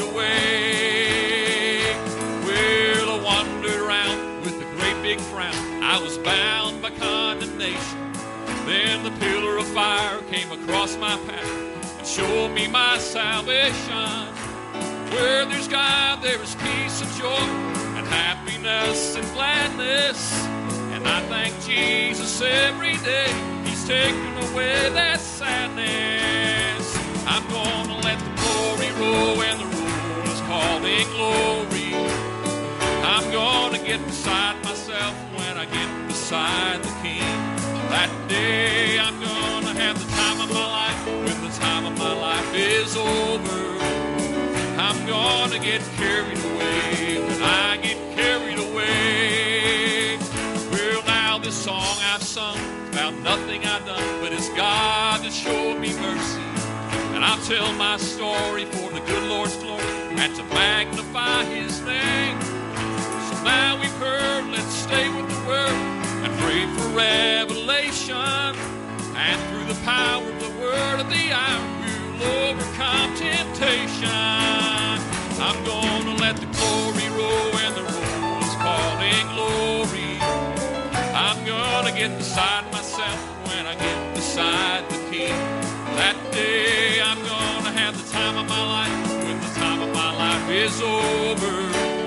away, well, I wandered around with a great big frown. I was bound by condemnation. Then the pillar of fire came across my path and showed me my salvation. Where there's God, there is peace and joy and happiness and gladness. And I thank Jesus every day. He's taken away that sadness. I'm gonna let the glory roll, and the roll is called in glory. I'm gonna get beside myself when I get beside the King. That day I'm gonna have the time of my life. When the time of my life is over, I'm gonna get carried away. When I get carried away, well, now this song I've sung about nothing I've done, but it's God that showed me mercy. And I'll tell my story for the good Lord's glory and to magnify His name. So now we've heard, let's stay with the Word and pray for revelation. And through the power of the Word of the hour, we'll overcome temptation. I'm gonna let the glory roll, and the roll is called in glory. I'm gonna get beside myself when I get beside the King. That day I'm gonna have the time of my life. When the time of my life is over,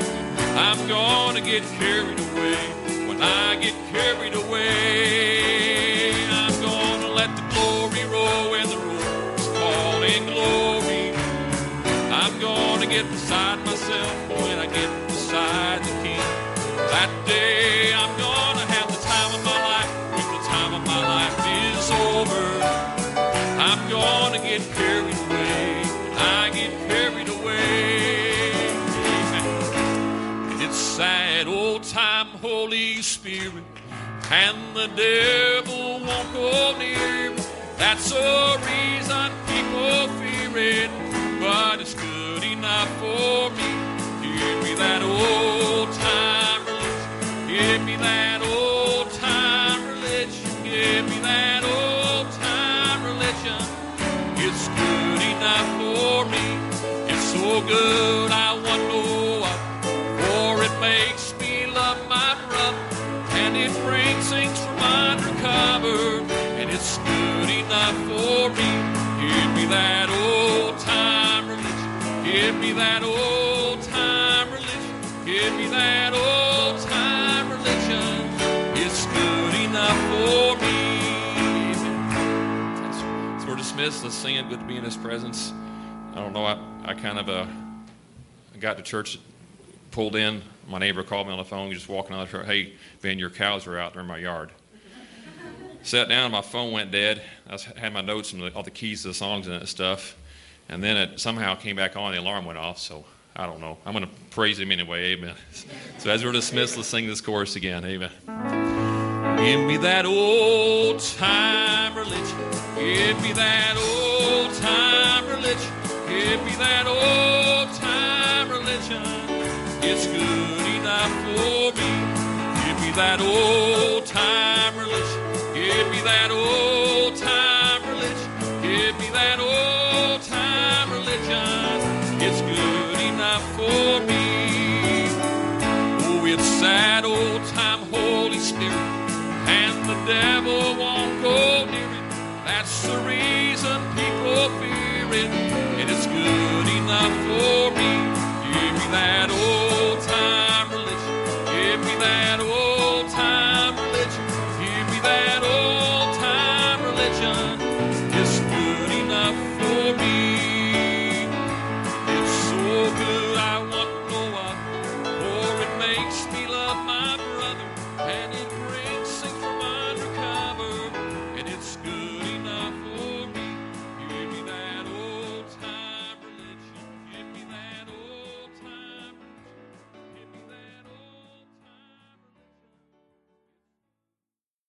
I'm gonna get carried away. When I get carried away, I'm gonna let the glory roll, and the roll is called in glory. I'm gonna get beside myself when I get beside the King. That day I'm gonna have the time of my life. When the time of my life is over, I'm gonna get carried away. When I get carried away, amen. And it's sad old time, Holy Spirit, and the devil won't go near. That's a reason people fear it, but it's good enough for me. Give me that old time religion. Give me that old time religion. Give me that old time religion. It's good enough for me. It's so good I want no other, for it makes me love my brother, and it brings things from undercover, and it's good enough for me. Give me that old time religion. Give me that old time religion. Give me that old time religion. It's good enough for dismissed, let's sing it. Good to be in His presence. I don't know, I kind of got to church, pulled in. My neighbor called me on the phone, just walking out the church. Hey, Ben, your cows are out there in my yard. Sat down, my phone went dead. I had my notes and all the keys to the songs and stuff. And then it somehow came back on, the alarm went off, so I don't know. I'm going to praise Him anyway, amen. So as we're dismissed, let's sing this chorus again, amen. Give me that old-time religion. Give me that old-time religion. Give me that old-time religion. It's good enough for me. Give me that old-time religion. Give me that old-time religion. Give me that old-time religion. It's good enough for me. Oh, it's that old-time Holy Spirit, and the devil won't go near it. That's the reason people fear it, and it's good enough for